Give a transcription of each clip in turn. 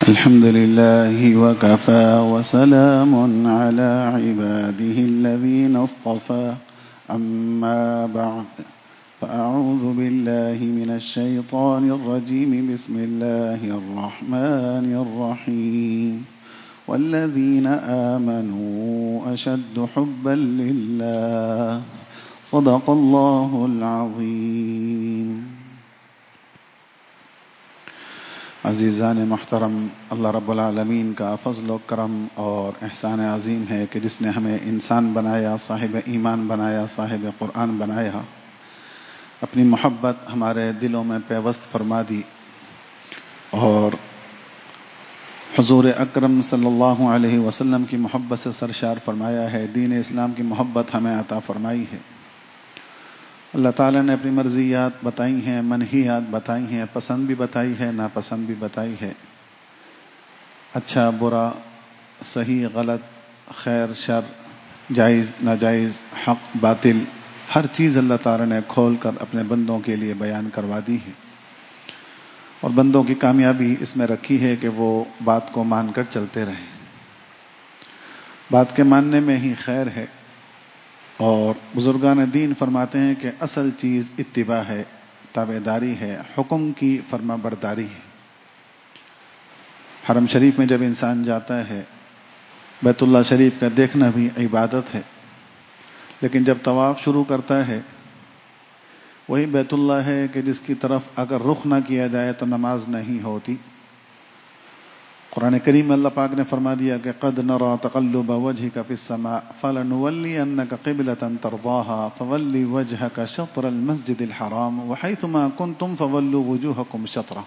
الحمد لله وكفى وسلام على عباده الذين اصطفى أما بعد فأعوذ بالله من الشيطان الرجيم بسم الله الرحمن الرحيم والذين آمنوا أشد حبا لله صدق الله العظيم. عزیزان محترم، اللہ رب العالمین کا فضل و کرم اور احسان عظیم ہے کہ جس نے ہمیں انسان بنایا، صاحب ایمان بنایا، صاحب قرآن بنایا، اپنی محبت ہمارے دلوں میں پیوست فرما دی اور حضور اکرم صلی اللہ علیہ وسلم کی محبت سے سرشار فرمایا ہے، دین اسلام کی محبت ہمیں عطا فرمائی ہے۔ اللہ تعالیٰ نے اپنی مرضیات بتائی ہیں، منہیات بتائی ہیں، پسند بھی بتائی ہے، ناپسند بھی بتائی ہے، اچھا برا، صحیح غلط، خیر شر، جائز ناجائز، حق باطل، ہر چیز اللہ تعالیٰ نے کھول کر اپنے بندوں کے لیے بیان کروا دی ہے، اور بندوں کی کامیابی اس میں رکھی ہے کہ وہ بات کو مان کر چلتے رہیں۔ بات کے ماننے میں ہی خیر ہے، اور بزرگان دین فرماتے ہیں کہ اصل چیز اتباع ہے، تابعداری ہے، حکم کی فرما برداری ہے۔ حرم شریف میں جب انسان جاتا ہے، بیت اللہ شریف کا دیکھنا بھی عبادت ہے، لیکن جب طواف شروع کرتا ہے، وہی بیت اللہ ہے کہ جس کی طرف اگر رخ نہ کیا جائے تو نماز نہیں ہوتی۔ قرآن کریم میں اللہ پاک نے فرما دیا کہ قد نرى تقلب وجهك في السماء فلنولينك قبلة ترضاها فول وجهك شطر المسجد الحرام وحيثما كنتم فولوا وجوهكم شطرة۔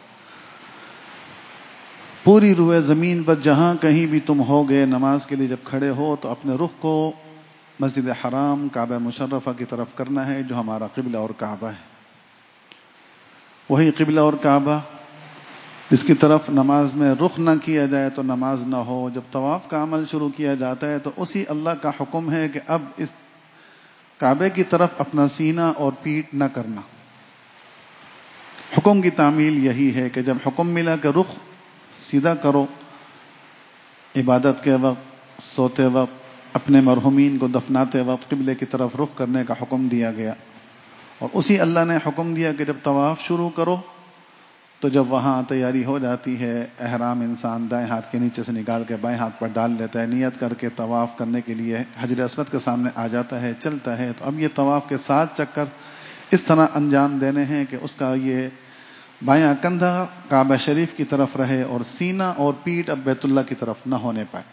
پوری روئے زمین پر جہاں کہیں بھی تم ہوگے، نماز کے لیے جب کھڑے ہو تو اپنے رخ کو مسجد حرام، کعبہ مشرفہ کی طرف کرنا ہے جو ہمارا قبلہ اور کعبہ ہے۔ وہی قبلہ اور کعبہ جس کی طرف نماز میں رخ نہ کیا جائے تو نماز نہ ہو۔ جب طواف کا عمل شروع کیا جاتا ہے تو اسی اللہ کا حکم ہے کہ اب اس کعبے کی طرف اپنا سینہ اور پیٹھ نہ کرنا۔ حکم کی تعمیل یہی ہے کہ جب حکم ملا کہ رخ سیدھا کرو، عبادت کے وقت، سوتے وقت، اپنے مرحومین کو دفناتے وقت قبلے کی طرف رخ کرنے کا حکم دیا گیا، اور اسی اللہ نے حکم دیا کہ جب طواف شروع کرو تو جب وہاں تیاری ہو جاتی ہے، احرام انسان دائیں ہاتھ کے نیچے سے نکال کے بائیں ہاتھ پر ڈال لیتا ہے، نیت کر کے طواف کرنے کے لیے حجر اسود کے سامنے آ جاتا ہے، چلتا ہے، تو اب یہ طواف کے 7 چکر اس طرح انجام دینے ہیں کہ اس کا یہ بایاں کندھا کعبہ شریف کی طرف رہے اور سینہ اور پیٹھ اب بیت اللہ کی طرف نہ ہونے پائے۔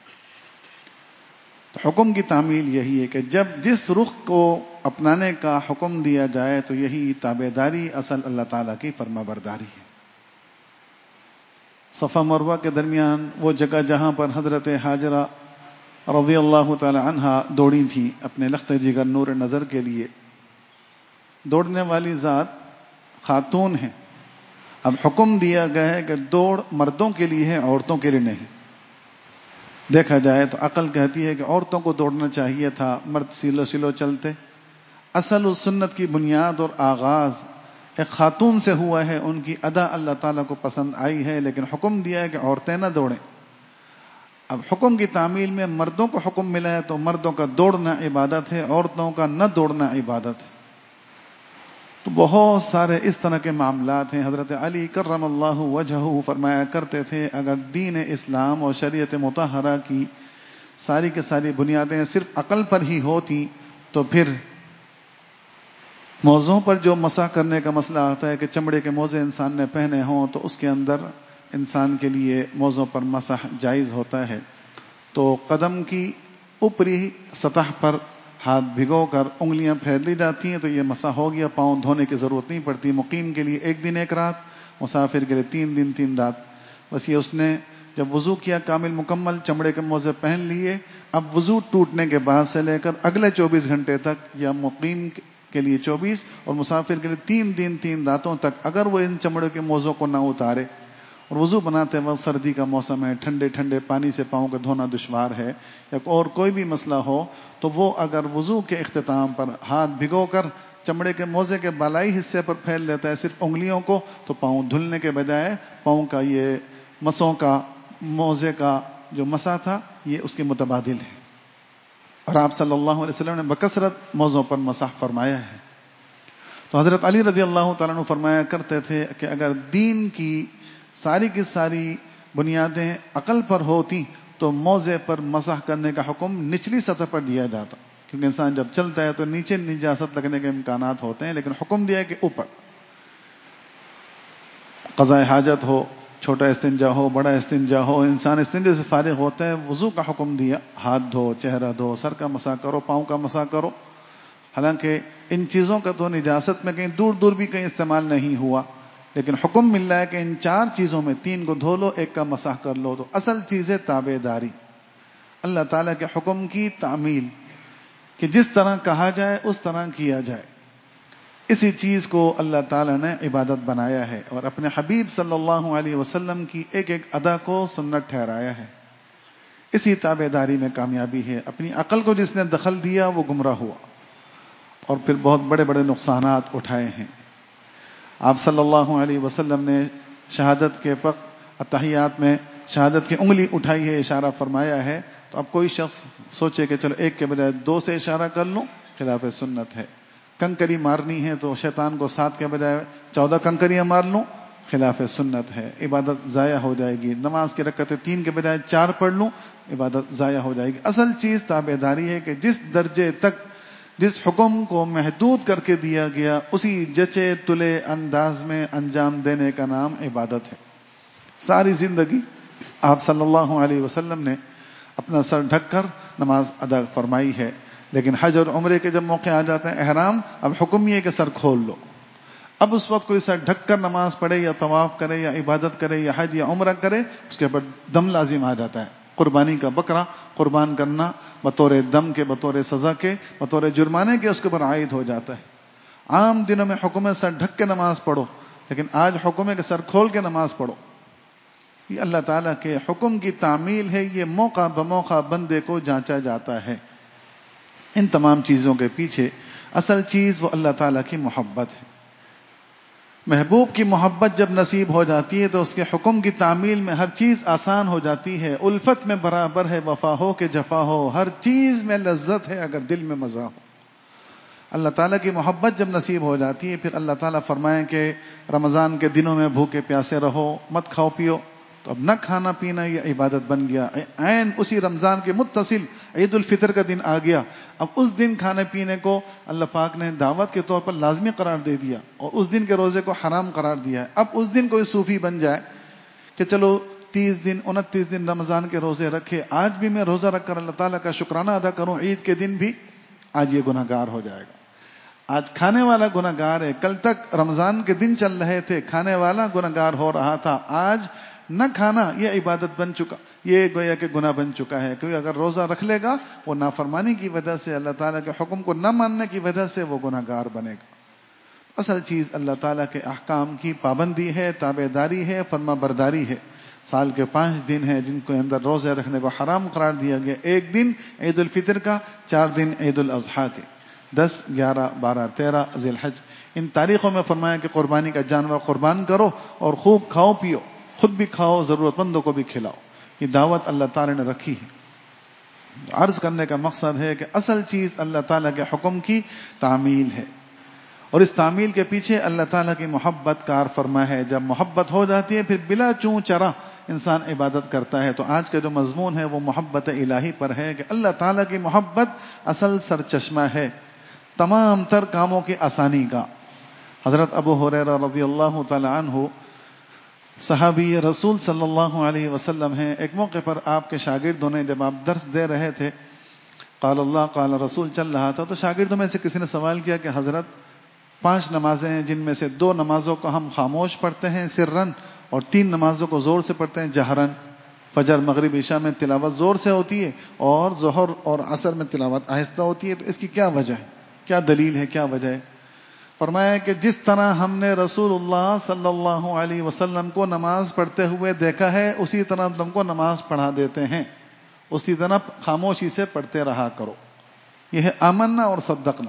تو حکم کی تعمیل یہی ہے کہ جب جس رخ کو اپنانے کا حکم دیا جائے تو یہی تابعداری اصل اللہ تعالیٰ کی فرما برداری ہے۔ صفا مروہ کے درمیان وہ جگہ جہاں پر حضرت ہاجرہ رضی اللہ تعالی عنہا دوڑی تھی اپنے لخت جگر نور نظر کے لیے، دوڑنے والی ذات خاتون ہے۔ اب حکم دیا گیا ہے کہ دوڑ مردوں کے لیے ہے، عورتوں کے لیے نہیں۔ دیکھا جائے تو عقل کہتی ہے کہ عورتوں کو دوڑنا چاہیے تھا، مرد سیلو سیلو چلتے۔ اصل اس سنت کی بنیاد اور آغاز ایک خاتون سے ہوا ہے، ان کی ادا اللہ تعالیٰ کو پسند آئی ہے، لیکن حکم دیا ہے کہ عورتیں نہ دوڑیں۔ اب حکم کی تعمیل میں مردوں کو حکم ملا ہے تو مردوں کا دوڑنا عبادت ہے، عورتوں کا نہ دوڑنا عبادت ہے۔ تو بہت سارے اس طرح کے معاملات ہیں۔ حضرت علی کرم اللہ وجہہ فرمایا کرتے تھے اگر دین اسلام اور شریعت مطہرہ کی ساری کے ساری بنیادیں صرف عقل پر ہی ہوتی تو پھر موزوں پر جو مسح کرنے کا مسئلہ آتا ہے کہ چمڑے کے موزے انسان نے پہنے ہوں تو اس کے اندر انسان کے لیے موزوں پر مسح جائز ہوتا ہے۔ تو قدم کی اوپری سطح پر ہاتھ بھگو کر انگلیاں پھیر لی جاتی ہیں تو یہ مسح ہو گیا، پاؤں دھونے کی ضرورت نہیں پڑتی۔ مقیم کے لیے 1 دن 1 رات، مسافر کے لیے 3 دن 3 رات۔ بس یہ اس نے جب وضو کیا کامل مکمل، چمڑے کے موزے پہن لیے، اب وضو ٹوٹنے کے بعد سے لے کر اگلے 24 گھنٹے تک، یا مقیم کے لیے 24 اور مسافر کے لیے 3 دن 3 راتوں تک اگر وہ ان چمڑے کے موزوں کو نہ اتارے، اور وضو بناتے وقت سردی کا موسم ہے، ٹھنڈے ٹھنڈے پانی سے پاؤں کو دھونا دشوار ہے، یا اور کوئی بھی مسئلہ ہو، تو وہ اگر وضو کے اختتام پر ہاتھ بھگو کر چمڑے کے موزے کے بالائی حصے پر پھیل لیتا ہے صرف انگلیوں کو، تو پاؤں دھلنے کے بجائے پاؤں کا یہ مسوں کا، موزے کا جو مسح تھا یہ اس کے متبادل ہے، اور آپ صلی اللہ علیہ وسلم نے بکثرت موزوں پر مسح فرمایا ہے۔ تو حضرت علی رضی اللہ تعالیٰ عنہ فرمایا کرتے تھے کہ اگر دین کی ساری بنیادیں عقل پر ہوتی تو موزے پر مسح کرنے کا حکم نچلی سطح پر دیا جاتا، کیونکہ انسان جب چلتا ہے تو نیچے نجاست لگنے کے امکانات ہوتے ہیں، لیکن حکم دیا ہے کہ اوپر قضاء حاجت ہو، چھوٹا استنجا ہو، بڑا استنجا ہو، انسان استنجے سے فارغ ہوتا ہے، وضو کا حکم دیا، ہاتھ دھو، چہرہ دھو، سر کا مسح کرو، پاؤں کا مسح کرو۔ حالانکہ ان چیزوں کا تو نجاست میں کہیں دور دور بھی کہیں استعمال نہیں ہوا، لیکن حکم مل رہا ہے کہ ان 4 چیزوں میں 3 کو دھو لو، 1 کا مسح کر لو۔ تو اصل چیز ہے تابع داری، اللہ تعالیٰ کے حکم کی تعمیل، کہ جس طرح کہا جائے اس طرح کیا جائے، اسی چیز کو اللہ تعالیٰ نے عبادت بنایا ہے، اور اپنے حبیب صلی اللہ علیہ وسلم کی ایک ایک ادا کو سنت ٹھہرایا ہے۔ اسی تابع داری میں کامیابی ہے۔ اپنی عقل کو جس نے دخل دیا وہ گمراہ ہوا، اور پھر بہت بڑے بڑے نقصانات اٹھائے ہیں۔ آپ صلی اللہ علیہ وسلم نے شہادت کے وقت اتحیات میں شہادت کی انگلی اٹھائی ہے، اشارہ فرمایا ہے، تو اب کوئی شخص سوچے کہ چلو 1 کے بجائے 2 سے اشارہ کر لوں، خلاف سنت ہے۔ کنکری مارنی ہے تو شیطان کو 7 کے بجائے 14 کنکریاں مار لوں، خلاف سنت ہے، عبادت ضائع ہو جائے گی۔ نماز کی رکعتیں 3 کے بجائے 4 پڑھ لوں، عبادت ضائع ہو جائے گی۔ اصل چیز تابع داری ہے کہ جس درجے تک جس حکم کو محدود کر کے دیا گیا اسی جچے تلے انداز میں انجام دینے کا نام عبادت ہے۔ ساری زندگی آپ صلی اللہ علیہ وسلم نے اپنا سر ڈھک کر نماز ادا فرمائی ہے، لیکن حج اور عمرے کے جب موقع آ جاتے ہیں احرام، اب حکم یہ ہے کہ سر کھول لو۔ اب اس وقت کوئی سر ڈھک کر نماز پڑھے یا طواف کرے یا عبادت کرے یا حج یا عمرہ کرے، اس کے بعد دم لازم آ جاتا ہے۔ قربانی کا بکرا قربان کرنا بطور دم کے، بطور سزا کے، بطور جرمانے کے اس کے اوپر عائد ہو جاتا ہے۔ عام دنوں میں حکم ہے سر ڈھک کے نماز پڑھو، لیکن آج حکم ہے کہ سر کھول کے نماز پڑھو۔ یہ اللہ تعالیٰ کے حکم کی تعمیل ہے، یہ موقع بموقع بندے کو جانچا جاتا ہے۔ ان تمام چیزوں کے پیچھے اصل چیز وہ اللہ تعالیٰ کی محبت ہے۔ محبوب کی محبت جب نصیب ہو جاتی ہے تو اس کے حکم کی تعمیل میں ہر چیز آسان ہو جاتی ہے۔ الفت میں برابر ہے وفا ہو کہ جفا ہو، ہر چیز میں لذت ہے اگر دل میں مزہ ہو۔ اللہ تعالیٰ کی محبت جب نصیب ہو جاتی ہے، پھر اللہ تعالیٰ فرمائیں کہ رمضان کے دنوں میں بھوکے پیاسے رہو، مت کھاؤ پیو، تو اب نہ کھانا پینا یہ عبادت بن گیا۔ عین اسی رمضان کے متصل عید الفطر کا دن آ گیا، اب اس دن کھانے پینے کو اللہ پاک نے دعوت کے طور پر لازمی قرار دے دیا، اور اس دن کے روزے کو حرام قرار دیا ہے۔ اب اس دن کوئی صوفی بن جائے کہ چلو 30 دن 29 دن رمضان کے روزے رکھے، آج بھی میں روزہ رکھ کر اللہ تعالیٰ کا شکرانہ ادا کروں عید کے دن بھی، آج یہ گناہ گار ہو جائے گا۔ آج کھانے والا گناہ گار ہے، کل تک رمضان کے دن چل رہے تھے، کھانے والا گناہ گار ہو رہا تھا، آج نہ کھانا یہ عبادت بن چکا، یہ گویا کہ گناہ بن چکا ہے، کیونکہ اگر روزہ رکھ لے گا وہ نافرمانی کی وجہ سے، اللہ تعالیٰ کے حکم کو نہ ماننے کی وجہ سے وہ گناہ گار بنے گا۔ اصل چیز اللہ تعالیٰ کے احکام کی پابندی ہے، تابع داری ہے، فرما برداری ہے۔ سال کے 5 دن ہیں جن کے اندر روزے رکھنے کو حرام قرار دیا گیا، 1 دن عید الفطر کا، 4 دن عید الاضحیٰ کے، 10 11 12 13 ذی الحج۔ ان تاریخوں میں فرمایا کہ قربانی کا جانور قربان کرو اور خوب کھاؤ پیو، خود بھی کھاؤ، ضرورت مندوں کو بھی کھلاؤ۔ یہ دعوت اللہ تعالیٰ نے رکھی ہے۔ عرض کرنے کا مقصد ہے کہ اصل چیز اللہ تعالیٰ کے حکم کی تعمیل ہے، اور اس تعمیل کے پیچھے اللہ تعالیٰ کی محبت کار فرما ہے۔ جب محبت ہو جاتی ہے پھر بلا چوں چرا انسان عبادت کرتا ہے۔ تو آج کا جو مضمون ہے وہ محبت الہی پر ہے کہ اللہ تعالیٰ کی محبت اصل سرچشمہ ہے تمام تر کاموں کی آسانی کا۔ حضرت ابو ہریرہ رضی اللہ تعالی عنہ صحابی رسول صلی اللہ علیہ وسلم ہیں، ایک موقع پر آپ کے شاگردوں نے جب آپ درس دے رہے تھے، قال اللہ قال رسول چل رہا تھا، تو شاگردوں میں سے کسی نے سوال کیا کہ حضرت 5 نمازیں ہیں جن میں سے 2 نمازوں کو ہم خاموش پڑھتے ہیں سرن، اور 3 نمازوں کو زور سے پڑھتے ہیں جہرن۔ فجر مغرب عشاء میں تلاوت زور سے ہوتی ہے اور ظہر اور عصر میں تلاوت آہستہ ہوتی ہے، تو اس کی کیا وجہ ہے، کیا دلیل ہے، کیا وجہ ہے؟ فرمایا کہ جس طرح ہم نے رسول اللہ صلی اللہ علیہ وسلم کو نماز پڑھتے ہوئے دیکھا ہے اسی طرح تم کو نماز پڑھا دیتے ہیں، اسی طرح خاموشی سے پڑھتے رہا کرو۔ یہ ہے آمنا اور صدقنا۔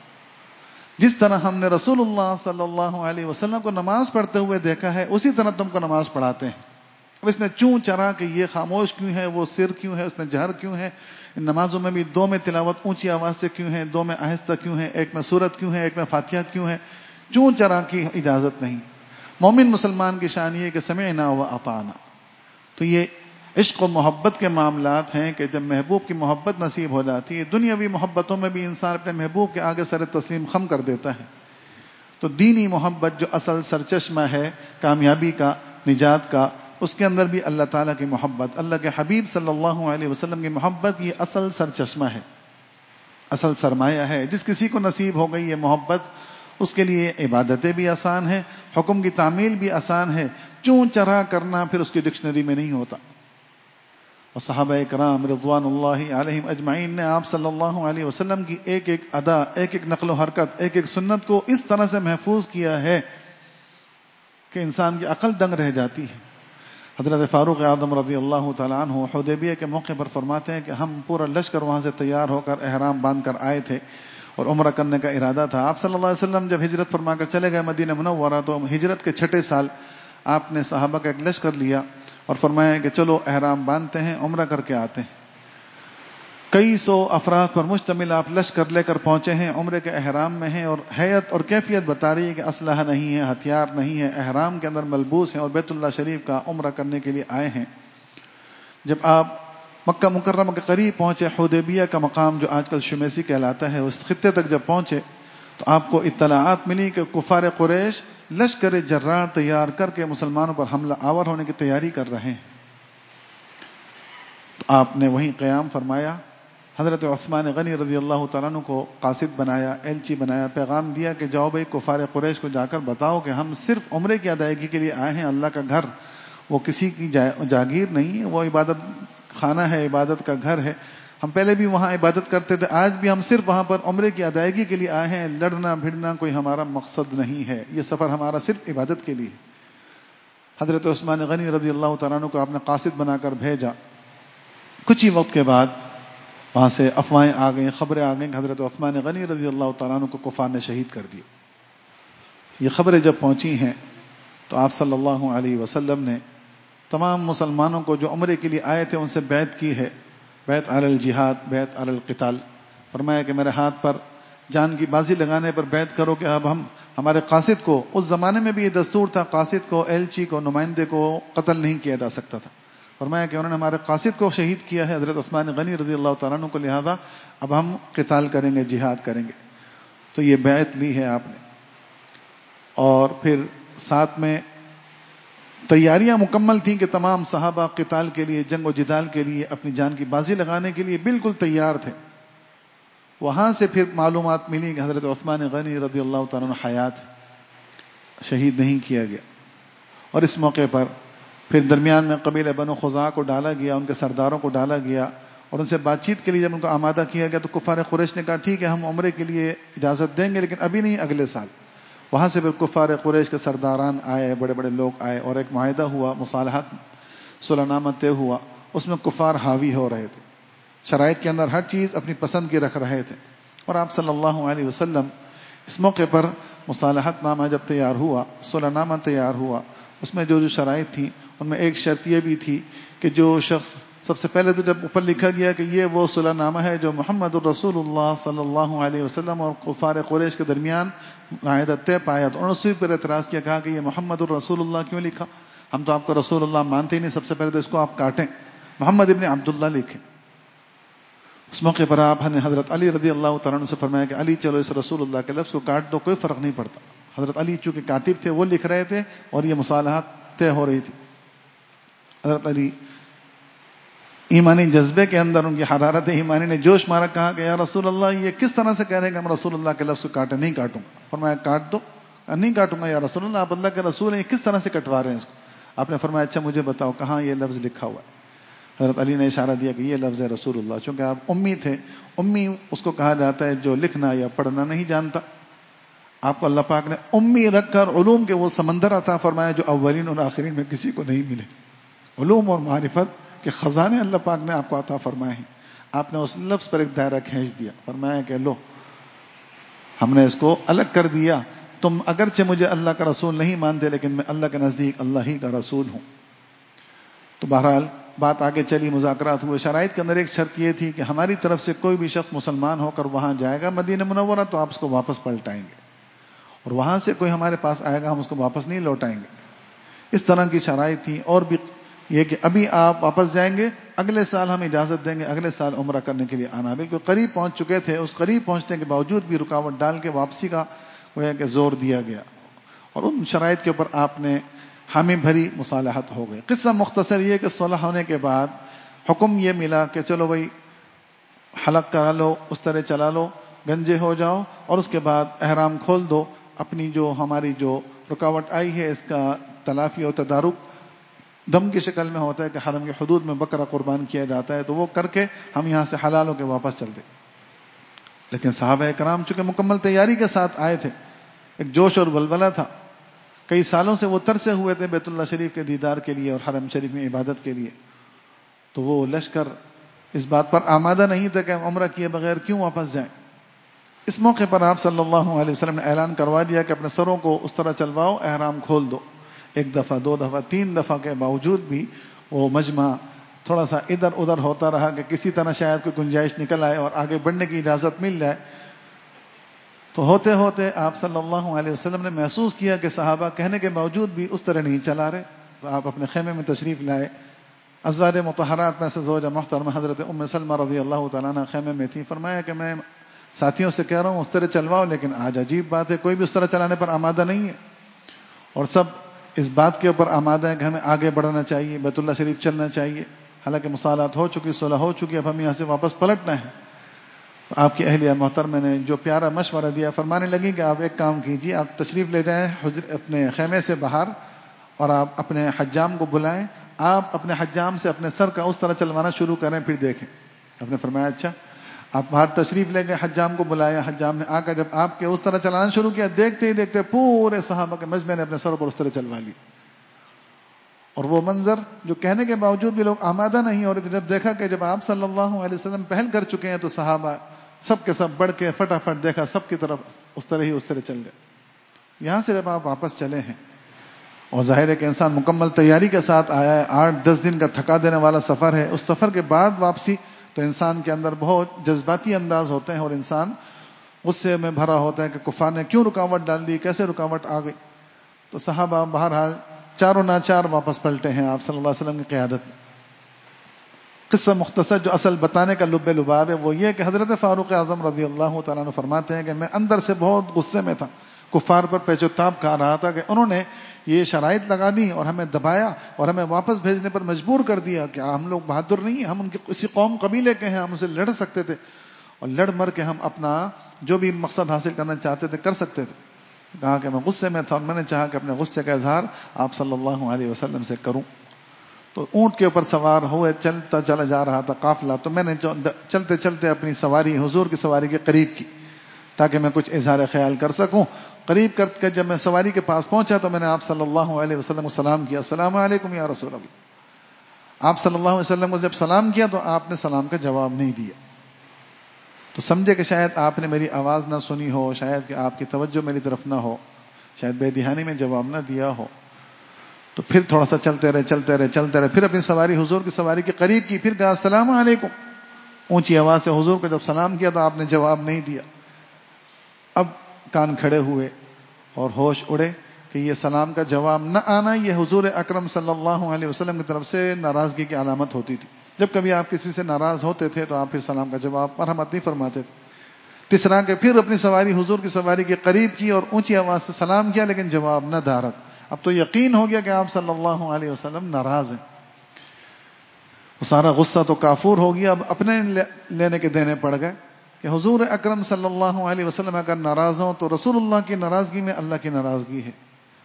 جس طرح ہم نے رسول اللہ صلی اللہ علیہ وسلم کو نماز پڑھتے ہوئے دیکھا ہے اسی طرح تم کو نماز پڑھاتے ہیں۔ اب اس نے چوں چرا کہ یہ خاموش کیوں ہے، وہ سر کیوں ہے، اس میں جہر کیوں ہے، ان نمازوں میں بھی دو میں تلاوت اونچی آواز سے کیوں ہے، دو میں آہستہ کیوں ہے، ایک میں سورت کیوں ہے، ایک میں فاتحہ کیوں ہے، چوں چرا کی اجازت نہیں۔ مومن مسلمان کی شان یہ کہ سمعنا و اطعنا۔ تو یہ عشق و محبت کے معاملات ہیں کہ جب محبوب کی محبت نصیب ہو جاتی ہے، دنیاوی محبتوں میں بھی انسان اپنے محبوب کے آگے سر تسلیم خم کر دیتا ہے، تو دینی محبت جو اصل سرچشمہ ہے کامیابی کا، نجات کا، اس کے اندر بھی اللہ تعالیٰ کی محبت، اللہ کے حبیب صلی اللہ علیہ وسلم کی محبت، یہ اصل سرچشمہ ہے، اصل سرمایہ ہے۔ جس کسی کو نصیب ہو گئی یہ محبت، اس کے لیے عبادتیں بھی آسان ہیں، حکم کی تعمیل بھی آسان ہے، چوں چرا کرنا پھر اس کی ڈکشنری میں نہیں ہوتا۔ اور صحابہ کرام رضوان اللہ علیہم اجمعین نے آپ صلی اللہ علیہ وسلم کی ایک ایک ادا، ایک ایک نقل و حرکت، ایک ایک سنت کو اس طرح سے محفوظ کیا ہے کہ انسان کی عقل دنگ رہ جاتی ہے۔ حضرت فاروق اعظم رضی اللہ تعالیٰ عنہ حدیبیہ کے موقع پر فرماتے ہیں کہ ہم پورا لشکر وہاں سے تیار ہو کر احرام باندھ کر آئے تھے اور عمرہ کرنے کا ارادہ تھا۔ آپ صلی اللہ علیہ وسلم جب ہجرت فرما کر چلے گئے مدینہ منورہ، تو ہجرت کے 6 سال آپ نے صحابہ کا ایک لشکر لیا اور فرمایا کہ چلو احرام باندھتے ہیں، عمرہ کر کے آتے ہیں۔ کئی سو افراد پر مشتمل آپ لشکر لے کر پہنچے ہیں، عمرے کے احرام میں ہیں، اور حیت اور کیفیت بتا رہی ہے کہ اسلحہ نہیں ہے، ہتھیار نہیں ہے، احرام کے اندر ملبوس ہیں اور بیت اللہ شریف کا عمرہ کرنے کے لیے آئے ہیں۔ جب آپ مکہ مکرمہ کے قریب پہنچے، حدیبیہ کا مقام جو آج کل شمیسی کہلاتا ہے، اس خطے تک جب پہنچے تو آپ کو اطلاعات ملی کہ کفار قریش لشکر جرار تیار کر کے مسلمانوں پر حملہ آور ہونے کی تیاری کر رہے ہیں۔ تو آپ نے وہیں قیام فرمایا، حضرت عثمان غنی رضی اللہ تعالیٰ عنہ کو قاصد بنایا، ایلچی بنایا، پیغام دیا کہ جاؤ بھائی کفار قریش کو جا کر بتاؤ کہ ہم صرف عمرے کی ادائیگی کے لیے آئے ہیں، اللہ کا گھر وہ کسی کی جاگیر نہیں ہے، وہ عبادت خانہ ہے، عبادت کا گھر ہے، ہم پہلے بھی وہاں عبادت کرتے تھے، آج بھی ہم صرف وہاں پر عمرے کی ادائیگی کے لیے آئے ہیں، لڑنا بھڑنا کوئی ہمارا مقصد نہیں ہے، یہ سفر ہمارا صرف عبادت کے لیے۔ حضرت عثمان غنی رضی اللہ تعالیٰ عنہ کو آپ نے قاصد بنا کر بھیجا۔ کچھ ہی وقت کے بعد وہاں سے افواہیں آ گئیں، خبریں آ گئیں کہ حضرت عثمان غنی رضی اللہ تعالیٰ عنہ کو کفار نے شہید کر دیا۔ یہ خبریں جب پہنچی ہیں تو آپ صلی اللہ علیہ وسلم نے تمام مسلمانوں کو جو عمرے کے لیے آئے تھے ان سے بیعت کی ہے، بیعت علی الجہاد، بیعت علی القتال، فرمایا کہ میرے ہاتھ پر جان کی بازی لگانے پر بیعت کرو کہ اب ہم ہمارے قاصد کو، اس زمانے میں بھی یہ دستور تھا، قاصد کو، ایلچی کو، نمائندے کو قتل نہیں کیا جا سکتا تھا، فرمایا کہ انہوں نے ہمارے قاصد کو شہید کیا ہے حضرت عثمان غنی رضی اللہ تعالیٰ عنہ کو، لہذا اب ہم قتال کریں گے، جہاد کریں گے۔ تو یہ بیعت لی ہے آپ نے، اور پھر ساتھ میں تیاریاں مکمل تھیں کہ تمام صحابہ قتال کے لیے، جنگ و جدال کے لیے، اپنی جان کی بازی لگانے کے لیے بالکل تیار تھے۔ وہاں سے پھر معلومات ملی کہ حضرت عثمان غنی رضی اللہ تعالیٰ عنہ حیات ہے، شہید نہیں کیا گیا۔ اور اس موقع پر پھر درمیان میں قبیلہ بنو خزاعہ کو ڈالا گیا، ان کے سرداروں کو ڈالا گیا، اور ان سے بات چیت کے لیے جب ان کو آمادہ کیا گیا تو کفار قریش نے کہا ٹھیک ہے ہم عمرے کے لیے اجازت دیں گے لیکن ابھی نہیں، اگلے سال۔ وہاں سے پھر کفار قریش کے سرداران آئے، بڑے بڑے لوگ آئے، اور ایک معاہدہ ہوا، مصالحت صلح نامہ طے ہوا، اس میں کفار حاوی ہو رہے تھے، شرائط کے اندر ہر چیز اپنی پسند کی رکھ رہے تھے، اور آپ صلی اللہ علیہ وسلم اس موقع پر مصالحت نامہ جب تیار ہوا، صلح نامہ تیار ہوا، اس میں جو شرائط تھیں ان میں ایک شرط یہ بھی تھی کہ جو شخص، سب سے پہلے تو جب اوپر لکھا گیا کہ یہ وہ صلح نامہ ہے جو محمد الرسول اللہ صلی اللہ علیہ وسلم اور کفار قریش کے درمیان معاہدہ طے پایا، تو انہوں نے اسی پر اعتراض کیا، کہا کہ یہ محمد الرسول اللہ کیوں لکھا، ہم تو آپ کو رسول اللہ مانتے ہی نہیں، سب سے پہلے تو اس کو آپ کاٹیں، محمد ابن عبداللہ لکھیں۔ اس موقع پر آپ نے حضرت علی رضی اللہ تعالیٰ عنہ سے فرمایا کہ علی چلو اس رسول اللہ کے لفظ کو کاٹ دو، کوئی فرق نہیں پڑتا۔ حضرت علی چونکہ کاتب تھے، وہ لکھ رہے تھے اور یہ مصالحات طے ہو رہی تھی۔ حضرت علی ایمانی جذبے کے اندر، ان کی حرارت ایمانی نے جوش مارا، کہا کہ یا رسول اللہ یہ کس طرح سے کہہ رہے ہیں کہ ہم رسول اللہ کے لفظ کو کاٹیں، نہیں کاٹوں گا۔ فرمایا کاٹ دو، نہیں کاٹوں گا یا رسول اللہ، آپ اللہ کے رسول ہیں، یہ کس طرح سے کٹوا رہے ہیں اس کو؟ آپ نے فرمایا اچھا مجھے بتاؤ کہاں یہ لفظ لکھا ہوا ہے؟ حضرت علی نے اشارہ دیا کہ یہ لفظ ہے رسول اللہ، چونکہ آپ امی تھے، امی اس کو کہا جاتا ہے جو لکھنا یا پڑھنا نہیں جانتا، آپ کو اللہ پاک نے امی رکھ کر علوم کے وہ سمندر عطا فرمایا جو اولین اور آخرین میں کسی کو نہیں ملے، علوم اور معرفت کے خزانے اللہ پاک نے آپ کو عطا فرمائے ہیں۔ آپ نے اس لفظ پر ایک دائرہ کھینچ دیا، فرمایا کہ لو ہم نے اس کو الگ کر دیا، تم اگرچہ مجھے اللہ کا رسول نہیں مانتے لیکن میں اللہ کے نزدیک اللہ ہی کا رسول ہوں۔ تو بہرحال بات آگے چلی، مذاکرات ہوئے. شرائط کے اندر ایک شرط یہ تھی کہ ہماری طرف سے کوئی بھی شخص مسلمان ہو کر وہاں جائے گا مدینہ منورہ تو آپ اس کو واپس پلٹائیں گے، اور وہاں سے کوئی ہمارے پاس آئے گا ہم اس کو واپس نہیں لوٹائیں گے. اس طرح کی شرائط تھی. اور بھی یہ کہ ابھی آپ واپس جائیں گے، اگلے سال ہم اجازت دیں گے اگلے سال عمرہ کرنے کے لیے آنا. بالکل قریب پہنچ چکے تھے، اس قریب پہنچنے کے باوجود بھی رکاوٹ ڈال کے واپسی کا کہ زور دیا گیا، اور ان شرائط کے اوپر آپ نے حامی بھری مصالحت ہو گئی. قصہ مختصر یہ کہ صلح ہونے کے بعد حکم یہ ملا کہ چلو بھائی حلق کرا لو، اس طرح چلا لو، گنجے ہو جاؤ، اور اس کے بعد احرام کھول دو. اپنی جو ہماری جو رکاوٹ آئی ہے اس کا تلافی اور تدارک دم کی شکل میں ہوتا ہے کہ حرم کی حدود میں بکرا قربان کیا جاتا ہے، تو وہ کر کے ہم یہاں سے حلال ہو کے واپس چلتے. لیکن صحابہ کرام چونکہ مکمل تیاری کے ساتھ آئے تھے، ایک جوش اور ولولہ تھا، کئی سالوں سے وہ ترسے ہوئے تھے بیت اللہ شریف کے دیدار کے لیے اور حرم شریف میں عبادت کے لیے. تو وہ لشکر اس بات پر آمادہ نہیں تھا کہ ہم عمرہ کیے بغیر کیوں واپس جائیں. اس موقع پر آپ صلی اللہ علیہ وسلم نے اعلان کروا دیا کہ اپنے سروں کو اس طرح چلواؤ، احرام کھول دو. ایک دفعہ، دو دفعہ، تین دفعہ کے باوجود بھی وہ مجمع تھوڑا سا ادھر ادھر ہوتا رہا کہ کسی طرح شاید کوئی گنجائش نکل آئے اور آگے بڑھنے کی اجازت مل جائے. تو ہوتے ہوتے آپ صلی اللہ علیہ وسلم نے محسوس کیا کہ صحابہ کہنے کے باوجود بھی اس طرح نہیں چلا رہے. تو آپ اپنے خیمے میں تشریف لائے. ازواج مطہرات میں سے زوجہ محترمہ حضرت ام سلمہ رضی اللہ تعالیٰ عنہ خیمے میں تھی. فرمایا کہ میں ساتھیوں سے کہہ رہا ہوں اس طرح چلواؤ، لیکن آج عجیب بات ہے کوئی بھی اس طرح چلانے پر آمادہ نہیں ہے، اور سب اس بات کے اوپر آمادہ ہے کہ ہمیں آگے بڑھنا چاہیے، بیت اللہ شریف چلنا چاہیے. حالانکہ مصالحات ہو چکی، صلح ہو چکی، اب ہم یہاں سے واپس پلٹنا ہے. تو آپ کی اہلیہ محترمہ نے جو پیارا مشورہ دیا، فرمانے لگی کہ آپ ایک کام کیجیے، آپ تشریف لے جائیں اپنے خیمے سے باہر، اور آپ اپنے حجام کو بلائیں، آپ اپنے حجام سے اپنے سر کا اس طرح چلوانا شروع کریں، پھر دیکھیں. آپ نے فرمایا اچھا. آپ باہر تشریف لے گئے، حجام کو بلایا، حجام نے آ کر جب آپ کے اس طرح چلانا شروع کیا، دیکھتے ہی دیکھتے پورے صحابہ کے مجمع نے اپنے سروں پر اس طرح چلوا لی. اور وہ منظر جو کہنے کے باوجود بھی لوگ آمادہ نہیں ہو رہے تھے، جب دیکھا کہ جب آپ صلی اللہ علیہ وسلم پہل کر چکے ہیں تو صحابہ سب کے سب بڑھ کے فٹافٹ دیکھا سب کی طرف اس طرح چل گئے. یہاں سے جب آپ واپس چلے ہیں اور ظاہر ہے کہ انسان مکمل تیاری کے ساتھ آیا ہے، 8-10 دن کا تھکا دینے والا سفر ہے، اس سفر کے بعد واپسی، تو انسان کے اندر بہت جذباتی انداز ہوتے ہیں اور انسان غصے میں بھرا ہوتا ہے کہ کفار نے کیوں رکاوٹ ڈال دی، کیسے رکاوٹ آ گئی. تو صحابہ بہرحال چاروں ناچار واپس پلٹے ہیں آپ صلی اللہ علیہ وسلم کی قیادت میں. قصہ مختصر جو اصل بتانے کا لب لباب ہے وہ یہ کہ حضرت فاروق اعظم رضی اللہ تعالیٰ عنہ فرماتے ہیں کہ میں اندر سے بہت غصے میں تھا، کفار پر پیچ و تاب کھا رہا تھا کہ انہوں نے یہ شرائط لگا دی اور ہمیں دبایا اور ہمیں واپس بھیجنے پر مجبور کر دیا. کہ ہم لوگ بہادر نہیں ہیں، ہم ان کے کسی قوم قبیلے کے ہیں، ہم اسے لڑ سکتے تھے اور لڑ مر کے ہم اپنا جو بھی مقصد حاصل کرنا چاہتے تھے کر سکتے تھے. کہا کہ میں غصے میں تھا اور میں نے چاہا کہ اپنے غصے کا اظہار آپ صلی اللہ علیہ وسلم سے کروں. تو اونٹ کے اوپر سوار ہوئے چلتا چلا جا رہا تھا قافلہ، تو میں نے چلتے چلتے اپنی سواری حضور کی سواری کے قریب کی تاکہ میں کچھ اظہار خیال کر سکوں. قریب کر کے جب میں سواری کے پاس پہنچا تو میں نے آپ صلی اللہ علیہ وسلم کو سلام کیا، السلام علیکم یا رسول اللہ. آپ صلی اللہ علیہ وسلم کو جب سلام کیا تو آپ نے سلام کا جواب نہیں دیا. تو سمجھے کہ شاید آپ نے میری آواز نہ سنی ہو، شاید کہ آپ کی توجہ میری طرف نہ ہو، شاید بے دہانی میں جواب نہ دیا ہو. تو پھر تھوڑا سا چلتے رہے، پھر اپنی سواری حضور کی سواری کے قریب کی، پھر کہا السلام علیکم اونچی آواز سے. حضور کو جب سلام کیا تو آپ نے جواب نہیں دیا. اب کان کھڑے ہوئے اور ہوش اڑے کہ یہ سلام کا جواب نہ آنا یہ حضور اکرم صلی اللہ علیہ وسلم کی طرف سے ناراضگی کی علامت ہوتی تھی. جب کبھی آپ کسی سے ناراض ہوتے تھے تو آپ پھر سلام کا جواب مرحمت نہیں فرماتے تھے. تیسرا کہ پھر اپنی سواری حضور کی سواری کے قریب کی اور اونچی آواز سے سلام کیا لیکن جواب نہ دارت. اب تو یقین ہو گیا کہ آپ صلی اللہ علیہ وسلم ناراض ہیں. وہ سارا غصہ تو کافور ہو گیا. اب اپنے لینے کے دینے پڑ گئے کہ حضور اکرم صلی اللہ علیہ وسلم اگر ناراض ہوں تو رسول اللہ کی ناراضگی میں اللہ کی ناراضگی ہے.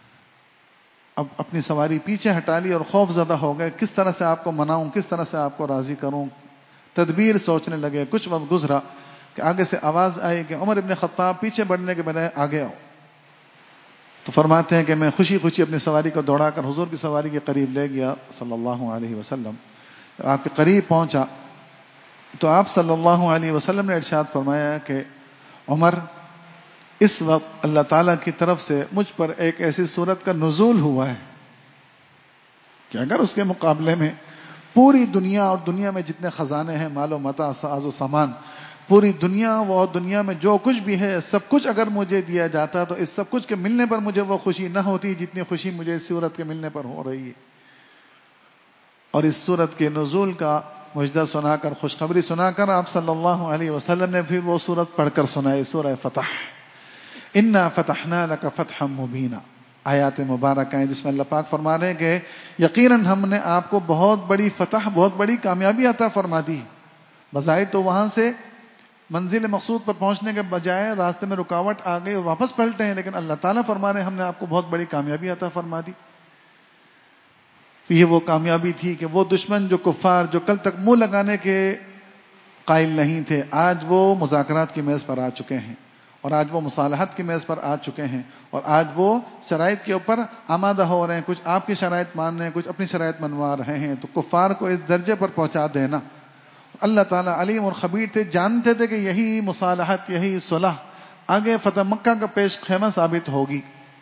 اب اپنی سواری پیچھے ہٹا لی اور خوف زدہ ہو گئے، کس طرح سے آپ کو مناؤں، کس طرح سے آپ کو راضی کروں. تدبیر سوچنے لگے. کچھ وقت گزرا کہ آگے سے آواز آئی کہ عمر ابن خطاب پیچھے بڑھنے کے بجائے آگے آؤ. تو فرماتے ہیں کہ میں خوشی خوشی اپنی سواری کو دوڑا کر حضور کی سواری کے قریب لے گیا صلی اللہ علیہ وسلم. آپ کے قریب پہنچا تو آپ صلی اللہ علیہ وسلم نے ارشاد فرمایا کہ عمر، اس وقت اللہ تعالیٰ کی طرف سے مجھ پر ایک ایسی صورت کا نزول ہوا ہے کہ اگر اس کے مقابلے میں پوری دنیا اور دنیا میں جتنے خزانے ہیں، مال و متاع، ساز و سامان، پوری دنیا و دنیا میں جو کچھ بھی ہے سب کچھ اگر مجھے دیا جاتا تو اس سب کچھ کے ملنے پر مجھے وہ خوشی نہ ہوتی جتنی خوشی مجھے اس سورت کے ملنے پر ہو رہی ہے۔ اور اس سورت کے نزول کا مجدہ سنا کر، خوشخبری سنا کر آپ صلی اللہ علیہ وسلم نے پھر وہ سورت پڑھ کر سنائی، سورہ فتح۔ انا فتحنا لک فتحا مبینا، آیات مبارکہ ہیں جس میں اللہ پاک فرما رہے ہیں کہ یقیناً ہم نے آپ کو بہت بڑی فتح، بہت بڑی کامیابی عطا فرما دی۔ بظاہر تو وہاں سے منزل مقصود پر پہنچنے کے بجائے راستے میں رکاوٹ آ گئی اور واپس پلٹے ہیں، لیکن اللہ تعالیٰ فرما رہے ہیں ہم نے آپ کو بہت بڑی کامیابی عطا فرما دی۔ تو یہ وہ کامیابی تھی کہ وہ دشمن، جو کفار، جو کل تک منہ لگانے کے قائل نہیں تھے، آج وہ مذاکرات کی میز پر آ چکے ہیں، اور آج وہ مصالحت کی میز پر آ چکے ہیں، اور آج وہ شرائط کے اوپر آمادہ ہو رہے ہیں، کچھ آپ کی شرائط مان رہے ہیں، کچھ اپنی شرائط منوا رہے ہیں۔ تو کفار کو اس درجے پر پہنچا دینا، اللہ تعالیٰ علیم اور خبیر تھے، جانتے تھے کہ یہی مصالحت، یہی صلح آگے فتح مکہ کا پیش خیمہ ثابت ہوگی۔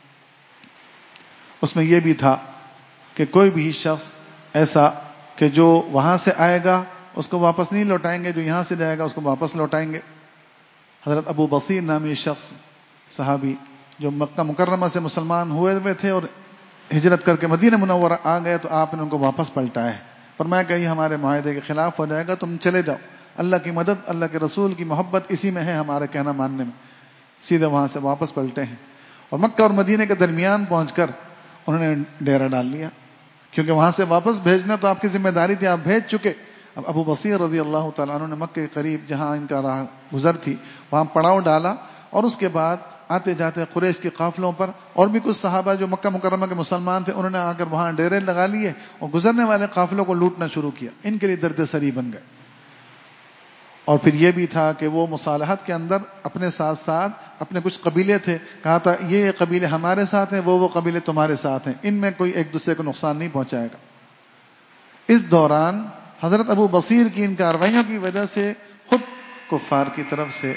اس میں یہ بھی تھا کہ کوئی بھی شخص ایسا کہ جو وہاں سے آئے گا اس کو واپس نہیں لوٹائیں گے، جو یہاں سے جائے گا اس کو واپس لوٹائیں گے۔ حضرت ابو بصیر نامی شخص صحابی جو مکہ مکرمہ سے مسلمان ہوئے تھے اور ہجرت کر کے مدینہ منورہ آ گئے، تو آپ نے ان کو واپس پلٹایا ہے، فرمایا کہ یہ ہمارے معاہدے کے خلاف ہو جائے گا، تم چلے جاؤ، اللہ کی مدد، اللہ کے رسول کی محبت اسی میں ہے، ہمارے کہنا ماننے میں۔ سیدھے وہاں سے واپس پلٹے ہیں، اور مکہ اور مدینہ کے درمیان پہنچ کر انہوں نے ڈیرا ڈال لیا، کیونکہ وہاں سے واپس بھیجنا تو آپ کی ذمہ داری تھی، آپ بھیج چکے۔ اب ابو بصیر رضی اللہ تعالیٰ عنہ نے مکہ کے قریب جہاں ان کا راہ گزر تھی وہاں پڑاؤ ڈالا، اور اس کے بعد آتے جاتے قریش کے قافلوں پر اور بھی کچھ صحابہ جو مکہ مکرمہ کے مسلمان تھے انہوں نے آ کر وہاں ڈیرے لگا لیے اور گزرنے والے قافلوں کو لوٹنا شروع کیا، ان کے لیے درد سری بن گئے۔ اور پھر یہ بھی تھا کہ وہ مصالحت کے اندر اپنے ساتھ ساتھ اپنے کچھ قبیلے تھے، کہا تھا یہ قبیلے ہمارے ساتھ ہیں، وہ قبیلے تمہارے ساتھ ہیں، ان میں کوئی ایک دوسرے کو نقصان نہیں پہنچائے گا۔ اس دوران حضرت ابو بصیر کی ان کارروائیوں کی وجہ سے خود کفار کی طرف سے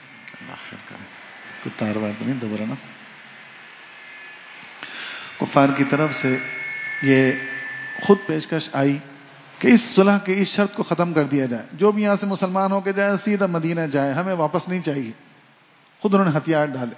کفار کی طرف سے یہ خود پیشکش آئی کہ اس صلح کی اس شرط کو ختم کر دیا جائے، جو بھی یہاں سے مسلمان ہو کے جائے سیدھا مدینہ جائے، ہمیں واپس نہیں چاہیے۔ خود انہوں نے ہتھیار ڈالے،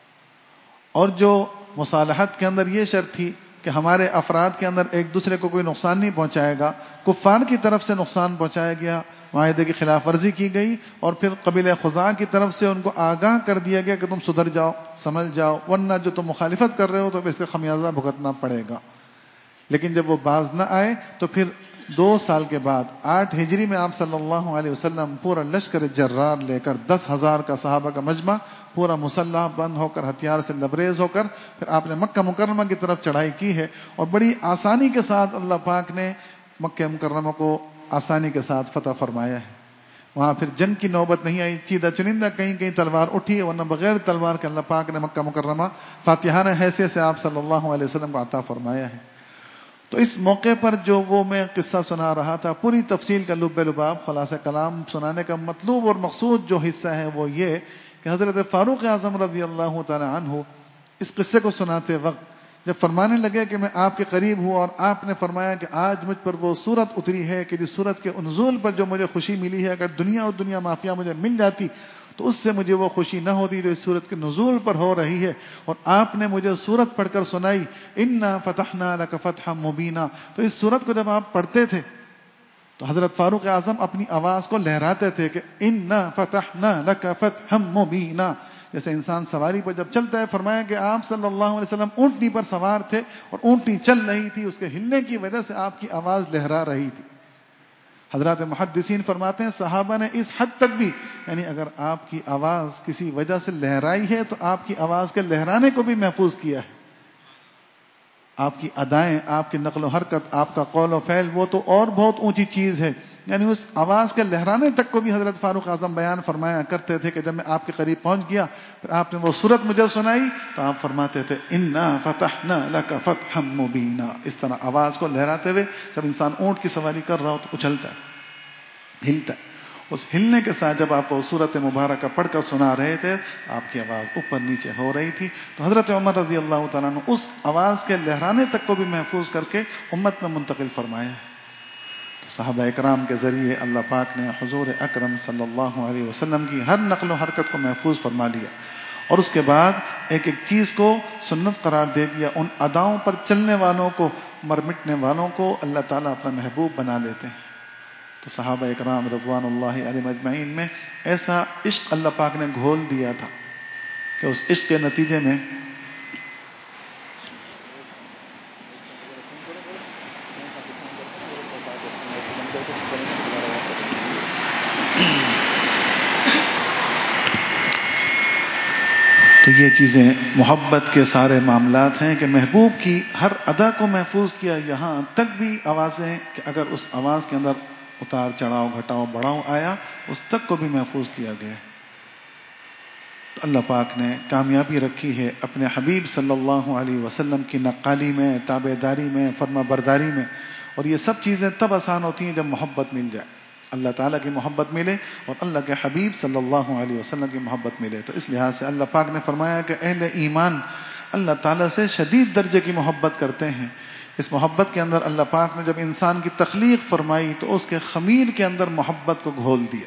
اور جو مصالحت کے اندر یہ شرط تھی کہ ہمارے افراد کے اندر ایک دوسرے کو کوئی نقصان نہیں پہنچائے گا، کفار کی طرف سے نقصان پہنچایا گیا، معاہدے کی خلاف ورزی کی گئی، اور پھر قبیلہ خزاع کی طرف سے ان کو آگاہ کر دیا گیا کہ تم سدھر جاؤ، سمجھ جاؤ، ورنہ جو تم مخالفت کر رہے ہو تو اس کا خمیازہ بھگتنا پڑے گا۔ لیکن جب وہ باز نہ آئے تو پھر 2 سال کے بعد 8 ہجری میں آپ صلی اللہ علیہ وسلم پورا لشکر جرار لے کر 10,000 کا صحابہ کا مجمع پورا مسلح بند ہو کر، ہتھیار سے لبریز ہو کر، پھر آپ نے مکہ مکرمہ کی طرف چڑھائی کی ہے، اور بڑی آسانی کے ساتھ اللہ پاک نے مکہ مکرمہ کو آسانی کے ساتھ فتح فرمایا ہے۔ وہاں پھر جنگ کی نوبت نہیں آئی، چیدہ چنندہ کہیں کہیں تلوار اٹھی، ورنہ بغیر تلوار کے اللہ پاک نے مکہ مکرمہ فاتحانہ حیثیت سے آپ صلی اللہ علیہ وسلم کو عطا فرمایا ہے۔ تو اس موقع پر جو وہ میں قصہ سنا رہا تھا، پوری تفصیل کا لب لباب خلاصہ کلام سنانے کا مطلوب اور مقصود جو حصہ ہے وہ یہ کہ حضرت فاروق اعظم رضی اللہ تعالی عنہ اس قصے کو سناتے وقت جب فرمانے لگے کہ میں آپ کے قریب ہوں، اور آپ نے فرمایا کہ آج مجھ پر وہ صورت اتری ہے کہ جس صورت کے نزول پر جو مجھے خوشی ملی ہے، اگر دنیا اور دنیا مافیا مجھے مل جاتی تو اس سے مجھے وہ خوشی نہ ہوتی جو اس صورت کے نزول پر ہو رہی ہے، اور آپ نے مجھے صورت پڑھ کر سنائی انا فتحنا لک فتحا مبینا، تو اس صورت کو جب آپ پڑھتے تھے تو حضرت فاروق اعظم اپنی آواز کو لہراتے تھے کہ انا فتحنا لک فتحا مبینا، جیسے انسان سواری پر جب چلتا ہے۔ فرمایا کہ آپ صلی اللہ علیہ وسلم اونٹنی پر سوار تھے اور اونٹنی چل رہی تھی، اس کے ہلنے کی وجہ سے آپ کی آواز لہرا رہی تھی۔ حضرات محدثین فرماتے ہیں صحابہ نے اس حد تک بھی، یعنی اگر آپ کی آواز کسی وجہ سے لہرائی ہے تو آپ کی آواز کے لہرانے کو بھی محفوظ کیا ہے۔ آپ کی ادائیں، آپ کی نقل و حرکت، آپ کا قول و فعل وہ تو اور بہت اونچی چیز ہے، یعنی اس آواز کے لہرانے تک کو بھی حضرت فاروق اعظم بیان فرمایا کرتے تھے کہ جب میں آپ کے قریب پہنچ گیا پھر آپ نے وہ صورت مجھے سنائی تو آپ فرماتے تھے انا فتحنا لک فتحا مبینا، اس طرح آواز کو لہراتے ہوئے۔ جب انسان اونٹ کی سواری کر رہا ہو تو اچھلتا ہے، ہلتا ہے، اس ہلنے کے ساتھ جب آپ وہ سورت مبارکہ پڑھ کر سنا رہے تھے آپ کی آواز اوپر نیچے ہو رہی تھی، تو حضرت عمر رضی اللہ تعالیٰ عنہ اس آواز کے لہرانے تک کو بھی محفوظ کر کے امت میں منتقل فرمایا ہے۔ صحابہ اکرام کے ذریعے اللہ پاک نے حضور اکرم صلی اللہ علیہ وسلم کی ہر نقل و حرکت کو محفوظ فرما لیا، اور اس کے بعد ایک ایک چیز کو سنت قرار دے دیا۔ ان اداؤں پر چلنے والوں کو، مر مٹنے والوں کو اللہ تعالیٰ اپنا محبوب بنا لیتے ہیں۔ تو صحابہ اکرام رضوان اللہ علیہم اجمعین میں ایسا عشق اللہ پاک نے گھول دیا تھا کہ اس عشق کے نتیجے میں تو یہ چیزیں محبت کے سارے معاملات ہیں کہ محبوب کی ہر ادا کو محفوظ کیا، یہاں تک بھی آوازیں کہ اگر اس آواز کے اندر اتار چڑھاؤ گھٹاؤ بڑھاؤ آیا اس تک کو بھی محفوظ کیا گیا۔ تو اللہ پاک نے کامیابی رکھی ہے اپنے حبیب صلی اللہ علیہ وسلم کی نقالی میں، تابع داری میں، فرما برداری میں، اور یہ سب چیزیں تب آسان ہوتی ہیں جب محبت مل جائے، اللہ تعالیٰ کی محبت ملے اور اللہ کے حبیب صلی اللہ علیہ وسلم کی محبت ملے۔ تو اس لحاظ سے اللہ پاک نے فرمایا کہ اہل ایمان اللہ تعالیٰ سے شدید درجے کی محبت کرتے ہیں۔ اس محبت کے اندر اللہ پاک نے جب انسان کی تخلیق فرمائی تو اس کے خمیر کے اندر محبت کو گھول دیا۔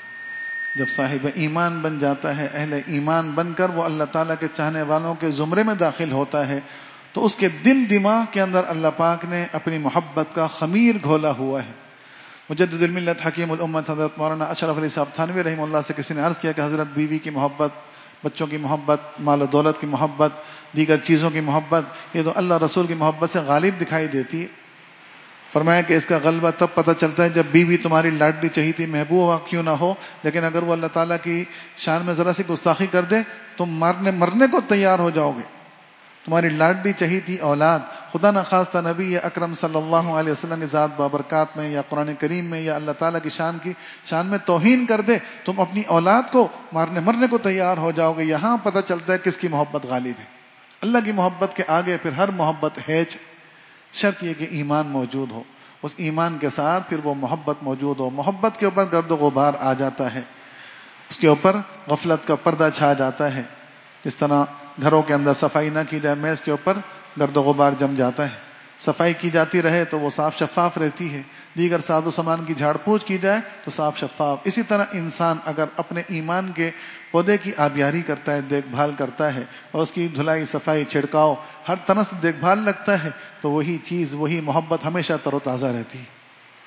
جب صاحب ایمان بن جاتا ہے، اہل ایمان بن کر وہ اللہ تعالیٰ کے چاہنے والوں کے زمرے میں داخل ہوتا ہے تو اس کے دل دماغ کے اندر اللہ پاک نے اپنی محبت کا خمیر گھولا ہوا ہے۔ مجدد الملت حکیم الامت حضرت مولانا اشرف علی صاحب تھانوی رحمہ اللہ سے کسی نے عرض کیا کہ حضرت بیوی کی محبت، بچوں کی محبت، مال و دولت کی محبت، دیگر چیزوں کی محبت، یہ تو اللہ رسول کی محبت سے غالب دکھائی دیتی ہے۔ فرمایا کہ اس کا غلبہ تب پتہ چلتا ہے جب بیوی تمہاری لاڈلی چہیتی محبوبہ کیوں نہ ہو، لیکن اگر وہ اللہ تعالیٰ کی شان میں ذرا سی گستاخی کر دے تم مرنے کو تیار ہو جاؤ گے۔ تمہاری لاڈلی چہیتی اولاد خدا نخواستہ نبی اکرم صلی اللہ علیہ وسلم کی ذات بابرکات میں یا قرآن کریم میں یا اللہ تعالیٰ کی شان میں توہین کر دے، تم اپنی اولاد کو مرنے کو تیار ہو جاؤ گے۔ یہاں پتہ چلتا ہے کس کی محبت غالب ہے۔ اللہ کی محبت کے آگے پھر ہر محبت ہیچ، شرط یہ کہ ایمان موجود ہو، اس ایمان کے ساتھ پھر وہ محبت موجود ہو۔ محبت کے اوپر گرد و غبار آ جاتا ہے، اس کے اوپر غفلت کا پردہ چھا جاتا ہے۔ جس طرح گھروں کے اندر صفائی نہ کی جائے، میز کے اوپر گرد و غبار جم جاتا ہے، صفائی کی جاتی رہے تو وہ صاف شفاف رہتی ہے، دیگر ساز و سامان کی جھاڑ پوچھ کی جائے تو صاف شفاف۔ اسی طرح انسان اگر اپنے ایمان کے پودے کی آبیاری کرتا ہے، دیکھ بھال کرتا ہے اور اس کی دھلائی صفائی چھڑکاؤ ہر طرح سے دیکھ بھال لگتا ہے تو وہی چیز، وہی محبت ہمیشہ تر و تازہ رہتی ہے۔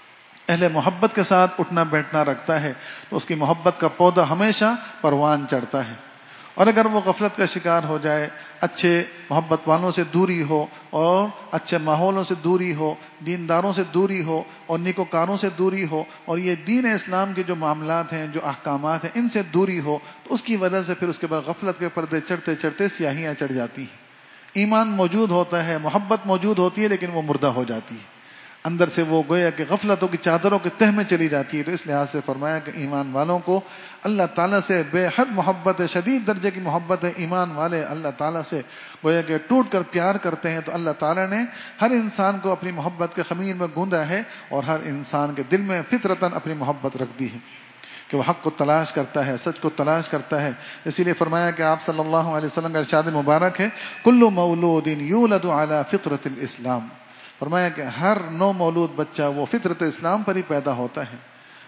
اہل محبت کے ساتھ اٹھنا بیٹھنا رکھتا ہے تو اس کی محبت کا پودا ہمیشہ پروان چڑھتا ہے۔ اور اگر وہ غفلت کا شکار ہو جائے، اچھے محبت والوں سے دوری ہو اور اچھے ماحولوں سے دوری ہو، دینداروں سے دوری ہو اور نیکوکاروں سے دوری ہو، اور یہ دین اسلام کے جو معاملات ہیں، جو احکامات ہیں، ان سے دوری ہو تو اس کی وجہ سے پھر اس کے بعد غفلت کے پردے چڑھتے چڑھتے سیاہیاں چڑھ جاتی ہیں۔ ایمان موجود ہوتا ہے، محبت موجود ہوتی ہے، لیکن وہ مردہ ہو جاتی ہے، اندر سے وہ گویا کہ غفلتوں کی چادروں کے تہ میں چلی جاتی ہے۔ تو اس لحاظ سے فرمایا کہ ایمان والوں کو اللہ تعالیٰ سے بے حد محبت ہے، شدید درجے کی محبت ہے۔ ایمان والے اللہ تعالیٰ سے گویا کہ ٹوٹ کر پیار کرتے ہیں، تو اللہ تعالیٰ نے ہر انسان کو اپنی محبت کے خمیر میں گوندا ہے اور ہر انسان کے دل میں فطرتاً اپنی محبت رکھ دی ہے کہ وہ حق کو تلاش کرتا ہے، سچ کو تلاش کرتا ہے۔ اسی لیے فرمایا کہ آپ صلی اللہ علیہ وسلم کا ارشاد مبارک ہے، کل مولود یولد علی فطرت الاسلام۔ فرمایا کہ ہر نو مولود بچہ وہ فطرت اسلام پر ہی پیدا ہوتا ہے،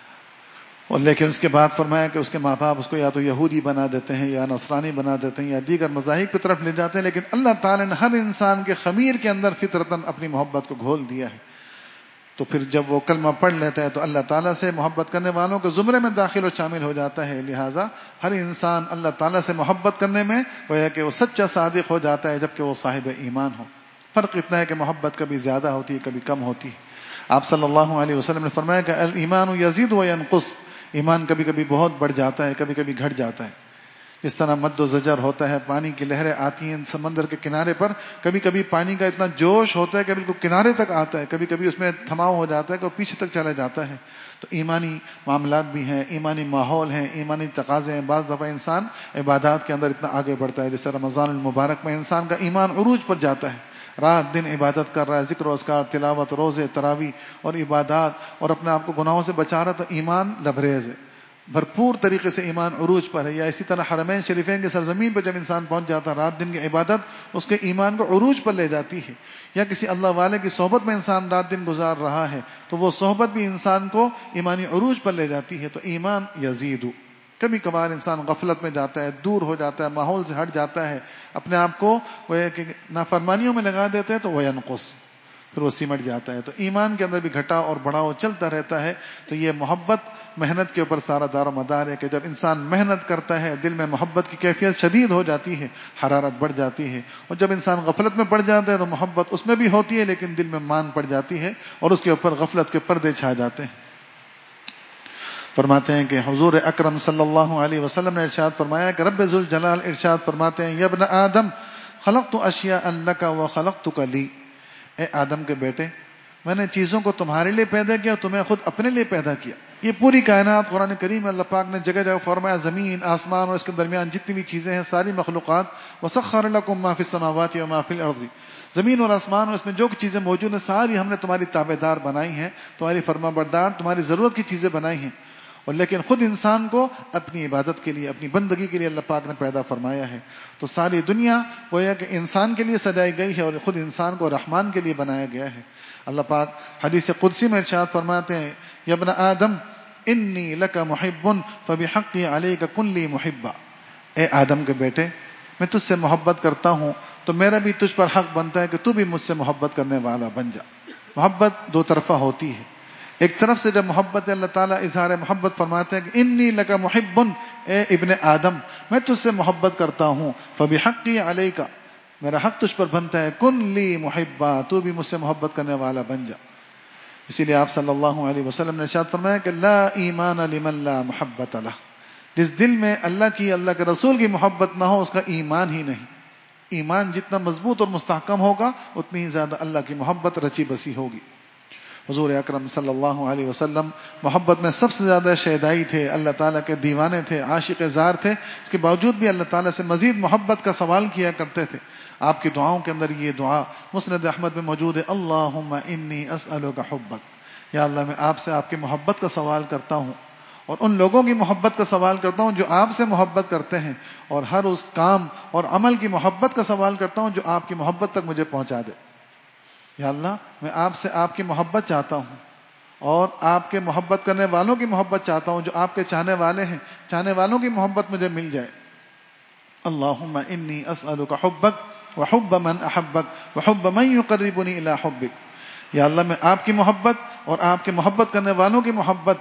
اور لیکن اس کے بعد فرمایا کہ اس کے ماں باپ اس کو یا تو یہودی بنا دیتے ہیں یا نصرانی بنا دیتے ہیں یا دیگر مذاہب کی طرف لے جاتے ہیں، لیکن اللہ تعالیٰ نے ہر انسان کے خمیر کے اندر فطرتاً اپنی محبت کو گھول دیا ہے۔ تو پھر جب وہ کلمہ پڑھ لیتا ہے تو اللہ تعالیٰ سے محبت کرنے والوں کے زمرے میں داخل و شامل ہو جاتا ہے۔ لہٰذا ہر انسان اللہ تعالیٰ سے محبت کرنے میں گویا کہ وہ سچا صادق ہو جاتا ہے جبکہ وہ صاحب ایمان ہو۔ فرق اتنا ہے کہ محبت کبھی زیادہ ہوتی ہے، کبھی کم ہوتی ہے۔ آپ صلی اللہ علیہ وسلم نے فرمایا کہ الایمان یزید و ینقص، ایمان کبھی کبھی بہت بڑھ جاتا ہے، کبھی کبھی گھٹ جاتا ہے۔ جس طرح مد و زجر ہوتا ہے، پانی کی لہریں آتی ہیں سمندر کے کنارے پر، کبھی کبھی پانی کا اتنا جوش ہوتا ہے کہ بالکل کنارے تک آتا ہے، کبھی کبھی اس میں تھماؤ ہو جاتا ہے کہ وہ پیچھے تک چلا جاتا ہے۔ تو ایمانی معاملات بھی ہیں، ایمانی ماحول ہیں، ایمانی تقاضے ہیں۔ بعض دفعہ انسان عبادات کے اندر اتنا آگے بڑھتا ہے، جیسے رمضان المبارک میں انسان کا ایمان عروج پر جاتا ہے، رات دن عبادت کر رہا ہے، ذکر و اذکار، تلاوت، روزے، تراویح اور عبادات، اور اپنے آپ کو گناہوں سے بچا رہا، تو ایمان لبریز ہے۔ بھرپور طریقے سے ایمان عروج پر ہے. یا اسی طرح حرمین شریفین کی سرزمین پر جب انسان پہنچ جاتا ہے، رات دن کی عبادت اس کے ایمان کو عروج پر لے جاتی ہے. یا کسی اللہ والے کی صحبت میں انسان رات دن گزار رہا ہے تو وہ صحبت بھی انسان کو ایمانی عروج پر لے جاتی ہے. تو ایمان یزید. کبھی کبھار انسان غفلت میں جاتا ہے، دور ہو جاتا ہے، ماحول سے ہٹ جاتا ہے، اپنے آپ کو وہ نافرمانیوں میں لگا دیتے ہیں تو وہ ینقص، پھر وہ سمٹ جاتا ہے. تو ایمان کے اندر بھی گھٹاؤ اور بڑھاؤ چلتا رہتا ہے. تو یہ محبت محنت کے اوپر سارا دار و مدار ہے کہ جب انسان محنت کرتا ہے دل میں محبت کی کیفیت شدید ہو جاتی ہے، حرارت بڑھ جاتی ہے. اور جب انسان غفلت میں پڑ جاتا ہے تو محبت اس میں بھی ہوتی ہے لیکن دل میں مان پڑ جاتی ہے اور اس کے اوپر غفلت کے پردے چھا جاتے ہیں. فرماتے ہیں کہ حضور اکرم صلی اللہ علیہ وسلم نے ارشاد فرمایا کہ رب ذوالجلال ارشاد فرماتے ہیں یا ابن آدم خلقت اشیاء لک وخلقتک لی. اے آدم کے بیٹے، میں نے چیزوں کو تمہارے لیے پیدا کیا اور تمہیں خود اپنے لیے پیدا کیا. یہ پوری کائنات قرآن کریم میں اللہ پاک نے جگہ جگہ فرمایا، زمین، آسمان اور اس کے درمیان جتنی بھی چیزیں ہیں ساری مخلوقات، وسخر لکم ما فی السماوات وما فی الارض، زمین اور آسمان اور اس میں جو چیزیں موجود ہیں ساری ہم نے تمہاری تابعدار بنائی ہیں، تمہاری فرما بردار، تمہاری ضرورت کی چیزیں بنائی ہیں. اور لیکن خود انسان کو اپنی عبادت کے لیے، اپنی بندگی کے لیے اللہ پاک نے پیدا فرمایا ہے. تو ساری دنیا گویا کہ انسان کے لیے سجائی گئی ہے اور خود انسان کو رحمان کے لیے بنایا گیا ہے. اللہ پاک حدیث قدسی میں ارشاد فرماتے ہیں یا ابن آدم انی لک محب فبحقی علیک کن لی محبا. اے آدم کے بیٹے، میں تجھ سے محبت کرتا ہوں تو میرا بھی تجھ پر حق بنتا ہے کہ تو بھی مجھ سے محبت کرنے والا بن جا. محبت دو طرفہ ہوتی ہے. ایک طرف سے جب محبت اللہ تعالیٰ اظہار محبت فرماتے ہیں کہ انی لک محب، اے ابن آدم میں تجھ سے محبت کرتا ہوں، فبحقی علیک میرا حق تجھ پر بنتا ہے، کن لی محبا تو بھی مجھ سے محبت کرنے والا بن جا. اسی لیے آپ صلی اللہ علیہ وسلم نے ارشاد فرمایا کہ لا ایمان لمن لا محبت لہ. جس دل میں اللہ کی، اللہ کے رسول کی محبت نہ ہو اس کا ایمان ہی نہیں. ایمان جتنا مضبوط اور مستحکم ہوگا اتنی ہی زیادہ اللہ کی محبت رچی بسی ہوگی. حضور اکرم صلی اللہ علیہ وسلم محبت میں سب سے زیادہ شیدائی تھے، اللہ تعالیٰ کے دیوانے تھے، عاشق زار تھے. اس کے باوجود بھی اللہ تعالیٰ سے مزید محبت کا سوال کیا کرتے تھے. آپ کی دعاؤں کے اندر یہ دعا مسند احمد میں موجود ہے، اللہم انی اسألک حبک. یا اللہ میں آپ سے آپ کی محبت کا سوال کرتا ہوں اور ان لوگوں کی محبت کا سوال کرتا ہوں جو آپ سے محبت کرتے ہیں، اور ہر اس کام اور عمل کی محبت کا سوال کرتا ہوں جو آپ کی محبت تک مجھے پہنچا دے. یا اللہ میں آپ سے آپ کی محبت چاہتا ہوں اور آپ کے محبت کرنے والوں کی محبت چاہتا ہوں جو آپ کے چاہنے والے ہیں، چاہنے والوں کی محبت مجھے مل جائے. اللہم انی اسألک حبک وحب من احبک وحب من یقربنی الی حبک. یا اللہ میں آپ کی محبت اور آپ کے محبت کرنے والوں کی محبت،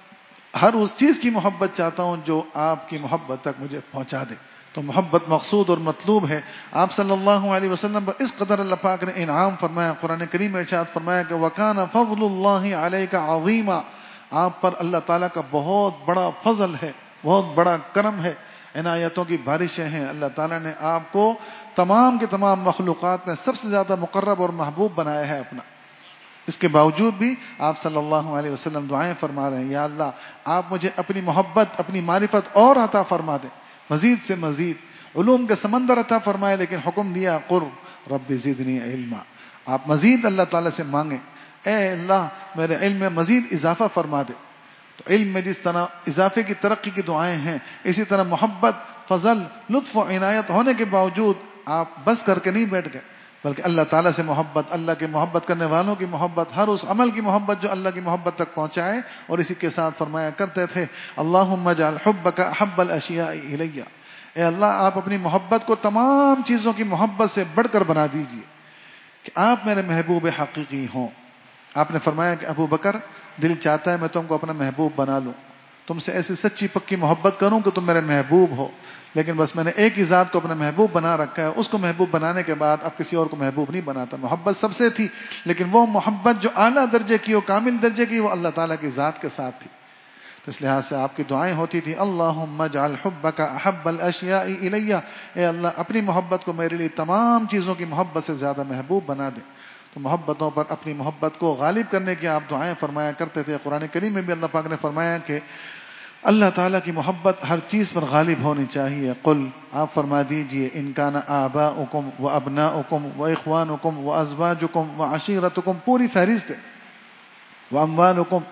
ہر اس چیز کی محبت چاہتا ہوں جو آپ کی محبت تک مجھے پہنچا دے. تو محبت مقصود اور مطلوب ہے. آپ صلی اللہ علیہ وسلم پر اس قدر اللہ پاک نے انعام فرمایا. قرآن کریم میں ارشاد فرمایا کہ وَكَانَ فَضْلُ اللَّهِ عَلَيْكَ عَظِيمًا. آپ پر اللہ تعالیٰ کا بہت بڑا فضل ہے، بہت بڑا کرم ہے، عنایتوں کی بارشیں ہیں. اللہ تعالیٰ نے آپ کو تمام کے تمام مخلوقات میں سب سے زیادہ مقرب اور محبوب بنایا ہے اپنا. اس کے باوجود بھی آپ صلی اللہ علیہ وسلم دعائیں فرما رہے ہیں، یا اللہ آپ مجھے اپنی محبت، اپنی معرفت اور عطا فرما دیں، مزید سے مزید علوم کے سمندر عطا فرمائے. لیکن حکم دیا قر رب زدنی علما. آپ مزید اللہ تعالیٰ سے مانگیں، اے اللہ میرے علم میں مزید اضافہ فرما دے. تو علم میں جس طرح اضافے کی ترقی کی دعائیں ہیں، اسی طرح محبت، فضل، لطف و عنایت ہونے کے باوجود آپ بس کر کے نہیں بیٹھ گئے، بلکہ اللہ تعالیٰ سے محبت، اللہ کے محبت کرنے والوں کی محبت، ہر اس عمل کی محبت جو اللہ کی محبت تک پہنچائے. اور اسی کے ساتھ فرمایا کرتے تھے اللہم اجعل حبک احب الاشیاء الی. اے اللہ آپ اپنی محبت کو تمام چیزوں کی محبت سے بڑھ کر بنا دیجئے کہ آپ میرے محبوب حقیقی ہوں. آپ نے فرمایا کہ ابو بکر دل چاہتا ہے میں تم کو اپنا محبوب بنا لوں، تم سے ایسی سچی پکی محبت کروں کہ تم میرے محبوب ہو. لیکن بس میں نے ایک ہی ذات کو اپنا محبوب بنا رکھا ہے، اس کو محبوب بنانے کے بعد اب کسی اور کو محبوب نہیں بناتا. محبت سب سے تھی، لیکن وہ محبت جو اعلیٰ درجے کی، وہ کامل درجے کی، وہ اللہ تعالیٰ کی ذات کے ساتھ تھی. تو اس لحاظ سے آپ کی دعائیں ہوتی تھی اللہم اجعل حبک احب الاشیاء الی. اے اللہ اپنی محبت کو میرے لیے تمام چیزوں کی محبت سے زیادہ محبوب بنا دے. تو محبتوں پر اپنی محبت کو غالب کرنے کی آپ دعائیں فرمایا کرتے تھے. قرآن کریم میں بھی اللہ پاک نے فرمایا کہ اللہ تعالیٰ کی محبت ہر چیز پر غالب ہونی چاہیے. قل آپ فرما دیجئے ان کان آباؤکم و ابناؤکم و اخوانکم و ازواجکم و عشیرتکم، پوری فہرست ہے. و اموالکم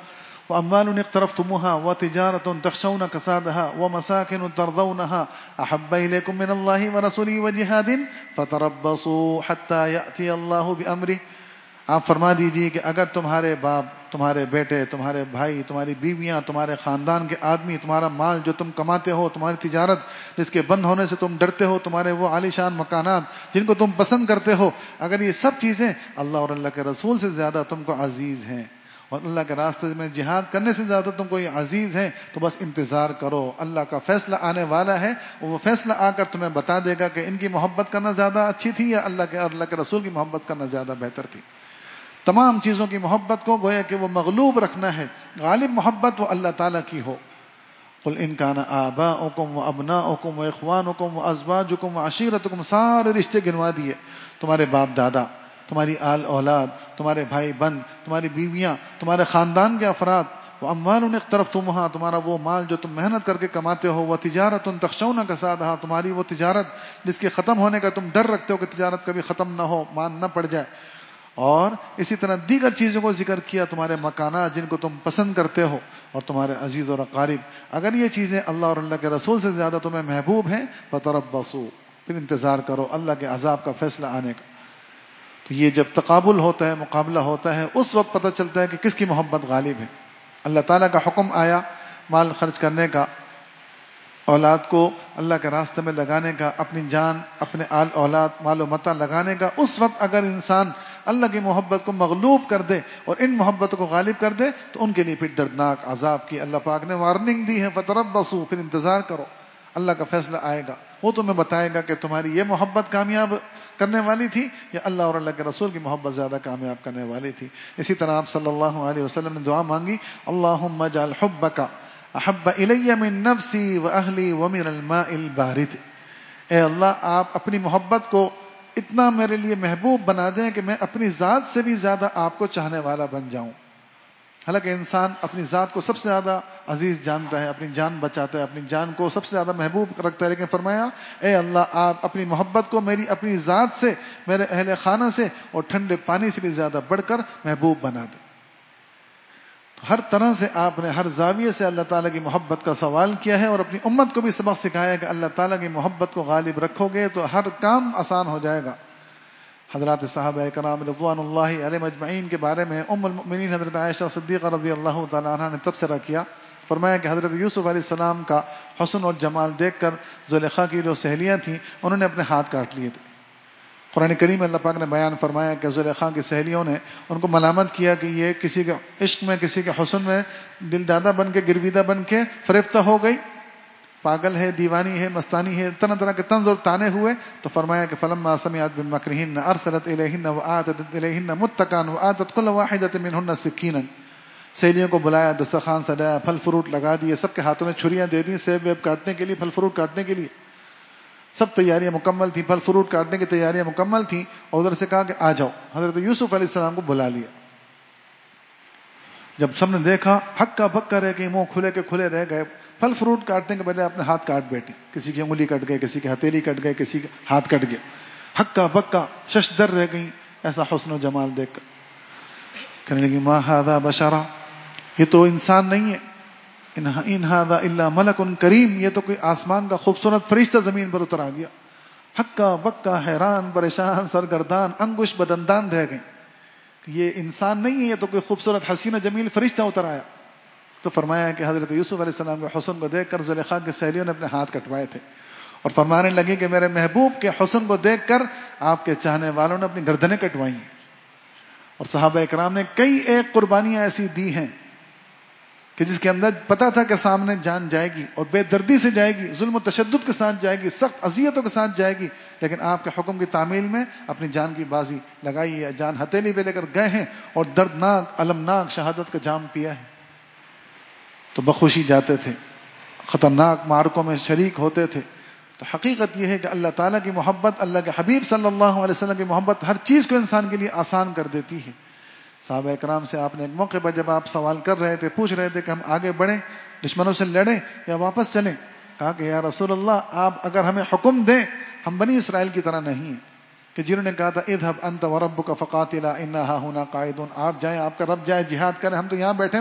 وأموال اقترفتموها وتجارة تخشون كسادها ومساكن ترضونها أحب إليكم من الله ورسوله وجهاد فتربصوا حتى يأتي الله بأمره. آپ فرما دیجئے کہ اگر تمہارے باپ، تمہارے بیٹے، تمہارے بھائی، تمہاری بیویاں، تمہارے خاندان کے آدمی، تمہارا مال جو تم کماتے ہو، تمہاری تجارت جس کے بند ہونے سے تم ڈرتے ہو، تمہارے وہ عالی شان مکانات جن کو تم پسند کرتے ہو، اگر یہ سب چیزیں اللہ اور اللہ کے رسول سے زیادہ تم کو عزیز ہیں اور اللہ کے راستے میں جہاد کرنے سے زیادہ تم کو یہ عزیز ہے، تو بس انتظار کرو، اللہ کا فیصلہ آنے والا ہے، وہ فیصلہ آ کر تمہیں بتا دے گا کہ ان کی محبت کرنا زیادہ اچھی تھی یا اللہ کے رسول کی محبت کرنا زیادہ بہتر تھی. تمام چیزوں کی محبت کو گویا کہ وہ مغلوب رکھنا ہے، غالب محبت وہ اللہ تعالیٰ کی ہو. قل ان کان آباؤکم و ابناؤکم و اخوانکم و ازواجکم و عشیرتکم، سارے رشتے گنوا دیے، تمہارے باپ دادا، تمہاری آل اولاد، تمہارے بھائی بند، تمہاری بیویاں، تمہارے خاندان کے افراد، واموال اقترفتموها، تمہارا وہ مال جو تم محنت کر کے کماتے ہو، وتجارت تخشون کسادها، تمہاری وہ تجارت جس کے ختم ہونے کا تم ڈر رکھتے ہو کہ تجارت کبھی ختم نہ ہو، مان نہ پڑ جائے. اور اسی طرح دیگر چیزوں کو ذکر کیا، تمہارے مکانات جن کو تم پسند کرتے ہو اور تمہارے عزیز اور اقارب. اگر یہ چیزیں اللہ اور اللہ کے رسول سے زیادہ تمہیں محبوب ہیں، فتربصوا، پھر انتظار کرو اللہ کے عذاب کا فیصلہ آنے کا. تو یہ جب تقابل ہوتا ہے، مقابلہ ہوتا ہے، اس وقت پتہ چلتا ہے کہ کس کی محبت غالب ہے. اللہ تعالیٰ کا حکم آیا مال خرچ کرنے کا، اولاد کو اللہ کے راستے میں لگانے کا، اپنی جان، اپنے آل اولاد، مال و متاع لگانے کا. اس وقت اگر انسان اللہ کی محبت کو مغلوب کر دے اور ان محبتوں کو غالب کر دے تو ان کے لیے پھر دردناک عذاب کی اللہ پاک نے وارننگ دی ہے. فتربصوا، پھر انتظار کرو، اللہ کا فیصلہ آئے گا، وہ تمہیں بتائے گا کہ تمہاری یہ محبت کامیاب کرنے والی تھی یا اللہ اور اللہ کے رسول کی محبت زیادہ کامیاب کرنے والی تھی. اسی طرح آپ صلی اللہ علیہ وسلم نے دعا مانگی، اللہم اجعل حبک احب الی من نفسی و اہلی ومن الماء البارد. اے اللہ، آپ اپنی محبت کو اتنا میرے لیے محبوب بنا دیں کہ میں اپنی ذات سے بھی زیادہ آپ کو چاہنے والا بن جاؤں. حالانکہ انسان اپنی ذات کو سب سے زیادہ عزیز جانتا ہے، اپنی جان بچاتا ہے، اپنی جان کو سب سے زیادہ محبوب رکھتا ہے، لیکن فرمایا اے اللہ، آپ اپنی محبت کو میری اپنی ذات سے، میرے اہل خانہ سے اور ٹھنڈے پانی سے بھی زیادہ بڑھ کر محبوب بنا دیں. ہر طرح سے آپ نے ہر زاویے سے اللہ تعالیٰ کی محبت کا سوال کیا ہے اور اپنی امت کو بھی سبق سکھایا کہ اللہ تعالیٰ کی محبت کو غالب رکھو گے تو ہر کام آسان ہو جائے گا. حضرات صحابہ کرام رضوان اللہ علیہم اجمعین کے بارے میں ام المؤمنین حضرت عائشہ صدیقہ رضی اللہ تعالیٰ عنہ نے تبصرہ کیا. فرمایا کہ حضرت یوسف علیہ السلام کا حسن اور جمال دیکھ کر زلیخا کی جو سہیلیاں تھیں انہوں نے اپنے ہاتھ کاٹ لیے تھے. قرآن کریم میں اللہ پاک نے بیان فرمایا کہ زلیخا کی سہیلیوں نے ان کو ملامت کیا کہ یہ کسی کے عشق میں، کسی کے حسن میں دل دادہ بن کے، گرویدہ بن کے فریفتہ ہو گئی، پاگل ہے، دیوانی ہے، مستانی ہے، طرح طرح کے طنز اور تانے ہوئے. تو فرمایا کہ فلما سمعت بمکرہن ارسلت الیہن وآتت الیہن متکئا وآتت کل واحدۃ منہن سکینا. سہیلیوں کو بلایا، دسترخوان سجایا، پھل فروٹ لگا دیے، سب کے ہاتھوں میں چھریاں دے دی سیب ویب کاٹنے کے لیے، پھل فروٹ کاٹنے کے لیے. سب تیاریاں مکمل تھیں، پھل فروٹ کاٹنے کی تیاریاں مکمل تھیں، اور ادھر سے کہا کہ آ جاؤ. حضرت یوسف علیہ السلام کو بلا لیا. جب سب نے دیکھا ہکا بکا رہ گئی، منہ کھلے کے کھلے رہ گئے. پھل فروٹ کاٹنے کے بجائے اپنے ہاتھ کاٹ بیٹھی. کسی کی انگلی کٹ گئے، کسی کی ہتھیلی کٹ گئے، کسی کا ہاتھ کٹ گیا. ہکا بکا ششدر رہ گئی ایسا حسن و جمال دیکھ کر. کہنے لگی ما ھذا بشرا، یہ تو انسان نہیں ہے، ان ھذا الا ملک کریم، یہ تو کوئی آسمان کا خوبصورت فرشتہ زمین پر اتر آ گیا. ہکا بکا حیران پریشان سرگردان انگوش بدندان رہ گئی. یہ انسان نہیں ہے، یہ تو کوئی خوبصورت حسین و جمیل فرشتہ اتر آیا. تو فرمایا کہ حضرت یوسف علیہ السلام کے حسن کو دیکھ کر زلیخا کی سہیلیوں نے اپنے ہاتھ کٹوائے تھے اور فرمانے لگی کہ میرے محبوب کے حسن کو دیکھ کر آپ کے چاہنے والوں نے اپنی گردنیں کٹوائی ہیں. اور صحابہ اکرام نے کئی ایک قربانیاں ایسی دی ہیں کہ جس کے اندر پتا تھا کہ سامنے جان جائے گی اور بے دردی سے جائے گی، ظلم و تشدد کے ساتھ جائے گی، سخت اذیتوں کے ساتھ جائے گی، لیکن آپ کے حکم کی تعمیل میں اپنی جان کی بازی لگائی ہے. جان ہتھیلی پہ لے کر گئے ہیں اور دردناک المناک شہادت کا جام پیا ہے. تو بخوشی جاتے تھے، خطرناک معرکوں میں شریک ہوتے تھے. تو حقیقت یہ ہے کہ اللہ تعالیٰ کی محبت، اللہ کے حبیب صلی اللہ علیہ وسلم کی محبت ہر چیز کو انسان کے لیے آسان کر دیتی ہے. صحابہ اکرام سے آپ نے ایک موقع پر جب آپ سوال کر رہے تھے، پوچھ رہے تھے کہ ہم آگے بڑھیں، دشمنوں سے لڑیں یا واپس چلیں، کہا کہ یا رسول اللہ، آپ اگر ہمیں حکم دیں، ہم بنی اسرائیل کی طرح نہیں ہیں کہ جنہوں نے کہا تھا اذهب انت وربك فقاتلا انا هاهنا قاعدون، آپ جائیں، آپ کا رب جائے جہاد کریں، ہم تو یہاں بیٹھے ہوئے.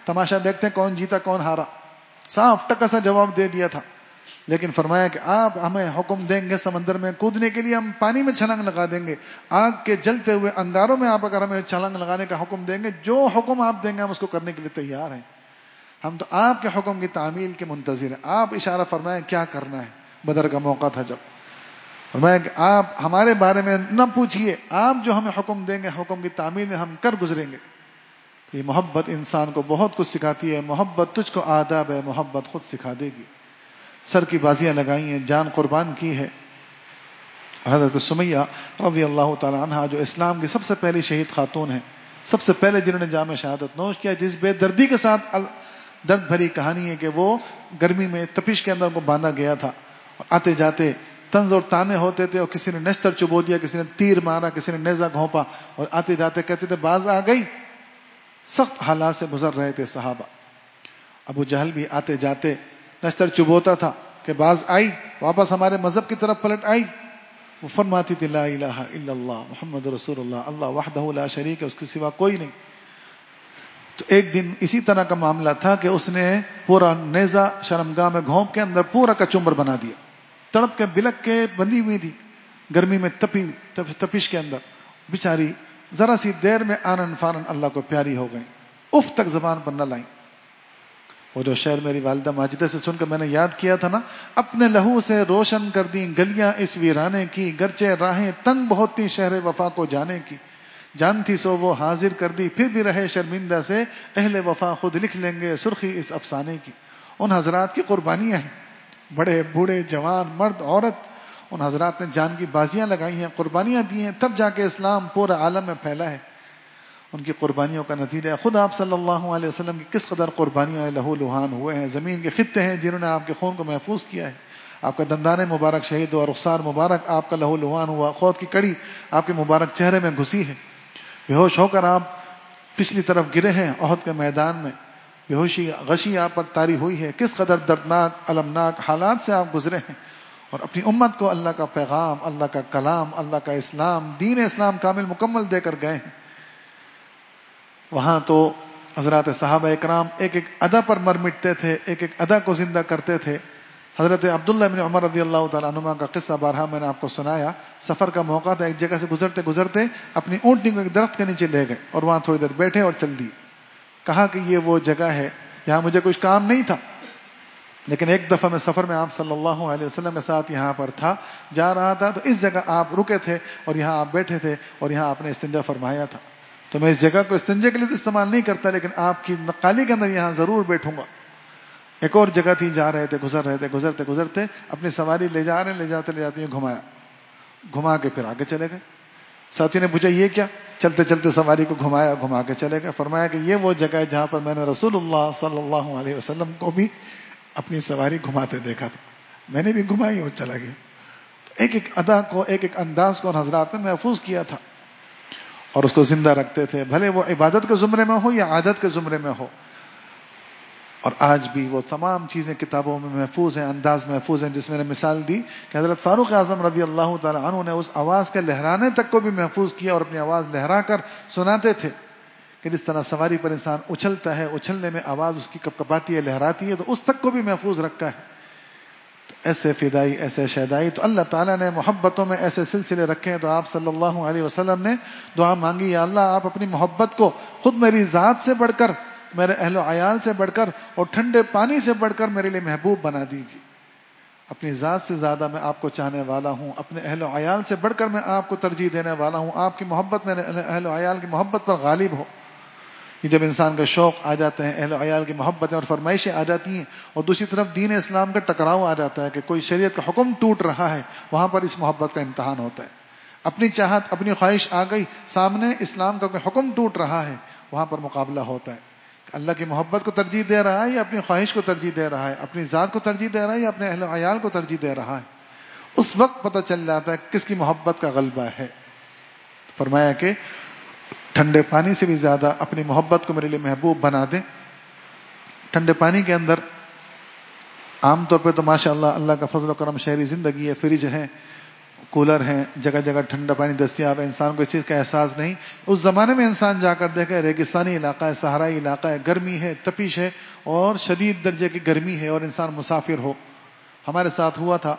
تماشا دیکھتے ہیں کون جیتا کون ہارا. صاف ٹکا سا جواب دے دیا تھا. لیکن فرمایا کہ آپ ہمیں حکم دیں گے سمندر میں کودنے کے لیے، ہم پانی میں چھلانگ لگا دیں گے. آگ کے جلتے ہوئے انگاروں میں آپ اگر ہمیں چھلانگ لگانے کا حکم دیں گے، جو حکم آپ دیں گے ہم اس کو کرنے کے لیے تیار ہیں. ہم تو آپ کے حکم کی تعمیل کے منتظر ہیں. آپ اشارہ فرمائیں کیا کرنا ہے. بدر کا موقع تھا جب. فرمایا کہ آپ ہمارے بارے میں نہ پوچھئے، آپ جو ہمیں حکم دیں گے حکم کی تعمیل میں ہم کر گزریں گے. یہ محبت انسان کو بہت کچھ سکھاتی ہے. محبت تجھ کو آداب ہے، محبت خود سکھا دے گی. سر کی بازیاں لگائی ہیں، جان قربان کی ہے. حضرت سمیہ رضی اللہ تعالی عنہا جو اسلام کی سب سے پہلی شہید خاتون ہیں، سب سے پہلے جنہوں نے جام شہادت نوش کیا، جس بے دردی کے ساتھ درد بھری کہانی ہے کہ وہ گرمی میں تپش کے اندر کو باندھا گیا تھا، اور آتے جاتے طنز اور تانے ہوتے تھے، اور کسی نے نشتر چبو دیا، کسی نے تیر مارا، کسی نے نیزہ گھونپا، اور آتے جاتے کہتے تھے باز آ گئی. سخت حالات سے گزر رہے تھے صحابہ. ابو جہل بھی آتے جاتے نشتر چبوتا تھا کہ باز آئی، واپس ہمارے مذہب کی طرف پلٹ آئی. وہ فرماتی تھی لا الہ الا اللہ محمد رسول اللہ، اللہ وحدہ لا شریک ہے، اس کے سوا کوئی نہیں. تو ایک دن اسی طرح کا معاملہ تھا کہ اس نے پورا نیزہ شرمگاہ میں گھونپ کے اندر پورا کچمبر بنا دیا. تڑپ کے بلک کے بندی ہوئی تھی گرمی میں تپش کے اندر. بیچاری ذرا سی دیر میں آنن فارن اللہ کو پیاری ہو گئی. اف تک زبان پر نہ لائیں. وہ جو شعر میری والدہ ماجدہ سے سن کر میں نے یاد کیا تھا نا، اپنے لہو سے روشن کر دیں گلیاں اس ویرانے کی، گرچہ راہیں تنگ بہت تھی شہر وفا کو جانے کی. جانتی سو وہ حاضر کر دی پھر بھی رہے شرمندہ سے، اہل وفا خود لکھ لیں گے سرخی اس افسانے کی. ان حضرات کی قربانیاں ہیں، بڑے بوڑھے جوان مرد عورت، ان حضرات نے جان کی بازیاں لگائی ہیں، قربانیاں دی ہیں، تب جا کے اسلام پورے عالم میں پھیلا ہے. ان کی قربانیوں کا نتیجہ ہے خود آپ صلی اللہ علیہ وسلم کی کس قدر قربانیاں لہو لہان ہوئے ہیں. زمین کے خطے ہیں جنہوں نے آپ کے خون کو محفوظ کیا ہے. آپ کا دندان مبارک شہید ہوا، رخسار مبارک آپ کا لہو لہان ہوا، خود کی کڑی آپ کے مبارک چہرے میں گھسی ہے. بے ہوش ہو کر آپ پچھلی طرف گرے ہیں احد کے میدان میں، بے ہوشی غشی آپ پر طاری ہوئی ہے. کس قدر دردناک المناک حالات سے آپ گزرے ہیں، اور اپنی امت کو اللہ کا پیغام، اللہ کا کلام، اللہ کا اسلام، دین اسلام کامل مکمل دے کر گئے ہیں. وہاں تو حضرات صحابہ اکرام ایک ایک ادا پر مر مٹتے تھے، ایک ایک ادا کو زندہ کرتے تھے. حضرت عبداللہ بن عمر رضی اللہ تعالیٰ عنہما کا قصہ بارہا میں نے آپ کو سنایا. سفر کا موقع تھا، ایک جگہ سے گزرتے گزرتے اپنی اونٹنی کو ایک درخت کے نیچے لے گئے اور وہاں تھوڑی دیر بیٹھے اور چل دی. کہا کہ یہ وہ جگہ ہے یہاں مجھے کچھ کام نہیں تھا، لیکن ایک دفعہ میں سفر میں آپ صلی اللہ علیہ وسلم کے ساتھ یہاں پر تھا، جا رہا تھا، تو اس جگہ آپ رکے تھے اور یہاں آپ بیٹھے تھے اور یہاں آپ نے استنجا فرمایا تھا. تو میں اس جگہ کو استنجے کے لیے استعمال نہیں کرتا، لیکن آپ کی نقالی کے اندر یہاں ضرور بیٹھوں گا. ایک اور جگہ تھی، جا رہے تھے، گزر رہے تھے، گزرتے گزرتے اپنی سواری لے جا رہے ہیں، لے جاتے گھمایا، گھما کے پھر آگے چلے گئے. ساتھی نے پوچھا یہ کیا؟ چلتے چلتے سواری کو گھمایا، گھما کے چلے گئے. فرمایا کہ یہ وہ جگہ ہے جہاں پر میں نے رسول اللہ صلی اللہ علیہ وسلم کو بھی اپنی سواری گھماتے دیکھا تھا، میں نے بھی گھمائی اور چلا گیا. ایک ایک ادا کو، ایک ایک انداز کو حضرات نے محفوظ کیا تھا اور اس کو زندہ رکھتے تھے، بھلے وہ عبادت کے زمرے میں ہو یا عادت کے زمرے میں ہو. اور آج بھی وہ تمام چیزیں کتابوں میں محفوظ ہیں، انداز محفوظ ہیں. جس میں نے مثال دی کہ حضرت فاروق اعظم رضی اللہ تعالی عنہ نے اس آواز کے لہرانے تک کو بھی محفوظ کیا اور اپنی آواز لہرا کر سناتے تھے کہ جس طرح سواری پر انسان اچھلتا ہے، اچھلنے میں آواز اس کی کپکپاتی ہے، لہراتی ہے، تو اس تک کو بھی محفوظ رکھا ہے. ایسے فدائی، ایسے شیدائی، تو اللہ تعالیٰ نے محبتوں میں ایسے سلسلے رکھے ہیں. تو آپ صلی اللہ علیہ وسلم نے دعا مانگی، یا اللہ آپ اپنی محبت کو خود میری ذات سے بڑھ کر، میرے اہل و عیال سے بڑھ کر اور ٹھنڈے پانی سے بڑھ کر میرے لیے محبوب بنا دیجیے. اپنی ذات سے زیادہ میں آپ کو چاہنے والا ہوں، اپنے اہل و عیال سے بڑھ کر میں آپ کو ترجیح دینے والا ہوں. آپ کی محبت میرے اہل و عیال کی محبت پر غالب ہو. یہ جب انسان کا شوق آ جاتے ہیں، اہل و عیال کی محبتیں اور فرمائشیں آ جاتی ہیں، اور دوسری طرف دین اسلام کا ٹکراؤ آ جاتا ہے کہ کوئی شریعت کا حکم ٹوٹ رہا ہے، وہاں پر اس محبت کا امتحان ہوتا ہے. اپنی چاہت، اپنی خواہش آ گئی سامنے، اسلام کا کوئی حکم ٹوٹ رہا ہے، وہاں پر مقابلہ ہوتا ہے. اللہ کی محبت کو ترجیح دے رہا ہے یا اپنی خواہش کو ترجیح دے رہا ہے، اپنی ذات کو ترجیح دے رہا ہے یا اپنے اہل و عیال کو ترجیح دے رہا ہے. اس وقت پتہ چل جاتا ہے کس کی محبت کا غلبہ ہے. فرمایا کہ ٹھنڈے پانی سے بھی زیادہ اپنی محبت کو میرے لیے محبوب بنا دیں. ٹھنڈے پانی کے اندر عام طور پہ تو ماشاء اللہ اللہ کا فضل و کرم شہری زندگی ہے، فریج ہے، کولر ہیں، جگہ جگہ ٹھنڈا پانی دستیاب ہے، انسان کو اس چیز کا احساس نہیں. اس زمانے میں انسان جا کر دیکھے ریگستانی علاقہ ہے، صحرائی علاقہ ہے، گرمی ہے، تپش ہے اور شدید درجے کی گرمی ہے اور انسان مسافر ہو. ہمارے ساتھ ہوا تھا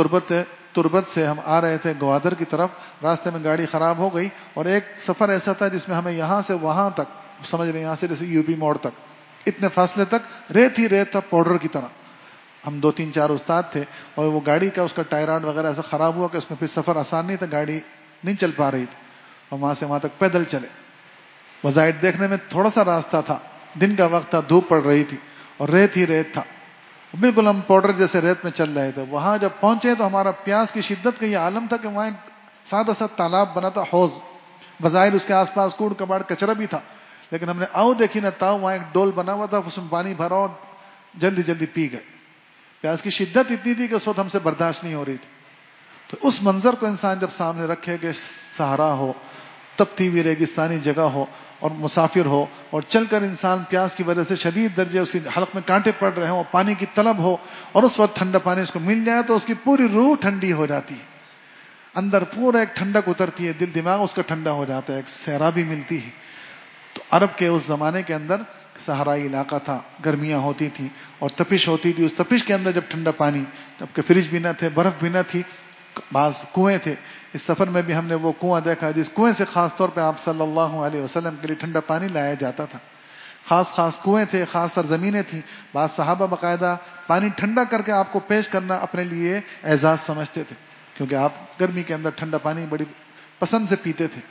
تربت سے ہم آ رہے تھے گوادر کی طرف، راستے میں گاڑی خراب ہو گئی اور ایک سفر ایسا تھا جس میں ہمیں یہاں سے وہاں تک، سمجھ لیں یہاں سے جیسے یو پی موڑ تک، اتنے فاصلے تک ریت ہی ریت تھا پاؤڈر کی طرح. ہم 2-3-4 استاد تھے اور وہ گاڑی کا اس کا ٹائراڈ وغیرہ ایسا خراب ہوا کہ اس میں پھر سفر آسان نہیں تھا، گاڑی نہیں چل پا رہی تھی اور وہاں سے وہاں تک پیدل چلے. وزائٹ دیکھنے میں تھوڑا سا راستہ تھا، دن کا وقت تھا، دھوپ پڑ رہی تھی اور ریت ہی ریت تھا، بالکل ہم پاؤڈر جیسے ریت میں چل رہے تھے. وہاں جب پہنچے تو ہمارا پیاس کی شدت کا یہ عالم تھا کہ وہاں ایک سادہ سا تالاب بنا تھا، حوض، بظاہر اس کے آس پاس کوڑ کباڑ کچرا بھی تھا، لیکن ہم نے آؤ دیکھی نہ تاؤ، وہاں ایک ڈول بنا ہوا تھا، اس میں پانی بھرا اور جلدی جلدی پی گئے. پیاس کی شدت اتنی تھی کہ اس وقت ہم سے برداشت نہیں ہو رہی تھی. تو اس منظر کو انسان جب سامنے رکھے کہ صحرا ہو، تپتی ہوئی ریگستانی جگہ ہو اور مسافر ہو اور چل کر انسان پیاس کی وجہ سے شدید درجے اس کی حلق میں کانٹے پڑ رہے ہوں، پانی کی طلب ہو اور اس وقت ٹھنڈا پانی اس کو مل جائے تو اس کی پوری روح ٹھنڈی ہو جاتی ہے، اندر پورا ایک ٹھنڈک اترتی ہے، دل دماغ اس کا ٹھنڈا ہو جاتا ہے، ایک سیرابی ملتی ہے. تو عرب کے اس زمانے کے اندر صحرائی علاقہ تھا، گرمیاں ہوتی تھیں اور تپش ہوتی تھی. اس تپش کے اندر جب ٹھنڈا پانی، جبکہ فریج بھی نہ تھے، برف بھی نہ تھی، بعض کنویں تھے. اس سفر میں بھی ہم نے وہ کنواں دیکھا جس کنویں سے خاص طور پہ آپ صلی اللہ علیہ وسلم کے لیے ٹھنڈا پانی لایا جاتا تھا. خاص کنویں تھے، خاص سرزمینیں تھیں. بعض صحابہ باقاعدہ پانی ٹھنڈا کر کے آپ کو پیش کرنا اپنے لیے اعزاز سمجھتے تھے، کیونکہ آپ گرمی کے اندر ٹھنڈا پانی بڑی پسند سے پیتے تھے.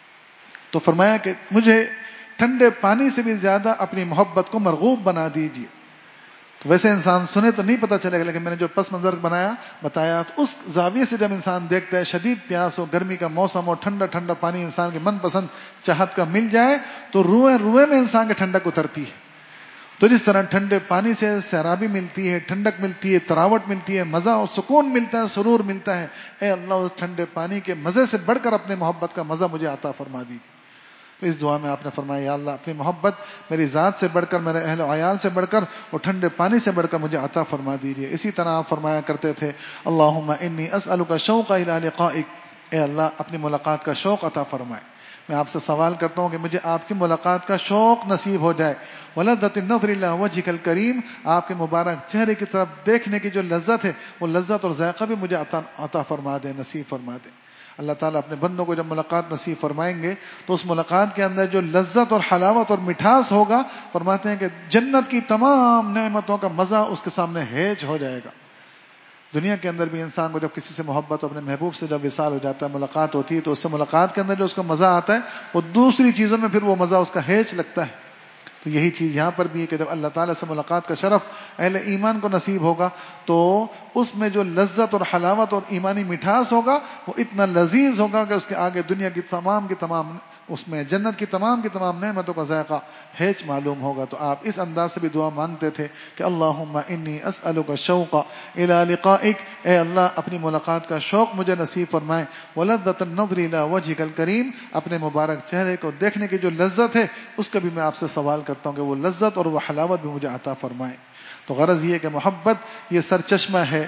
تو فرمایا کہ مجھے ٹھنڈے پانی سے بھی زیادہ اپنی محبت کو مرغوب بنا دیجیے. تو ویسے انسان سنے تو نہیں پتہ چلے گا، لیکن میں نے جو پس منظر بتایا تو اس زاویے سے جب انسان دیکھتا ہے، شدید پیاس ہو، گرمی کا موسم ہو، ٹھنڈا ٹھنڈا پانی انسان کے من پسند چاہت کا مل جائے تو روئے میں انسان کے ٹھنڈک اترتی ہے. تو جس طرح ٹھنڈے پانی سے سیرابی ملتی ہے، ٹھنڈک ملتی ہے، تراوٹ ملتی ہے، مزہ اور سکون ملتا ہے، سرور ملتا ہے، اے اللہ اس ٹھنڈے پانی کے مزے سے بڑھ کر اپنے محبت کا مزہ مجھے عطا فرما دیجیے. تو اس دعا میں آپ نے فرمایا، یا اللہ اپنی محبت میری ذات سے بڑھ کر، میرے اہل و عیال سے بڑھ کر اور ٹھنڈے پانی سے بڑھ کر مجھے عطا فرما دیجیے. اسی طرح آپ فرمایا کرتے تھے، اللہم انی اسألک شوق الی لقائک، اے اللہ اپنی ملاقات کا شوق عطا فرمائے. میں آپ سے سوال کرتا ہوں کہ مجھے آپ کی ملاقات کا شوق نصیب ہو جائے. ولذت النظر الی وجهک الکریم، آپ کے مبارک چہرے کی طرف دیکھنے کی جو لذت ہے، وہ لذت اور ذائقہ بھی مجھے عطا فرما دے، نصیب فرما دے. اللہ تعالیٰ اپنے بندوں کو جب ملاقات نصیب فرمائیں گے تو اس ملاقات کے اندر جو لذت اور حلاوت اور مٹھاس ہوگا، فرماتے ہیں کہ جنت کی تمام نعمتوں کا مزہ اس کے سامنے ہیج ہو جائے گا. دنیا کے اندر بھی انسان کو جب کسی سے محبت، اپنے محبوب سے جب وصال ہو جاتا ہے، ملاقات ہوتی ہے، تو اس سے ملاقات کے اندر جو اس کو مزہ آتا ہے وہ دوسری چیزوں میں پھر وہ مزہ اس کا ہیج لگتا ہے. تو یہی چیز یہاں پر بھی ہے کہ جب اللہ تعالیٰ سے ملاقات کا شرف اہل ایمان کو نصیب ہوگا تو اس میں جو لذت اور حلاوت اور ایمانی مٹھاس ہوگا وہ اتنا لذیذ ہوگا کہ اس کے آگے دنیا کی تمام اس میں جنت کی تمام نعمتوں کا ذائقہ ہیچ معلوم ہوگا. تو آپ اس انداز سے بھی دعا مانگتے تھے کہ اللہم انی اسألک الشوق الی لقائک، اے اللہ اپنی ملاقات کا شوق مجھے نصیب فرمائے. ولذت النظر الی وجهک الکریم، اپنے مبارک چہرے کو دیکھنے کی جو لذت ہے اس کا بھی میں آپ سے سوال کرتا ہوں کہ وہ لذت اور وہ حلاوت بھی مجھے عطا فرمائے. تو غرض یہ کہ محبت یہ سرچشمہ ہے،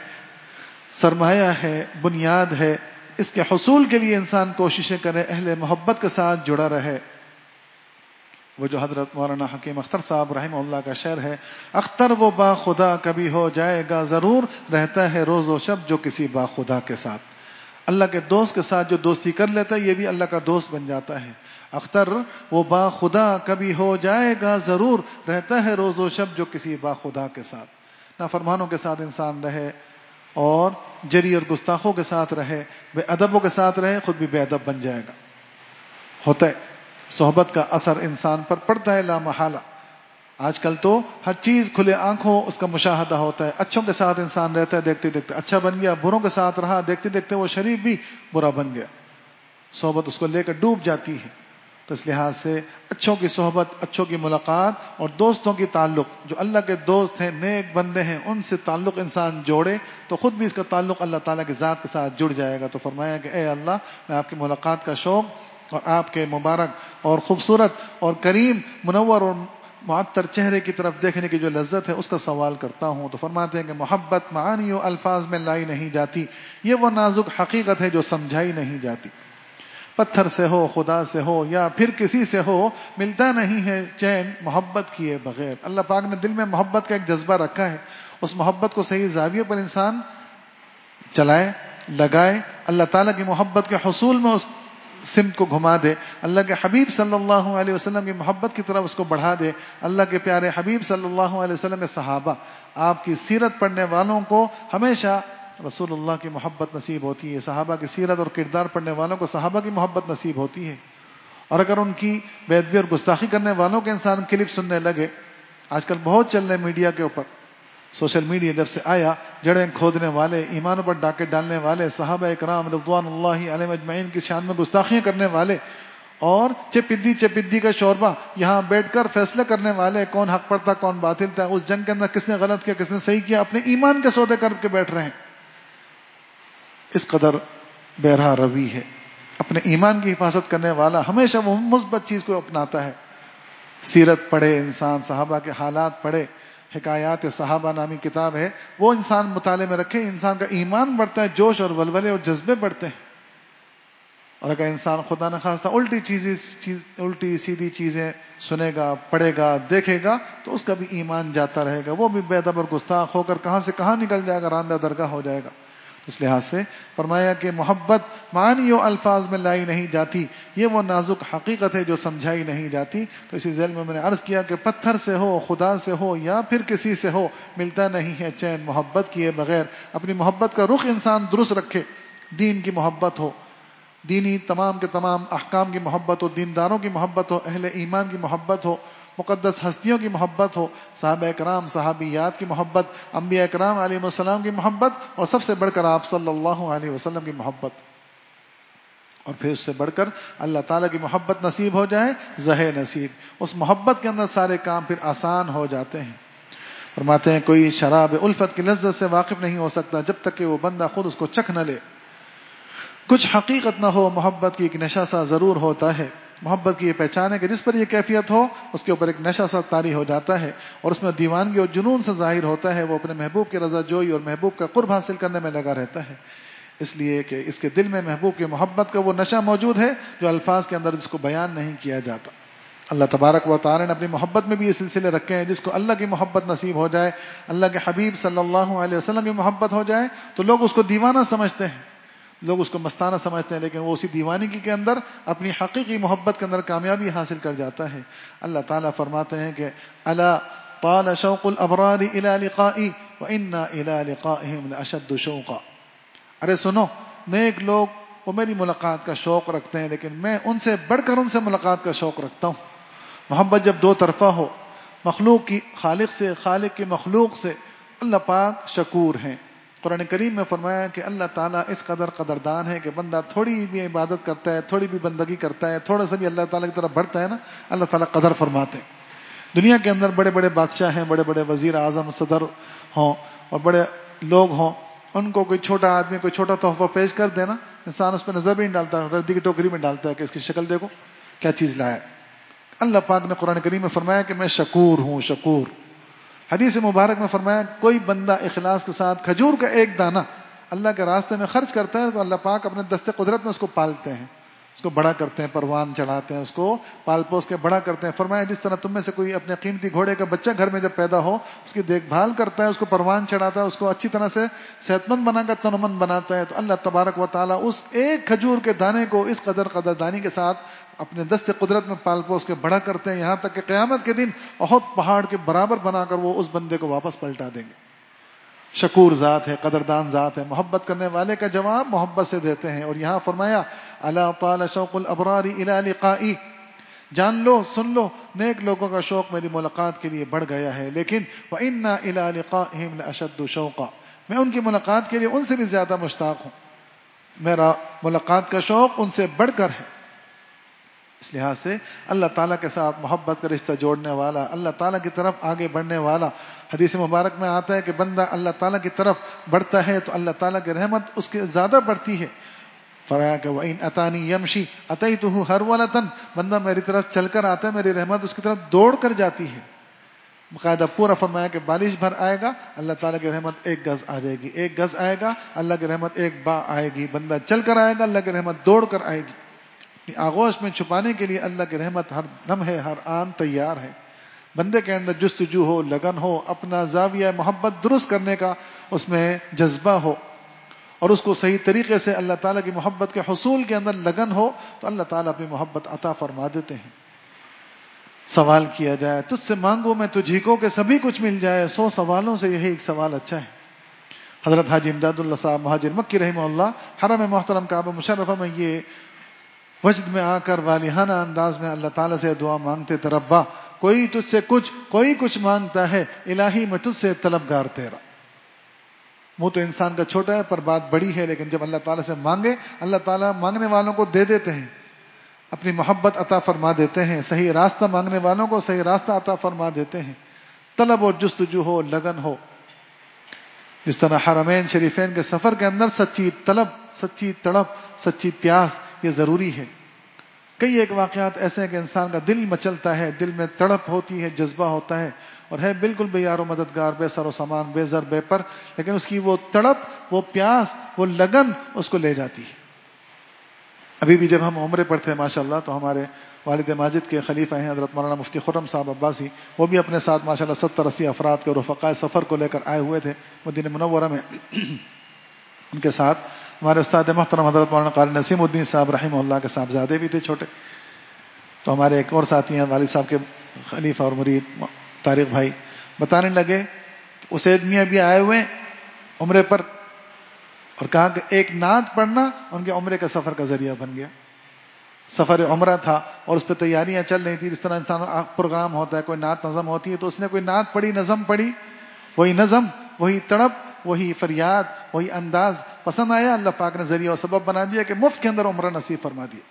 سرمایہ ہے، بنیاد ہے. اس کے حصول کے لیے انسان کوششیں کرے، اہل محبت کے ساتھ جڑا رہے. وہ جو حضرت مولانا حکیم اختر صاحب رحمہ اللہ کا شعر ہے، اختر وہ با خدا کبھی ہو جائے گا ضرور، رہتا ہے روز و شب جو کسی با خدا کے ساتھ. اللہ کے دوست کے ساتھ جو دوستی کر لیتا ہے یہ بھی اللہ کا دوست بن جاتا ہے. اختر وہ با خدا کبھی ہو جائے گا ضرور، رہتا ہے روز و شب جو کسی با خدا کے ساتھ. نافرمانوں کے ساتھ انسان رہے اور جری اور گستاخوں کے ساتھ رہے، بے ادبوں کے ساتھ رہے، خود بھی بے ادب بن جائے گا. ہوتا ہے صحبت کا اثر انسان پر پڑتا ہے لا محالہ. آج کل تو ہر چیز کھلے آنکھوں اس کا مشاہدہ ہوتا ہے. اچھوں کے ساتھ انسان رہتا ہے، دیکھتے دیکھتے اچھا بن گیا، بروں کے ساتھ رہا، دیکھتے دیکھتے وہ شریف بھی برا بن گیا. صحبت اس کو لے کر ڈوب جاتی ہے. تو اس لحاظ سے اچھوں کی صحبت، اچھوں کی ملاقات اور دوستوں کی تعلق، جو اللہ کے دوست ہیں، نیک بندے ہیں، ان سے تعلق انسان جوڑے تو خود بھی اس کا تعلق اللہ تعالیٰ کی ذات کے ساتھ جڑ جائے گا. تو فرمایا کہ اے اللہ میں آپ کی ملاقات کا شوق اور آپ کے مبارک اور خوبصورت اور کریم، منور اور معطر چہرے کی طرف دیکھنے کی جو لذت ہے اس کا سوال کرتا ہوں. تو فرماتے ہیں کہ محبت معانی و الفاظ میں لائی نہیں جاتی، یہ وہ نازک حقیقت ہے جو سمجھائی نہیں جاتی. پتھر سے ہو، خدا سے ہو یا پھر کسی سے ہو، ملتا نہیں ہے چین محبت کیے بغیر. اللہ پاک نے دل میں محبت کا ایک جذبہ رکھا ہے، اس محبت کو صحیح زاویے پر انسان چلائے، لگائے، اللہ تعالیٰ کی محبت کے حصول میں اس سمت کو گھما دے، اللہ کے حبیب صلی اللہ علیہ وسلم کی محبت کی طرف اس کو بڑھا دے. اللہ کے پیارے حبیب صلی اللہ علیہ وسلم کے صحابہ، آپ کی سیرت پڑھنے والوں کو ہمیشہ رسول اللہ کی محبت نصیب ہوتی ہے. صحابہ کی سیرت اور کردار پڑھنے والوں کو صحابہ کی محبت نصیب ہوتی ہے. اور اگر ان کی بے ادبی اور گستاخی کرنے والوں کے انسان کلپ سننے لگے، آج کل بہت چل رہے میڈیا کے اوپر، سوشل میڈیا جب سے آیا، جڑیں کھودنے والے، ایمانوں پر ڈاکے ڈالنے والے، صحابہ اکرام رضوان اللہ علیہم اجمعین کی شان میں گستاخیاں کرنے والے، اور چپدی کا شوربہ یہاں بیٹھ کر فیصلے کرنے والے، کون حق پر تھا کون باطل تھا، اس جنگ کے اندر کس نے غلط کیا کس نے صحیح کیا، اپنے ایمان کے سودے کر کے بیٹھ رہے ہیں. اس قدر بہرا روی ہے. اپنے ایمان کی حفاظت کرنے والا ہمیشہ وہ مثبت چیز کو اپناتا ہے. سیرت پڑھے انسان، صحابہ کے حالات پڑھے، حکایات صحابہ نامی کتاب ہے، وہ انسان مطالعے میں رکھے، انسان کا ایمان بڑھتا ہے، جوش اور ولولے اور جذبے بڑھتے ہیں. اور اگر انسان خدا نخواستہ الٹی سیدھی چیزیں سنے گا، پڑھے گا، دیکھے گا، تو اس کا بھی ایمان جاتا رہے گا، وہ بھی بے ادب اور گستاخ ہو کر کہاں سے کہاں نکل جائے گا، راندہ درگاہ ہو جائے گا. اس لحاظ سے فرمایا کہ محبت معانی و الفاظ میں لائی نہیں جاتی، یہ وہ نازک حقیقت ہے جو سمجھائی نہیں جاتی. تو اسی ذیل میں نے عرض کیا کہ پتھر سے ہو، خدا سے ہو یا پھر کسی سے ہو، ملتا نہیں ہے چین محبت کیے بغیر. اپنی محبت کا رخ انسان درست رکھے، دین کی محبت ہو، دینی تمام کے تمام احکام کی محبت ہو، دینداروں کی محبت ہو، اہل ایمان کی محبت ہو، مقدس ہستیوں کی محبت ہو، صحابہ کرام صحابیات کی محبت، انبیاء کرام علیہ السلام کی محبت، اور سب سے بڑھ کر آپ صلی اللہ علیہ وسلم کی محبت. اور پھر اس سے بڑھ کر اللہ تعالیٰ کی محبت نصیب ہو جائے، زہے نصیب. اس محبت کے اندر سارے کام پھر آسان ہو جاتے ہیں. فرماتے ہیں کوئی شراب الفت کی لذت سے واقف نہیں ہو سکتا جب تک کہ وہ بندہ خود اس کو چکھ نہ لے. کچھ حقیقت نہ ہو، محبت کی ایک نشہ سا ضرور ہوتا ہے. محبت کی یہ پہچان ہے کہ جس پر یہ کیفیت ہو اس کے اوپر ایک نشہ سا طاری ہو جاتا ہے، اور اس میں دیوانگی اور جنون سے ظاہر ہوتا ہے. وہ اپنے محبوب کی رضا جوئی اور محبوب کا قرب حاصل کرنے میں لگا رہتا ہے، اس لیے کہ اس کے دل میں محبوب کی محبت کا وہ نشہ موجود ہے جو الفاظ کے اندر جس کو بیان نہیں کیا جاتا. اللہ تبارک و تعالی نے اپنی محبت میں بھی یہ سلسلے رکھے ہیں. جس کو اللہ کی محبت نصیب ہو جائے، اللہ کے حبیب صلی اللہ علیہ وسلم کی محبت ہو جائے، تو لوگ اس کو دیوانہ سمجھتے ہیں، لوگ اس کو مستانہ سمجھتے ہیں، لیکن وہ اسی دیوانگی کے اندر اپنی حقیقی محبت کے اندر کامیابی حاصل کر جاتا ہے. اللہ تعالیٰ فرماتے ہیں کہ الا طال شوق الابرار الى لقائي وانا الى لقائهم لاشد شوقا. ارے سنو، نیک لوگ وہ میری ملاقات کا شوق رکھتے ہیں، لیکن میں ان سے بڑھ کر ان سے ملاقات کا شوق رکھتا ہوں. محبت جب دو طرفہ ہو، مخلوق کی خالق سے، خالق کی مخلوق سے، اللہ پاک شکور ہیں. قرآن کریم میں فرمایا کہ اللہ تعالیٰ اس قدر قدردان ہے کہ بندہ تھوڑی بھی عبادت کرتا ہے، تھوڑی بھی بندگی کرتا ہے، تھوڑا سا بھی اللہ تعالیٰ کی طرف بڑھتا ہے نا، اللہ تعالیٰ قدر فرماتے ہیں. دنیا کے اندر بڑے بڑے بادشاہ ہیں، بڑے بڑے وزیر اعظم، صدر ہوں اور بڑے لوگ ہوں، ان کو کوئی چھوٹا آدمی کوئی چھوٹا تحفہ پیش کر دینا، انسان اس پہ نظر بھی نہیں ڈالتا، ردی کی ٹوکری میں ڈالتا ہے کہ اس کی شکل دیکھو کیا چیز لایا. اللہ پاک نے قرآن کریم میں فرمایا کہ میں شکور ہوں، شکور. حدیث مبارک میں فرمایا کوئی بندہ اخلاص کے ساتھ کھجور کا ایک دانہ اللہ کے راستے میں خرچ کرتا ہے تو اللہ پاک اپنے دست قدرت میں اس کو پالتے ہیں، اس کو بڑا کرتے ہیں، پروان چڑھاتے ہیں، اس کو پال پوس کے بڑا کرتے ہیں. فرمایا جس طرح تم میں سے کوئی اپنے قیمتی گھوڑے کا بچہ گھر میں جب پیدا ہو اس کی دیکھ بھال کرتا ہے، اس کو پروان چڑھاتا ہے، اس کو اچھی طرح سے صحت مند بنا کر تنمند بناتا ہے، تو اللہ تبارک و تعالیٰ اس ایک کھجور کے دانے کو اس قدردانی کے ساتھ اپنے دست قدرت میں پال پوس کے بڑا کرتے ہیں، یہاں تک کہ قیامت کے دن احد پہاڑ کے برابر بنا کر وہ اس بندے کو واپس پلٹا دیں گے. شکور ذات ہے، قدردان ذات ہے. محبت کرنے والے کا جواب محبت سے دیتے ہیں. اور یہاں فرمایا الا طال شوق الابرار الى لقائي، جان لو، سن لو، نیک لوگوں کا شوق میری ملاقات کے لیے بڑھ گیا ہے، لیکن وانا الى لقائهم لاشد شوقا، میں ان کی ملاقات کے لیے ان سے بھی زیادہ مشتاق ہوں. میرا ملاقات کا شوق ان سے بڑھ کر ہے. اس لحاظ سے اللہ تعالیٰ کے ساتھ محبت کا رشتہ جوڑنے والا، اللہ تعالیٰ کی طرف آگے بڑھنے والا، حدیث مبارک میں آتا ہے کہ بندہ اللہ تعالیٰ کی طرف بڑھتا ہے تو اللہ تعالیٰ کی رحمت اس کے زیادہ بڑھتی ہے. فرمایا کہ وَإِنْ أَتَانِي يَمْشِي أَتَيْتُهُ هَرْوَلَةً، بندہ میری طرف چل کر آتا ہے میری رحمت اس کی طرف دوڑ کر جاتی ہے. باقاعدہ پورا فرمایا کہ بالش بھر آئے گا اللہ تعالیٰ کی رحمت 1 گز آ جائے گی، 1 گز آئے گا اللہ کی رحمت 1 با آئے گی. بندہ چل کر آئے گا اللہ کی رحمت دوڑ کر آئے گی. اپنی آغوش میں چھپانے کے لیے اللہ کی رحمت ہر لمحے ہر آن تیار ہے. بندے کے اندر جستجو ہو، لگن ہو، اپنا زاویہ محبت درست کرنے کا اس میں جذبہ ہو اور اس کو صحیح طریقے سے اللہ تعالیٰ کی محبت کے حصول کے اندر لگن ہو تو اللہ تعالیٰ اپنی محبت عطا فرما دیتے ہیں. سوال کیا جائے تجھ سے مانگو میں تجھی کو کہ سبھی کچھ مل جائے، 100 سوالوں سے یہی ایک سوال اچھا ہے. حضرت حاجی امداد اللہ صاحب مہاجر مکی رحمہ اللہ حرم محترم کعبہ مشرفہ میں یہ وجد میں آ کر والہانہ انداز میں اللہ تعالیٰ سے دعا مانگتے تھے، ربا کوئی تجھ سے کچھ، کوئی کچھ مانگتا ہے، الہی میں تجھ سے طلبگار تیرا. منہ تو انسان کا چھوٹا ہے پر بات بڑی ہے، لیکن جب اللہ تعالیٰ سے مانگے اللہ تعالیٰ مانگنے والوں کو دے دیتے ہیں، اپنی محبت عطا فرما دیتے ہیں. صحیح راستہ مانگنے والوں کو صحیح راستہ عطا فرما دیتے ہیں. طلب اور جستجو ہو، لگن ہو. جس طرح حرمین شریفین کے سفر کے اندر سچی طلب، سچی تڑپ، سچی پیاس یہ ضروری ہے. کئی ایک واقعات ایسے ہیں کہ انسان کا دل مچلتا ہے، دل میں تڑپ ہوتی ہے، جذبہ ہوتا ہے اور ہے بالکل بے یار و مددگار، بے سر و سامان، بے زر بے پر، لیکن اس کی وہ تڑپ، وہ پیاس، وہ لگن اس کو لے جاتی ہے. ابھی بھی جب ہم عمرے پر تھے ماشاءاللہ تو ہمارے والد ماجد کے خلیفہ ہیں حضرت مولانا مفتی خرم صاحب عباسی، وہ بھی اپنے ساتھ ماشاءاللہ 70-80 افراد کے رفقائے سفر کو لے کر آئے ہوئے تھے مدینہ منورہ میں. ان کے ساتھ ہمارے استاد محترم حضرت مولانا قاری نسیم الدین صاحب رحمہ اللہ کے صاحبزادے بھی تھے چھوٹے. تو ہمارے ایک اور ساتھی ہیں والد صاحب کے خلیفہ اور مرید طارق بھائی، بتانے لگے اسید میاں بھی آئے ہوئے عمرے پر اور کہا کہ ایک نعت پڑھنا ان کے عمرے کا سفر کا ذریعہ بن گیا. سفر عمرہ تھا اور اس پہ تیاریاں چل رہی تھی. جس طرح انسان پروگرام ہوتا ہے، کوئی نعت نظم ہوتی ہے، تو اس نے کوئی نعت پڑھی، نظم پڑھی، وہی نظم، وہی تڑپ، وہی فریاد، وہی انداز پسند آیا. اللہ پاک نے ذریعہ اور سبب بنا دیا کہ مفت کے اندر عمرہ نصیب فرما دیا.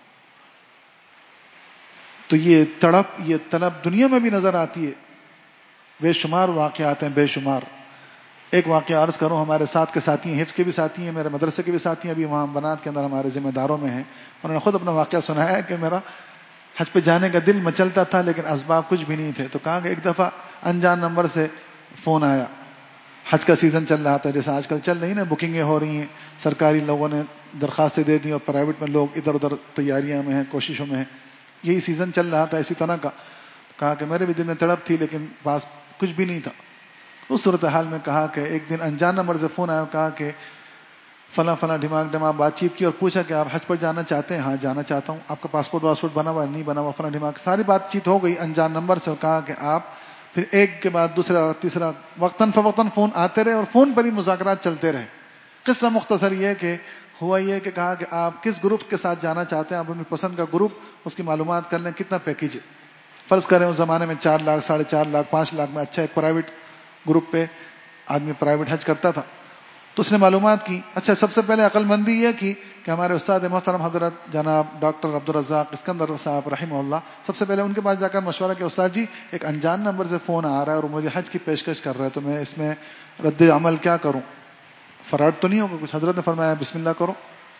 تو یہ تڑپ، یہ طلب دنیا میں بھی نظر آتی ہے. بے شمار واقعات ہیں، بے شمار. ایک واقعہ عرض کروں، ہمارے ساتھ کے ساتھی ہیں، حفظ کے بھی ساتھی ہیں، میرے مدرسے کے بھی ساتھی ہیں، ابھی وہاں بنات کے اندر ہمارے ذمہ داروں میں ہیں. انہوں نے خود اپنا واقعہ سنایا ہے کہ میرا حج پہ جانے کا دل مچلتا تھا لیکن اسباب کچھ بھی نہیں تھے. تو کہا کہ ایک دفعہ انجان نمبر سے فون آیا. حج کا سیزن چل رہا تھا، جیسے آج کل چل رہی نا، بکنگیں ہو رہی ہیں، سرکاری لوگوں نے درخواستیں دے دی اور پرائیویٹ میں لوگ ادھر ادھر تیاریاں میں ہیں، کوششوں میں ہیں. یہی سیزن چل رہا تھا اسی طرح کا. کہا کہ میرے بھی دل میں تڑپ تھی لیکن پاس کچھ بھی نہیں تھا. اس صورتحال میں کہا کہ ایک دن انجان نمبر سے فون آیا، کہا کہ فلاں فلاں ڈھماک ڈھما بات چیت کی اور پوچھا کہ آپ حج پر جانا چاہتے ہیں؟ ہاں جانا چاہتا ہوں. آپ کا پاسپورٹ واسپورٹ بنا ہوا نہیں بنا ہوا؟ فلاں ڈھماک ساری بات چیت ہو گئی انجان نمبر سے. اور کہا کہ آپ پھر ایک کے بعد دوسرا تیسرا وقتاً فوقتاً فون آتے رہے اور فون پر ہی مذاکرات چلتے رہے. قصہ مختصر یہ کہ ہوا یہ کہ کہا کہ آپ کس گروپ کے ساتھ جانا چاہتے ہیں، آپ اپنی پسند کا گروپ، اس کی معلومات کر لیں کتنا پیکیج ہے. فرض کریں اس زمانے میں 4 لاکھ 4.5 لاکھ 5 لاکھ میں اچھا ایک پرائیویٹ گروپ پہ آدمی پرائیویٹ حج کرتا تھا. تو اس نے معلومات کی. اچھا سب سے پہلے عقل مندی یہ کی کہ ہمارے استاد محترم حضرت جناب ڈاکٹر عبدالرزاق اسکندر صاحب رحمہ اللہ، سب سے پہلے ان کے پاس جا کر مشورہ کیا، استاد جی ایک انجان نمبر سے فون آ رہا ہے اور مجھے حج کی پیشکش کر رہا ہے، تو میں اس میں رد عمل کیا کروں؟ فراڈ تو نہیں ہوگا کچھ؟ حضرت نے فرمایا بسم اللہ کرو،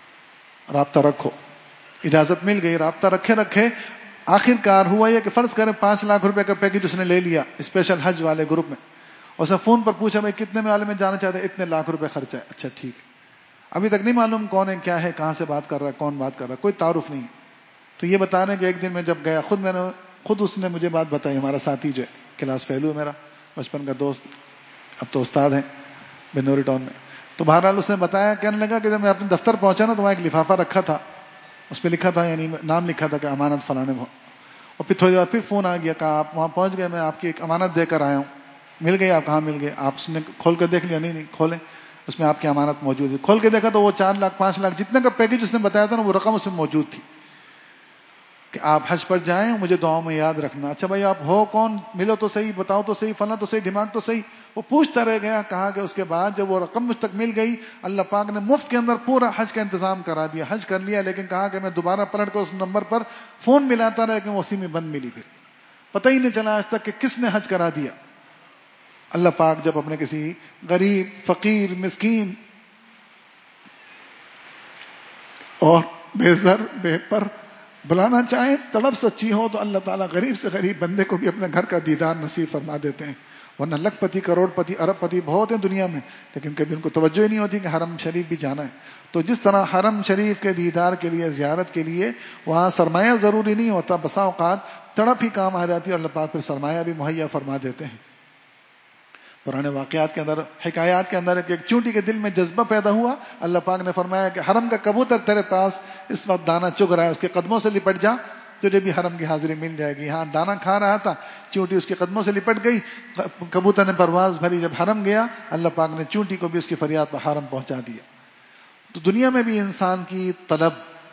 رابطہ رکھو. اجازت مل گئی. رابطہ رکھے آخر کار ہوا یہ کہ فرض کریں 5 لاکھ روپے کا پیکج اس نے لے لیا اسپیشل حج والے گروپ میں. اس نے فون پر پوچھا بھائی کتنے میں والے میں جانا چاہتے ہیں؟ اتنے لاکھ روپے خرچہ ہے. اچھا ٹھیک ہے. ابھی تک نہیں معلوم کون ہے، کیا ہے، کہاں سے بات کر رہا ہے، کون بات کر رہا ہے، کوئی تعارف نہیں. تو یہ بتا رہے ہیں کہ ایک دن میں جب گیا خود اس نے مجھے بات بتائی. ہمارا ساتھی جو ہے کلاس فیلو ہے میرا بچپن کا دوست، اب تو استاد ہیں بنوری ٹاؤن میں. تو بہرحال اس نے بتایا، کہنے لگا کہ جب میں اپنے دفتر پہنچا نا تو وہاں ایک لفافہ رکھا تھا، اس پہ لکھا تھا یعنی نام لکھا تھا کہ امانت فلانے. اور پھر تھوڑی دیر پھر فون آ گیا، کہا آپ وہاں پہنچ گئے، میں آپ کی ایک امانت دے کر آیا ہوں. مل گئی؟ آپ کہاں مل گئے؟ آپ اس نے کھول کر دیکھ لیا؟ نہیں کھولیں، اس میں آپ کی امانت موجود ہے. کھول کے دیکھا تو وہ 4 لاکھ 5 لاکھ جتنے کا پیکج اس نے بتایا تھا نا وہ رقم اس میں موجود تھی کہ آپ حج پر جائیں مجھے دعاؤں میں یاد رکھنا. اچھا بھائی آپ ہو کون؟ ملو تو صحیح، بتاؤ تو صحیح، فلاں تو صحیح، دماغ تو صحیح. وہ پوچھتا رہ گیا. کہا کہ اس کے بعد جب وہ رقم مجھ تک مل گئی اللہ پاک نے مفت کے اندر پورا حج کا انتظام کرا دیا. حج کر لیا، لیکن کہا کہ میں دوبارہ پلٹ کر اس نمبر پر فون ملاتا رہا کہ وہ اسی میں بند ملی. پھر پتہ ہی نہیں چلا آج تک کہ کس نے حج کرا دیا. اللہ پاک جب اپنے کسی غریب، فقیر، مسکین اور بے زر بے پر بلانا چاہیں، تڑپ سچی ہو تو اللہ تعالیٰ غریب سے غریب بندے کو بھی اپنے گھر کا دیدار نصیب فرما دیتے ہیں. ورنہ لکھ پتی کروڑ پتی ارب پتی بہت ہیں دنیا میں، لیکن کبھی ان کو توجہ ہی نہیں ہوتی کہ حرم شریف بھی جانا ہے. تو جس طرح حرم شریف کے دیدار کے لیے، زیارت کے لیے وہاں سرمایہ ضروری نہیں ہوتا، بسا اوقات تڑپ ہی کام آ جاتی ہے اور اللہ پاک پھر سرمایہ بھی مہیا فرما دیتے ہیں. پرانے واقعات کے اندر، حکایات کے اندر ایک چونٹی کے دل میں جذبہ پیدا ہوا، اللہ پاک نے فرمایا کہ حرم کا کبوتر تیرے پاس اس وقت دانہ چگ رہا ہے، اس کے قدموں سے لپٹ جا، تجھے بھی حرم کی حاضری مل جائے گی. ہاں دانہ کھا رہا تھا، چونٹی اس کے قدموں سے لپٹ گئی، کبوتر نے پرواز بھری، جب حرم گیا اللہ پاک نے چونٹی کو بھی اس کی فریاد پر حرم پہنچا دیا. تو دنیا میں بھی انسان کی طلب،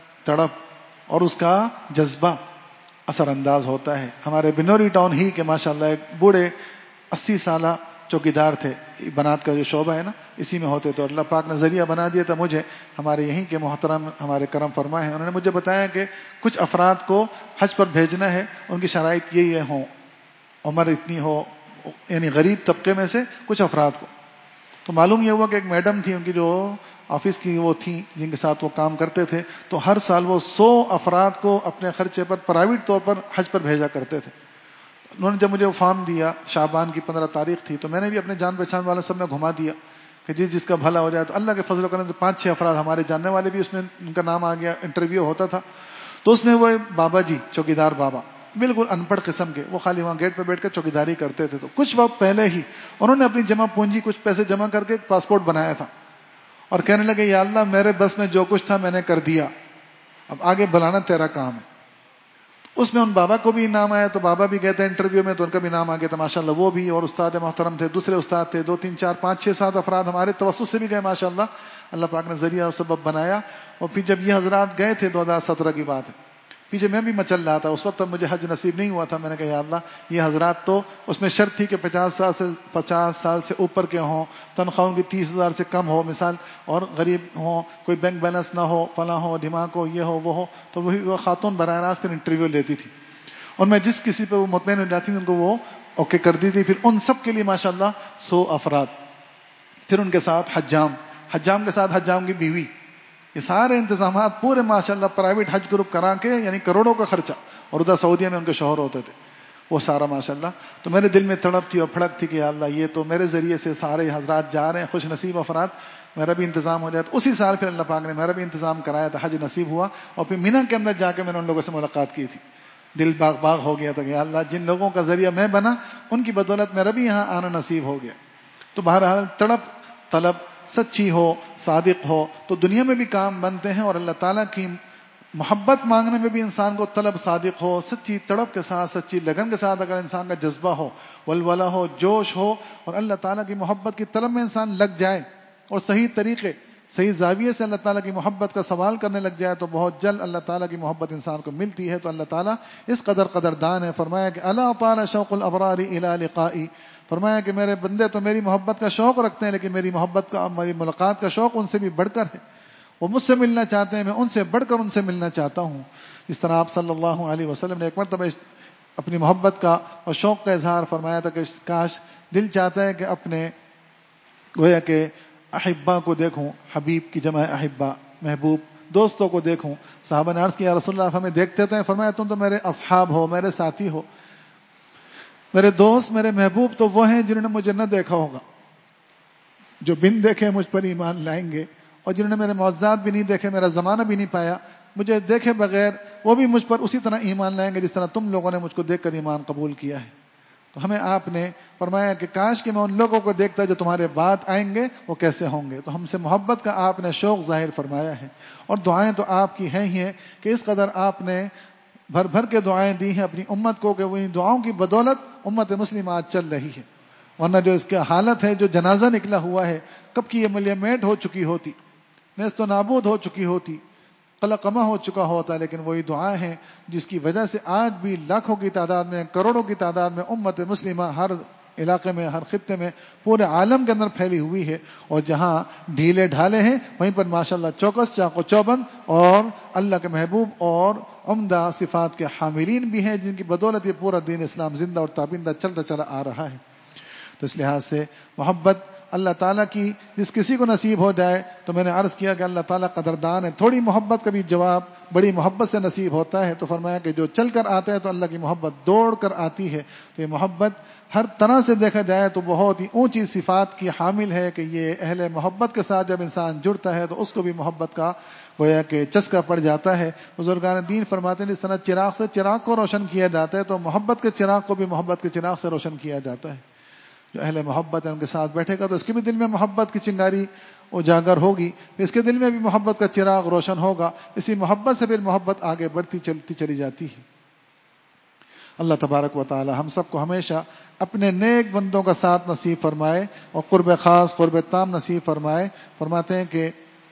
تڑپ اور اس کا جذبہ اثر انداز ہوتا ہے. ہمارے بنوری ٹاؤن ہی کے ماشاءاللہ ایک بوڑھے 80 سالہ چوکیدار تھے، بنات کا جو شعبہ ہے نا اسی میں ہوتے تھے، اور اللہ پاک نے ذریعہ بنا دیا تھا مجھے، ہمارے یہیں کے محترم ہمارے کرم فرما ہیں، انہوں نے مجھے بتایا کہ کچھ افراد کو حج پر بھیجنا ہے، ان کی شرائط یہ ہوں، عمر اتنی ہو، یعنی غریب طبقے میں سے کچھ افراد کو. تو معلوم یہ ہوا کہ ایک میڈم تھی، ان کی جو آفس کی وہ تھی جن کے ساتھ وہ کام کرتے تھے، تو ہر سال وہ 100 افراد کو اپنے خرچے پر پرائیویٹ طور پر حج پر بھیجا کرتے تھے. انہوں نے جب مجھے وہ فارم دیا، شعبان کی 15 تاریخ تھی، تو میں نے بھی اپنے جان پہچان والوں سب میں گھما دیا کہ جس کا بھلا ہو جائے. تو اللہ کے فضل و کرم سے 5-6 افراد ہمارے جاننے والے بھی اس میں ان کا نام آ گیا، انٹرویو ہوتا تھا. تو اس میں وہ بابا جی، چوکیدار بابا، بالکل ان پڑھ قسم کے، وہ خالی وہاں گیٹ پہ بیٹھ کر چوکیداری کرتے تھے. تو کچھ وقت پہلے ہی انہوں نے اپنی جمع پونجی کچھ پیسے جمع کر کے ایک پاسپورٹ بنایا تھا، اور کہنے لگے یا اللہ میرے بس میں جو کچھ تھا میں نے کر دیا، اب آگے بلانا تیرا کام ہے. اس میں ان بابا کو بھی نام آیا، تو بابا بھی گئے تھے انٹرویو میں، تو ان کا بھی نام آ گیا تھا ماشاءاللہ، وہ بھی، اور استاد محترم تھے، دوسرے استاد تھے، 2 3 4 5 6 7 افراد ہمارے توسط سے بھی گئے ماشاءاللہ، اللہ پاک نے ذریعہ سبب بنایا. اور پھر جب یہ حضرات گئے تھے 2017 کی بات ہے، پیچھے میں بھی مچل رہا تھا، اس وقت تب مجھے حج نصیب نہیں ہوا تھا. میں نے کہا یا اللہ یہ حضرات تو، اس میں شرط تھی کہ 50 سال سے اوپر کے ہوں، تنخواہوں کی 30,000 سے کم ہو مثال، اور غریب ہوں، کوئی بینک بیلنس نہ ہو، فلاں ہو، دماغ ہو، یہ ہو وہ ہو. تو وہی وہ خاتون براہ راست پھر انٹرویو لیتی تھی، اور میں جس کسی پہ وہ مطمئن ہو جاتی تھی ان کو وہ اوکے کر دی تھی. پھر ان سب کے لیے ماشاءاللہ 100 افراد، پھر ان کے ساتھ حجام کے ساتھ حجام کی بیوی، یہ سارے انتظامات پورے ماشاءاللہ پرائیویٹ حج گروپ کرا کے، یعنی کروڑوں کا خرچہ، اور ادھر سعودیہ میں ان کے شوہر ہوتے تھے، وہ سارا ماشاءاللہ. تو میرے دل میں تڑپ تھی اور پھڑک تھی کہ یا اللہ یہ تو میرے ذریعے سے سارے حضرات جا رہے ہیں، خوش نصیب افراد، میرا بھی انتظام ہو جائے. تو اسی سال پھر اللہ پاک نے میرا بھی انتظام کرایا تھا، حج نصیب ہوا. اور پھر مینا کے اندر جا کے میں نے ان لوگوں سے ملاقات کی تھی، دل باغ ہو گیا تھا کہ یا اللہ جن لوگوں کا ذریعہ میں بنا ان کی بدولت میرا بھی یہاں آنا نصیب ہو گیا. تو بہرحال تڑپ، طلب سچی ہو، صادق ہو تو دنیا میں بھی کام بنتے ہیں، اور اللہ تعالیٰ کی محبت مانگنے میں بھی انسان کو طلب صادق ہو، سچی تڑپ کے ساتھ، سچی لگن کے ساتھ اگر انسان کا جذبہ ہو، ولولہ ہو، جوش ہو، اور اللہ تعالیٰ کی محبت کی طلب میں انسان لگ جائے اور صحیح طریقے، صحیح زاویے سے اللہ تعالیٰ کی محبت کا سوال کرنے لگ جائے تو بہت جلد اللہ تعالیٰ کی محبت انسان کو ملتی ہے. تو اللہ تعالیٰ اس قدر قدردان ہے. فرمایا کہ الا طال شوق الابرار الی لقائی، فرمایا کہ میرے بندے تو میری محبت کا شوق رکھتے ہیں، لیکن میری محبت کا، میری ملاقات کا شوق ان سے بھی بڑھ کر ہے. وہ مجھ سے ملنا چاہتے ہیں، میں ان سے بڑھ کر ان سے ملنا چاہتا ہوں. اس طرح آپ صلی اللہ علیہ وسلم نے ایک مرتبہ اپنی محبت کا اور شوق کا اظہار فرمایا تھا کہ کاش دل چاہتا ہے کہ اپنے گویا کہ احبا کو دیکھوں، حبیب کی جمع احبا، محبوب، دوستوں کو دیکھوں. صحابہ نے عرض کیا یا رسول اللہ ہمیں دیکھتے تو ہیں؟ فرمایا تم تو میرے اصحاب ہو، میرے ساتھی ہو، میرے دوست، میرے محبوب تو وہ ہیں جنہوں نے مجھے نہ دیکھا ہوگا، جو بن دیکھے مجھ پر ایمان لائیں گے، اور جنہوں نے میرے معجزات بھی نہیں دیکھے، میرا زمانہ بھی نہیں پایا، مجھے دیکھے بغیر وہ بھی مجھ پر اسی طرح ایمان لائیں گے جس طرح تم لوگوں نے مجھ کو دیکھ کر ایمان قبول کیا ہے. تو ہمیں آپ نے فرمایا کہ کاش کہ میں ان لوگوں کو دیکھتا جو تمہارے بعد آئیں گے وہ کیسے ہوں گے. تو ہم سے محبت کا آپ نے شوق ظاہر فرمایا ہے، اور دعائیں تو آپ کی ہیں ہی ہیں کہ اس قدر آپ نے بھر بھر کے دعائیں دی ہیں اپنی امت کو کہ وہ ان دعاؤں کی بدولت امت مسلمہ آج چل رہی ہے. ورنہ جو اس کی حالت ہے، جو جنازہ نکلا ہوا ہے، کب کی یہ ملیمیٹ ہو چکی ہوتی، نیست و نابود ہو چکی ہوتی، قلقمہ ہو چکا ہوتا. لیکن وہی دعائیں ہیں جس کی وجہ سے آج بھی لاکھوں کی تعداد میں، کروڑوں کی تعداد میں امت مسلمہ ہر علاقے میں، ہر خطے میں، پورے عالم کے اندر پھیلی ہوئی ہے. اور جہاں ڈھیلے ڈھالے ہیں وہیں پر ماشاءاللہ چوکس چاق و چوبند اور اللہ کے محبوب اور عمدہ صفات کے حاملین بھی ہیں، جن کی بدولت یہ پورا دین اسلام زندہ اور تابندہ چلتا چلا آ رہا ہے. تو اس لحاظ سے محبت اللہ تعالیٰ کی جس کسی کو نصیب ہو جائے، تو میں نے عرض کیا کہ اللہ تعالیٰ قدردان ہے، تھوڑی محبت کا بھی جواب بڑی محبت سے نصیب ہوتا ہے، تو فرمایا کہ جو چل کر آتا ہے تو اللہ کی محبت دوڑ کر آتی ہے. تو یہ محبت ہر طرح سے دیکھا جائے تو بہت ہی اونچی صفات کی حامل ہے کہ یہ اہل محبت کے ساتھ جب انسان جڑتا ہے تو اس کو بھی محبت کا گویا کہ چسکا پڑ جاتا ہے. بزرگان دین فرماتے ہیں جس طرح چراغ سے چراغ کو روشن کیا جاتا ہے تو محبت کے چراغ کو بھی محبت کے چراغ سے روشن کیا جاتا ہے. جو اہل محبت ہے ان کے ساتھ بیٹھے گا تو اس کے بھی دل میں محبت کی چنگاری اجاگر ہوگی، اس کے دل میں بھی محبت کا چراغ روشن ہوگا. اسی محبت سے پھر محبت آگے بڑھتی چلتی چلی جاتی ہے. اللہ تبارک و تعالی ہم سب کو ہمیشہ اپنے نیک بندوں کا ساتھ نصیب فرمائے اور قرب خاص قرب تام نصیب فرمائے. فرماتے ہیں کہ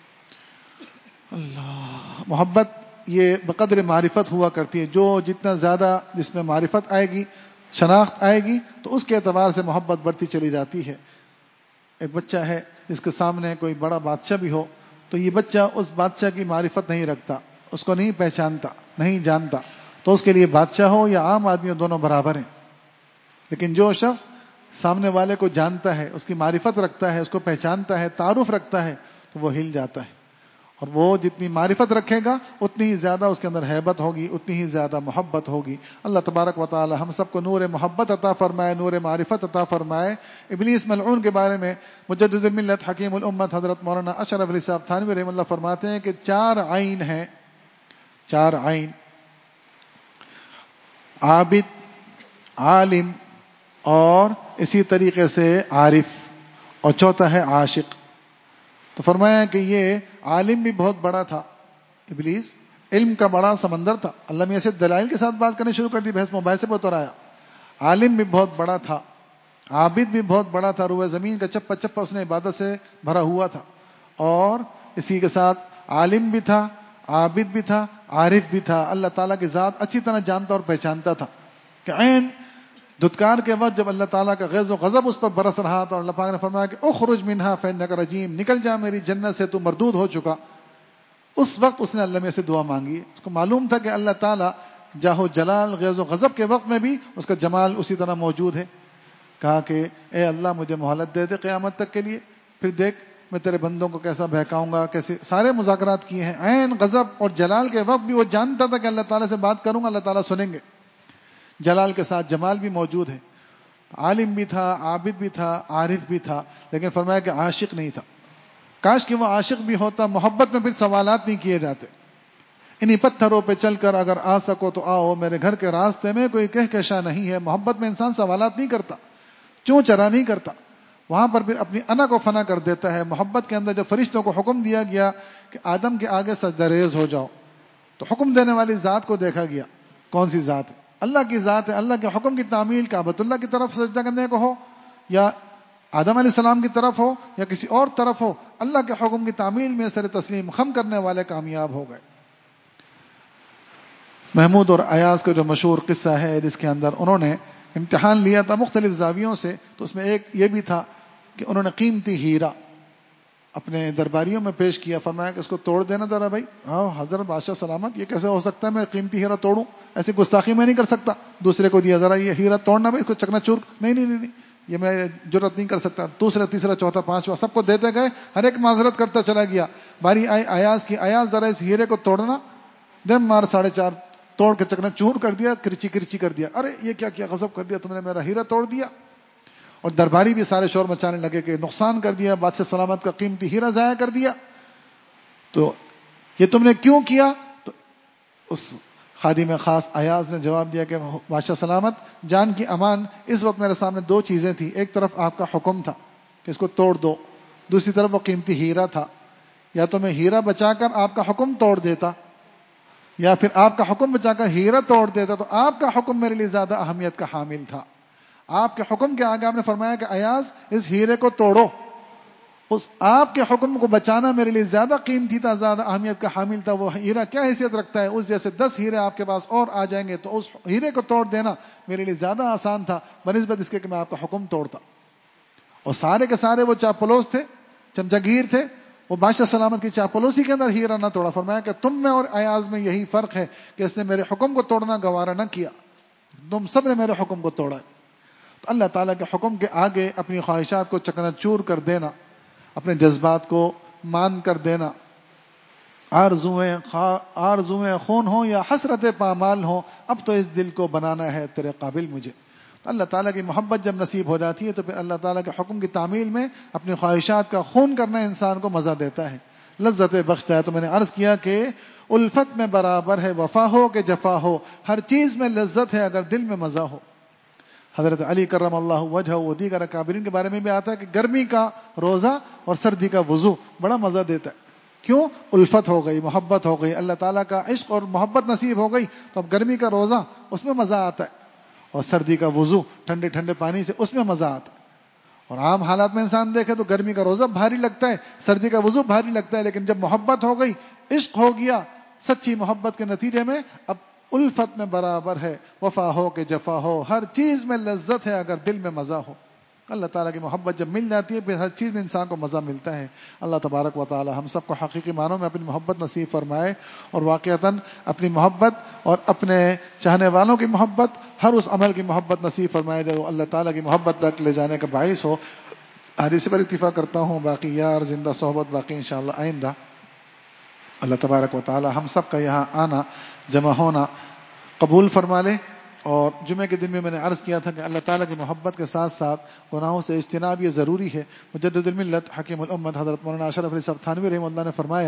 اللہ محبت یہ بقدر معرفت ہوا کرتی ہے، جو جتنا زیادہ جس میں معرفت آئے گی، شناخت آئے گی، تو اس کے اعتبار سے محبت بڑھتی چلی جاتی ہے. ایک بچہ ہے جس کے سامنے کوئی بڑا بادشاہ بھی ہو تو یہ بچہ اس بادشاہ کی معرفت نہیں رکھتا، اس کو نہیں پہچانتا، نہیں جانتا، تو اس کے لیے بادشاہ ہو یا عام آدمی ہو دونوں برابر ہیں. لیکن جو شخص سامنے والے کو جانتا ہے، اس کی معرفت رکھتا ہے، اس کو پہچانتا ہے، تعارف رکھتا ہے، تو وہ ہل جاتا ہے. اور وہ جتنی معرفت رکھے گا اتنی ہی زیادہ اس کے اندر ہیبت ہوگی، اتنی ہی زیادہ محبت ہوگی. اللہ تبارک و تعالی ہم سب کو نور محبت عطا فرمائے، نور معرفت عطا فرمائے. ابلیس ملعون کے بارے میں مجدد الملت حکیم الامت حضرت مولانا اشرف علی صاحب تھانوی رحمہ اللہ فرماتے ہیں کہ 4 عین ہیں، 4 عین: عابد، عالم، اور اسی طریقے سے عارف، اور چوتھا ہے عاشق. تو فرمایا کہ یہ عالم بھی بہت بڑا تھا، ابلیس علم کا بڑا سمندر تھا. اللہ میاں سے دلائل کے ساتھ بات کرنی شروع کر دی، بحث مباحثے پر اتر آیا. عالم بھی بہت بڑا تھا، عابد بھی بہت بڑا تھا، روئے زمین کا چپا چپا اس نے عبادت سے بھرا ہوا تھا. اور اسی کے ساتھ عالم بھی تھا، عابد بھی تھا، عارف بھی تھا. اللہ تعالیٰ کی ذات اچھی طرح جانتا اور پہچانتا تھا کہ عین دھتکار کے وقت جب اللہ تعالیٰ کا غیظ و غضب اس پر برس رہا تھا اور اللہ پاک نے فرمایا کہ اخرج منہا فإنک رجیم، نکل جا میری جنت سے، تو مردود ہو چکا، اس وقت اس نے اللہ میں سے دعا مانگی. اس کو معلوم تھا کہ اللہ تعالیٰ جاہو جلال غیظ و غضب کے وقت میں بھی اس کا جمال اسی طرح موجود ہے. کہا کہ اے اللہ مجھے مہلت دے دے قیامت تک کے لیے، پھر دیکھ میں تیرے بندوں کو کیسا بہکاؤں گا. کیسے سارے مذاکرات کیے ہیں. عین غضب اور جلال کے وقت بھی وہ جانتا تھا کہ اللہ تعالیٰ سے بات کروں گا، اللہ تعالیٰ سنیں گے. جلال کے ساتھ جمال بھی موجود ہے. عالم بھی تھا، عابد بھی تھا، عارف بھی تھا، لیکن فرمایا کہ عاشق نہیں تھا. کاش کہ وہ عاشق بھی ہوتا. محبت میں پھر سوالات نہیں کیے جاتے. انہی پتھروں پہ چل کر اگر آ سکو تو آؤ، میرے گھر کے راستے میں کوئی کہکشاں نہیں ہے. محبت میں انسان سوالات نہیں کرتا، چوں چرا نہیں کرتا. وہاں پر پھر اپنی انا کو فنا کر دیتا ہے. محبت کے اندر جب فرشتوں کو حکم دیا گیا کہ آدم کے آگے سجدہ ریز ہو جاؤ، تو حکم دینے والی ذات کو دیکھا گیا. کون سی ذات ہے؟ اللہ کی ذات ہے. اللہ کے حکم کی تعمیل کعبۃ اللہ کی طرف سجدہ کرنے کو ہو، یا آدم علیہ السلام کی طرف ہو، یا کسی اور طرف ہو، اللہ کے حکم کی تعمیل میں سر تسلیم خم کرنے والے کامیاب ہو گئے. محمود اور ایاز کا جو مشہور قصہ ہے جس کے اندر انہوں نے امتحان لیا تھا مختلف زاویوں سے، تو اس میں ایک یہ بھی تھا کہ انہوں نے قیمتی ہیرا اپنے درباریوں میں پیش کیا. فرمایا کہ اس کو توڑ دینا ذرا بھائی. ہاں حضرت بادشاہ سلامت، یہ کیسے ہو سکتا ہے میں قیمتی ہیرا توڑوں؟ ایسی گستاخی میں نہیں کر سکتا. دوسرے کو دیا ذرا یہ ہیرا توڑنا بھائی، اس کو چکنا چور. نہیں، یہ میں جرت نہیں کر سکتا. دوسرا، تیسرا، چوتھا، پانچواں سب کو دیتے گئے. ہر ایک معذرت کرتا چلا گیا. باری آئی ایاز کی. ایاز ذرا اس ہیرے کو توڑنا. دم مار 4.5 توڑ کے چکنا چور کر دیا، کرچی کرچی کر دیا. ارے یہ کیا غضب کر دیا تم نے، میرا ہیرا توڑ دیا. اور درباری بھی سارے شور مچانے لگے کہ نقصان کر دیا، بادشاہ سلامت کا قیمتی ہیرا ضائع کر دیا. تو یہ تم نے کیوں کیا؟ تو اس خادم خاص ایاز نے جواب دیا کہ بادشاہ سلامت، جان کی امان، اس وقت میرے سامنے 2 چیزیں تھیں. ایک طرف آپ کا حکم تھا کہ اس کو توڑ دو، دوسری طرف وہ قیمتی ہیرا تھا. یا تو میں ہیرا بچا کر آپ کا حکم توڑ دیتا، یا پھر آپ کا حکم بچا کر ہیرا توڑ دیتا. تو آپ کا حکم میرے لیے زیادہ اہمیت کا حامل تھا. آپ کے حکم کے آگے آپ نے فرمایا کہ ایاز اس ہیرے کو توڑو. اس آپ کے حکم کو بچانا میرے لیے زیادہ قیمتی تھا، زیادہ اہمیت کا حامل تھا. وہ ہیرا کیا حیثیت رکھتا ہے؟ اس جیسے 10 ہیرے آپ کے پاس اور آ جائیں گے تو اس ہیرے کو توڑ دینا میرے لیے زیادہ آسان تھا بنسبت اس کے کہ میں آپ کا حکم توڑتا. اور سارے کے سارے وہ چاپلوس تھے، چمچاگیر تھے. وہ بادشاہ سلامت کی چاپلوسی کے اندر ہیرا نہ توڑا. فرمایا کہ تم میں اور ایاز میں یہی فرق ہے کہ اس نے میرے حکم کو توڑنا گوارا نہ کیا، تم سب نے میرے حکم کو توڑا. تو اللہ تعالیٰ کے حکم کے آگے اپنی خواہشات کو چکنا چور کر دینا، اپنے جذبات کو مان کر دینا، آرزویں خون ہوں یا حسرت پامال ہوں، اب تو اس دل کو بنانا ہے تیرے قابل مجھے۔ تو اللہ تعالیٰ کی محبت جب نصیب ہو جاتی ہے تو پھر اللہ تعالیٰ کے حکم کی تعمیل میں اپنی خواہشات کا خون کرنا انسان کو مزہ دیتا ہے، لذت بخشتا ہے۔ تو میں نے عرض کیا کہ الفت میں برابر ہے وفا ہو کہ جفا ہو، ہر چیز میں لذت ہے اگر دل میں مزہ ہو۔ حضرت علی کرم اللہ وجہ و دیگر اکابرین کے بارے میں بھی آتا ہے کہ گرمی کا روزہ اور سردی کا وضو بڑا مزہ دیتا ہے۔ کیوں؟ الفت ہو گئی، محبت ہو گئی، اللہ تعالیٰ کا عشق اور محبت نصیب ہو گئی، تو اب گرمی کا روزہ اس میں مزہ آتا ہے، اور سردی کا وضو ٹھنڈے ٹھنڈے پانی سے اس میں مزہ آتا ہے۔ اور عام حالات میں انسان دیکھے تو گرمی کا روزہ بھاری لگتا ہے، سردی کا وضو بھاری لگتا ہے، لیکن جب محبت ہو گئی، عشق ہو گیا، سچی محبت کے نتیجے میں اب الفت میں برابر ہے وفا ہو کہ جفا ہو، ہر چیز میں لذت ہے اگر دل میں مزہ ہو۔ اللہ تعالیٰ کی محبت جب مل جاتی ہے پھر ہر چیز میں انسان کو مزہ ملتا ہے۔ اللہ تبارک و تعالی ہم سب کو حقیقی معنوں میں اپنی محبت نصیب فرمائے، اور واقعتاً اپنی محبت اور اپنے چاہنے والوں کی محبت، ہر اس عمل کی محبت نصیب فرمائے جو اللہ تعالیٰ کی محبت تک لے جانے کا باعث ہو۔ آج اسی پر اتفاق کرتا ہوں، باقی یار زندہ صحبت باقی انشاءاللہ آئندہ۔ اللہ تبارک و تعالی ہم سب کا یہاں آنا، جمع ہونا قبول فرما لے۔ اور جمعے کے دن میں نے عرض کیا تھا کہ اللہ تعالیٰ کی محبت کے ساتھ ساتھ گناہوں سے اجتناب یہ ضروری ہے۔ مجدد الملت حکیم الامت حضرت مولانا اشرف علی صاحب تھانوی رحمہ اللہ نے فرمایا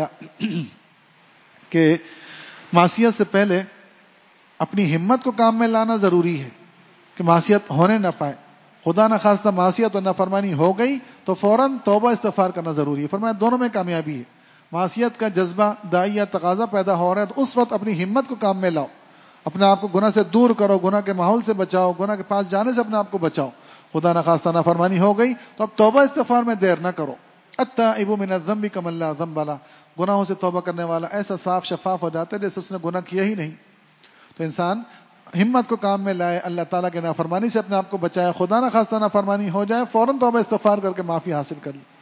کہ معصیت سے پہلے اپنی ہمت کو کام میں لانا ضروری ہے کہ معصیت ہونے نہ پائے۔ خدا نہ خواستہ معصیت اور نافرمانی ہو گئی تو فوراً توبہ استغفار کرنا ضروری ہے۔ فرمایا دونوں میں کامیابی ہے۔ معصیت کا جذبہ داعیہ تقاضا پیدا ہو رہا ہے تو اس وقت اپنی ہمت کو کام میں لاؤ، اپنے آپ کو گناہ سے دور کرو، گناہ کے ماحول سے بچاؤ، گناہ کے پاس جانے سے اپنے آپ کو بچاؤ۔ خدا نہ خواستہ نافرمانی ہو گئی تو اب توبہ استغفار میں دیر نہ کرو۔ التائب من الذنب کمن لا ذنب له، گناہوں سے توبہ کرنے والا ایسا صاف شفاف ہو جاتا ہے جیسے اس نے گناہ کیا ہی نہیں۔ تو انسان ہمت کو کام میں لائے، اللہ تعالیٰ کے نافرمانی سے اپنے آپ کو بچائے، خدا نہ خواستہ نافرمانی ہو جائے فوراً توبہ استغفار کر کے معافی حاصل کر لے۔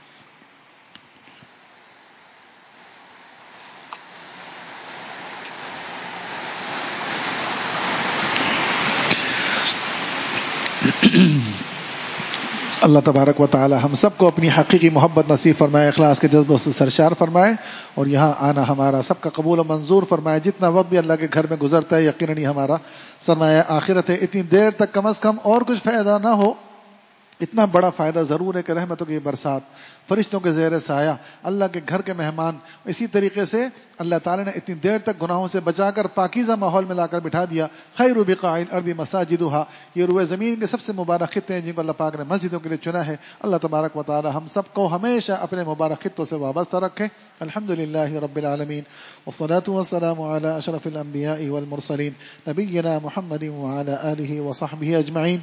اللہ تبارک و تعالی ہم سب کو اپنی حقیقی محبت نصیب فرمائے، اخلاص کے جذبوں سے سرشار فرمائے، اور یہاں آنا ہمارا سب کا قبول و منظور فرمائے۔ جتنا وقت بھی اللہ کے گھر میں گزرتا ہے یقیناً ہمارا سرمایہ آخرت ہے۔ اتنی دیر تک کم از کم اور کچھ فائدہ نہ ہو، اتنا بڑا فائدہ ضرور ہے کہ رحمتوں کی برسات، فرشتوں کے زیر سایہ، اللہ کے گھر کے مہمان۔ اسی طریقے سے اللہ تعالیٰ نے اتنی دیر تک گناہوں سے بچا کر پاکیزہ ماحول میں لا کر بٹھا دیا۔ خیر بقاع الارض مساجدها، یہ روئے زمین کے سب سے مبارک خطے ہیں جن کو اللہ پاک نے مسجدوں کے لیے چنا ہے۔ اللہ تبارک و تعالی ہم سب کو ہمیشہ اپنے مبارک خطوں سے وابستہ رکھے۔ الحمدللہ رب العالمین، والصلاة والسلام علی اشرف الانبیاء والمرسلین، نبینا محمد وعلی آلہ وصحبہ اجمعین۔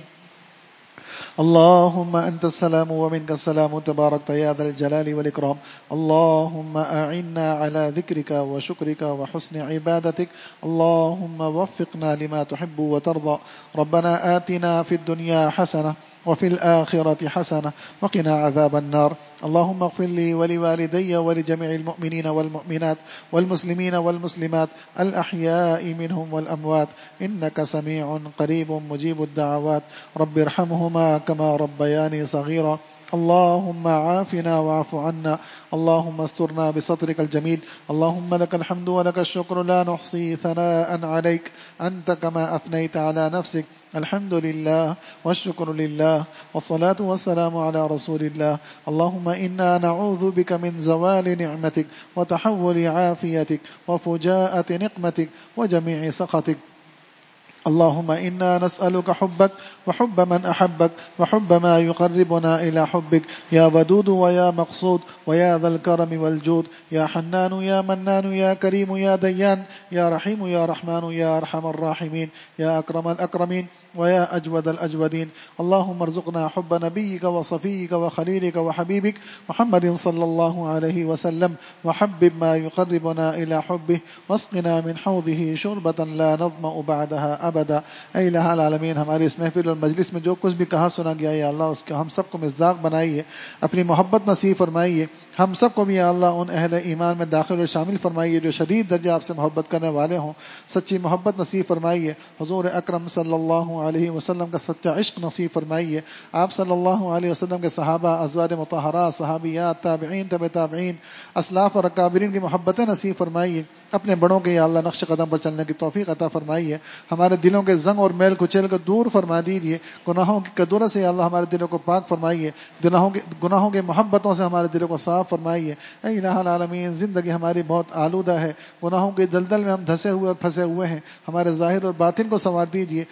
اللهم أنت السلام ومنك السلام، تبارك يا ذا الجلال والإكرام۔ اللهم أعنا على ذكرك وشكرك وحسن عبادتك، اللهم وفقنا لما تحب وترضى، ربنا آتنا في الدنيا حسنة وفي الآخرة حسنة وقنا عذاب النار، اللهم اغفر لي ولوالدي ولجميع المؤمنين والمؤمنات والمسلمين والمسلمات الأحياء منهم والأموات، إنك سميع قريب مجيب الدعوات، رب ارحمهما كما ربياني صغيرا، اللهم عافنا واعف عنا، اللهم استرنا بسترك الجميل، اللهم لك الحمد ولك الشكر لا نحصي ثناء عليك أنت كما أثنيت على نفسك، الحمد لله والشكر لله والصلاة والسلام على رسول الله، اللهم إنا نعوذ بك من زوال نعمتك وتحول عافيتك وفجاءة نقمتك وجميع سخطك، اللهم إنا نسألك حبك وحب من أحبك وحب ما يقربنا إلى حبك، يا ودود ويا مقصود ويا ذا الكرم والجود، يا حنان يا منان يا كريم يا ديان، يا رحيم يا رحمن يا أرحم الراحمين، يا أكرم الأكرمين ويا أجود الأجودين، اللهم ارزقنا حب نبيك وصفيك وخليلك وحبيبك محمد صلى الله عليه وسلم، وحبب ما يقربنا إلى حبه، واسقنا من حوضه شربة لا نظمأ بعدها ابدا۔ اے الہ العالمین، ہماری اس محفل اور مجلس میں جو کچھ بھی کہا سنا گیا یا اللہ اس کا ہم سب کو مصداق بنائیے، اپنی محبت نصیب فرمائیے، ہم سب کو بھی یا اللہ ان اہل ایمان میں داخل اور شامل فرمائیے جو شدید درجہ آپ سے محبت کرنے والے ہوں، سچی محبت نصیب فرمائیے۔ حضور اکرم صلی اللہ علیہ وسلم کا سچا عشق نصیب فرمائیے. آپ صلی اللہ علیہ وسلم کے صحابہ، ازواج مطہرات، صحابیات، تابعین، تبع تابعین، اسلاف اور اکابرین کی محبتیں نصیب فرمائیے. اپنے بڑوں کے یا اللہ نقش قدم پر چلنے کی توفیق عطا فرمائیے. ہمارے دلوں کے زنگ اور میل کچیل کو دور فرما دیجیے. گناہوں کی کدورت سے یا اللہ ہمارے دلوں کو پاک فرمائیے. گناہوں کے محبتوں سے ہمارے دلوں کو صاف فرمائیے. اے الہ العالمین، زندگی ہماری بہت آلودہ ہے، گناہوں کے دلدل میں ہم دھسے ہوئے اور پھنسے ہوئے ہیں. ہمارے ظاہر اور باطن کو سنوار دیجیے.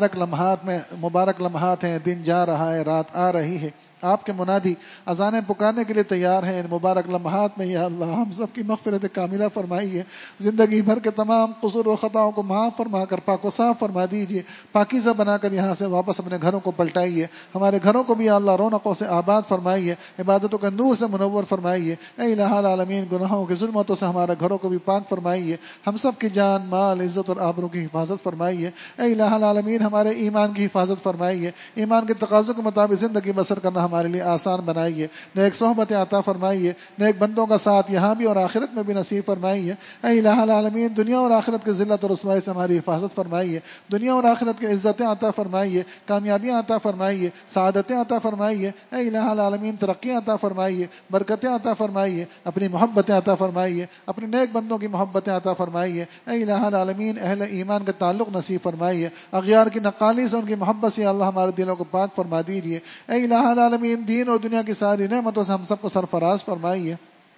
مبارک لمحات ہیں، دن جا رہا ہے، رات آ رہی ہے. آپ کے منادی اذانیں پکارنے کے لیے تیار ہیں. ان مبارک لمحات میں یا اللہ ہم سب کی مغفرت کاملہ فرمائیے. زندگی بھر کے تمام قصور اور خطاؤں کو معاف فرما کر پاک و صاف فرما دیجیے. پاکیزہ بنا کر یہاں سے واپس اپنے گھروں کو پلٹائیے. ہمارے گھروں کو بھی یا اللہ رونقوں سے آباد فرمائیے، عبادتوں کے نور سے منور فرمائیے. اے الہ العالمین، گناہوں کی ظلمتوں سے ہمارے گھروں کو بھی پاک فرمائیے. ہم سب کی جان، مال، عزت اور آبرو کی حفاظت فرمائیے. اے الہ العالمین، ہمارے ایمان کی حفاظت فرمائیے. ایمان کے تقاضوں کے مطابق زندگی بسر کرنا ہمارے لیے آسان بنائیے. نیک صحبت عطا فرمائیے. نیک بندوں کا ساتھ یہاں بھی اور آخرت میں بھی نصیب فرمائیے. اے الہ العالمین، دنیا اور آخرت کی ذلت اور رسوائی سے ہماری حفاظت فرمائیے. دنیا اور آخرت کی عزتیں عطا فرمائیے، کامیابیاں عطا فرمائیے، سعادتیں عطا فرمائیے. اے الہ العالمین، ترقی عطا فرمائیے، برکتیں عطا فرمائیے، اپنی محبتیں عطا فرمائیے، اپنے نیک بندوں کی محبتیں عطا فرمائیے. اے الہ العالمین، اہل ایمان کا تعلق نصیب فرمائیے. اغیار کی نقالی سے ان کی محبت سے اللہ ہمارے دلوں کو پاک فرما دیجیے. اے الہ العالمین، دین اور دنیا کی ساری نعمتوں سے ہم سب کو سرفراز فرمائیے.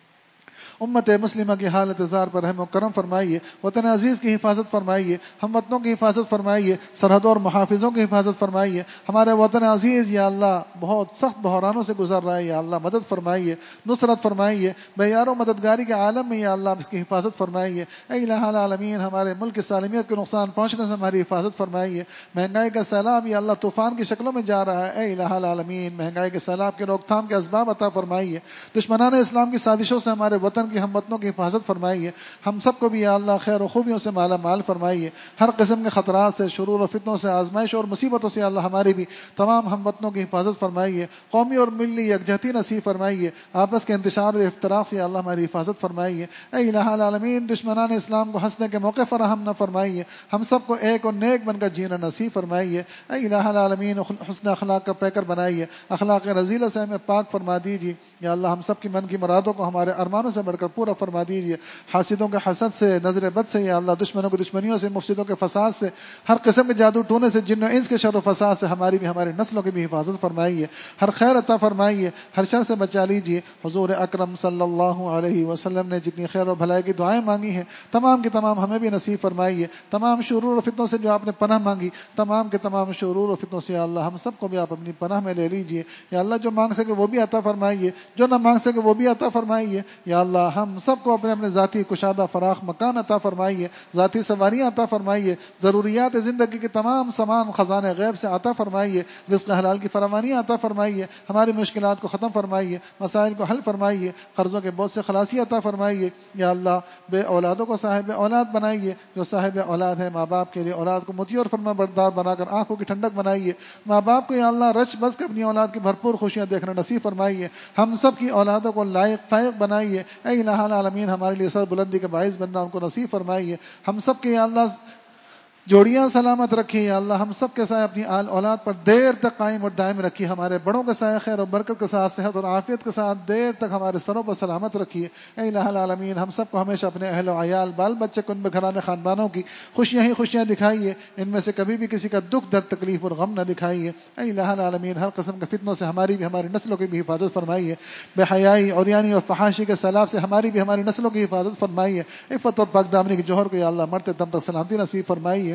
امت مسلمہ کی حالت زار پر رحم و کرم فرمائیے. وطن عزیز کی حفاظت فرمائیے. ہم وطنوں کی حفاظت فرمائیے. سرحدوں اور محافظوں کی حفاظت فرمائیے. ہمارے وطن عزیز یا اللہ بہت سخت بحرانوں سے گزر رہا ہے، یا اللہ مدد فرمائیے، نصرت فرمائیے. بے یار و مددگاری کے عالم میں یا اللہ اس کی حفاظت فرمائیے. اے الہ العالمین، ہمارے ملک کی سالمیت کو نقصان پہنچنے سے ہماری حفاظت فرمائیے. مہنگائی کا سیلاب یا اللہ طوفان کی شکلوں میں جا رہا ہے. اے الہ العالمین، مہنگائی کے سیلاب کے روک تھام کے اسباب عطا فرمائیے. دشمنان اسلام کی سازشوں سے ہمارے وطن کی، ہم وطنوں کی حفاظت فرمائیے. ہم سب کو بھی یا اللہ خیر و خوبیوں سے مالا مال فرمائیے. ہر قسم کے خطرات سے، شرور و فتنوں سے، آزمائش اور مصیبتوں سے اللہ ہماری بھی تمام ہم وطنوں کی حفاظت فرمائیے. قومی اور ملی یکجہتی نصیب فرمائیے. آپس کے انتشار اور افتراق سے اللہ ہماری حفاظت فرمائیے. اے الہ العالمین، دشمنان اسلام کو ہنسنے کے موقع فراہم نہ فرمائیے. ہم سب کو ایک اور نیک بن کر جینا نصیب فرمائیے. اے الہ العالمین، حسن اخلاق کا پیکر بنائیے. اخلاق رذیلہ سے ہمیں پاک فرما دیجیے. یا اللہ ہم سب کی من کی مرادوں کو ہمارے ارمانوں سے بڑھ کر پورا فرما دیجیے. حاسدوں کے حسد سے، نظر بد سے یا اللہ، دشمنوں کی دشمنیوں سے، مفسدوں کے فساد سے، ہر قسم کے جادو ٹونے سے، جن و انس کے شر و فساد سے ہماری بھی ہماری نسلوں کی بھی حفاظت فرمائیے. ہر خیر عطا فرمائیے، ہر شر سے بچا لیجیے. حضور اکرم صلی اللہ علیہ وسلم نے جتنی خیر و بھلائی کی دعائیں مانگی ہیں، تمام کی تمام ہمیں بھی نصیب فرمائیے. تمام شرور و فتنوں سے جو آپ نے پناہ مانگی، تمام کے تمام شرور و فتنوں سے یا اللہ ہم سب کو بھی آپ اپنی پناہ میں لے لیجیے. یا اللہ جو مانگ سکے وہ بھی عطا فرمائیے، جو نہ مانگ سکے وہ بھی عطا فرمائیے. یا اللہ ہم سب کو اپنے اپنے ذاتی کشادہ فراخ مکان عطا فرمائیے، ذاتی سواریاں عطا فرمائیے، ضروریات زندگی کے تمام سامان خزانے غیب سے عطا فرمائیے. رزق حلال کی فراوانی عطا فرمائیے. ہماری مشکلات کو ختم فرمائیے، مسائل کو حل فرمائیے، قرضوں کے بوجھ سے خلاصی عطا فرمائیے. یا اللہ بے اولادوں کو صاحب اولاد بنائیے. جو صاحب اولاد ہے ماں باپ کے لیے اولاد کو مطیع اور فرما بردار بنا کر آنکھوں کی ٹھنڈک بنائیے. ماں باپ کو یا اللہ رچ بس کے اپنی اولاد کی بھرپور خوشیاں دیکھنا نصیب فرمائیے. ہم سب کی اولادوں کو لائق فائق بنائیے. اے الہ العالمین، ہمارے لیے سر بلندی کا باعث بننا ان کو نصیب فرمائیے. ہم سب کے یا اللہ جوڑیاں سلامت رکھیے. یا اللہ ہم سب کے سائے اپنی اولاد پر دیر تک قائم اور دائم رکھیے. ہمارے بڑوں کے سائے خیر و برکت کے ساتھ، صحت اور عافیت کے ساتھ دیر تک ہمارے سروں پر سلامت رکھیے. اے الہ العالمین، ہم سب کو ہمیشہ اپنے اہل و عیال، بال بچے، کنبے گھرانے، خاندانوں کی خوشیاں ہی خوشیاں دکھائیے. ان میں سے کبھی بھی کسی کا دکھ، درد، تکلیف اور غم نہ دکھائیے. اے الہ العالمین، ہر قسم کے فتنوں سے ہماری بھی ہماری نسلوں کی بھی حفاظت فرمائیے. بے حیائی، عریانی اور فحاشی کے سیلاب سے ہماری بھی ہماری نسلوں کی حفاظت فرمائیے. عفت اور پاک دامنی کے جوہر کو یا اللہ مرتے دم تک سلامتی نصیب فرمائیے.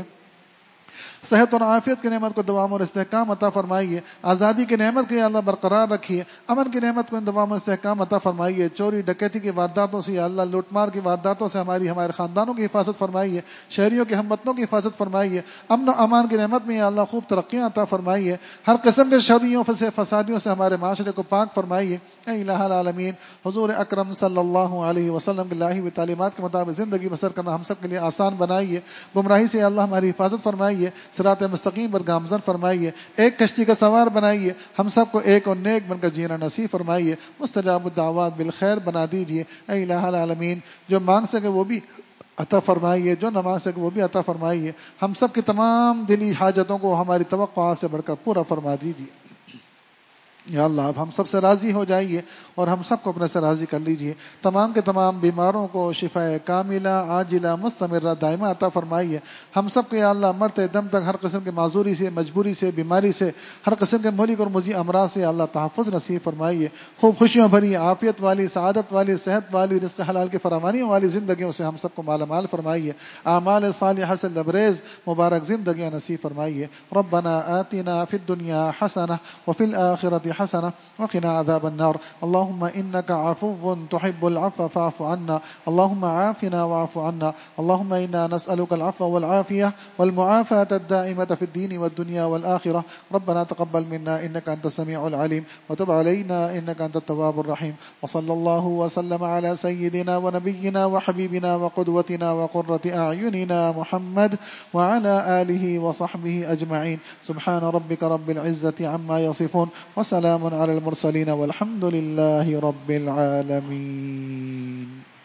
صحت اور عافیت کی نعمت کو دوام اور استحکام عطا فرمائیے. آزادی کی نعمت کو یا اللہ برقرار رکھیے. امن کی نعمت کو دوام اور استحکام عطا فرمائیے. چوری ڈکیتی کی وارداتوں سے یا اللہ، لوٹ مار کی وارداتوں سے ہمارے خاندانوں کی حفاظت فرمائیے. شہریوں کے ہم وطنوں کی حفاظت فرمائیے. امن و امان کی نعمت میں یا اللہ خوب ترقیاں عطا فرمائیے. ہر قسم کے شریوں سے، فسادیوں سے ہمارے معاشرے کو پاک فرمائیے. اے الہ العالمین، حضور اکرم صلی اللہ علیہ وسلم کی الہی تعلیمات کے مطابق زندگی بسر کرنا ہم سب کے لیے آسان بنائیے. گمراہی سے یا اللہ ہماری حفاظت فرمائیے. صراط مستقیم پر گامزن فرمائیے. ایک کشتی کا سوار بنائیے. ہم سب کو ایک اور نیک بن کر جینا نصیب فرمائیے. مستجاب الدعوات بالخیر بنا دیجیے. اے الہ العالمین، جو مانگ سکے وہ بھی عطا فرمائیے، جو نماز ہے وہ بھی عطا فرمائیے، ہم سب کی تمام دلی حاجتوں کو ہماری توقعات سے بڑھ کر پورا فرما دیجیے۔ یا اللہ آپ ہم سب سے راضی ہو جائیے اور ہم سب کو اپنے سے راضی کر لیجیے۔ تمام کے تمام بیماروں کو شفاء کاملہ عاجلہ مستمرہ دائمہ عطا فرمائیے۔ ہم سب کو یا اللہ مرتے دم تک ہر قسم کی معذوری سے، مجبوری سے، بیماری سے، ہر قسم کے مہلک اور مضی امراض سے یا اللہ تحفظ نصیب فرمائیے۔ خوب خوشیوں بھری، عافیت والی، سعادت والی، صحت والی، رزق حلال کی فراوانیوں والی زندگیوں سے ہم سب کو مالا مال فرمائیے۔ اعمال صالحہ سے لبریز مبارک زندگیاں نصیب فرمائیے۔ ربنا آتنا فی الدنیا حسنہ وفی الآخرۃ حسنة وقنا عذاب النار اللهم إنك عفو تحب العفو فاعف عنا اللهم عافنا واعف عنا اللهم إنا نسألك العفو والعافية والمعافاة الدائمة في الدين والدنيا والآخرة ربنا تقبل منا إنك أنت السميع العليم وتب علينا إنك أنت التواب الرحيم وصلى الله وسلم على سيدنا ونبينا وحبيبنا وقدوتنا وقرة أعيننا محمد وعلى آله وصحبه أجمعين سبحان ربك رب العزة عما يصفون وسلام على المرسلين والحمد لله رب العالمين.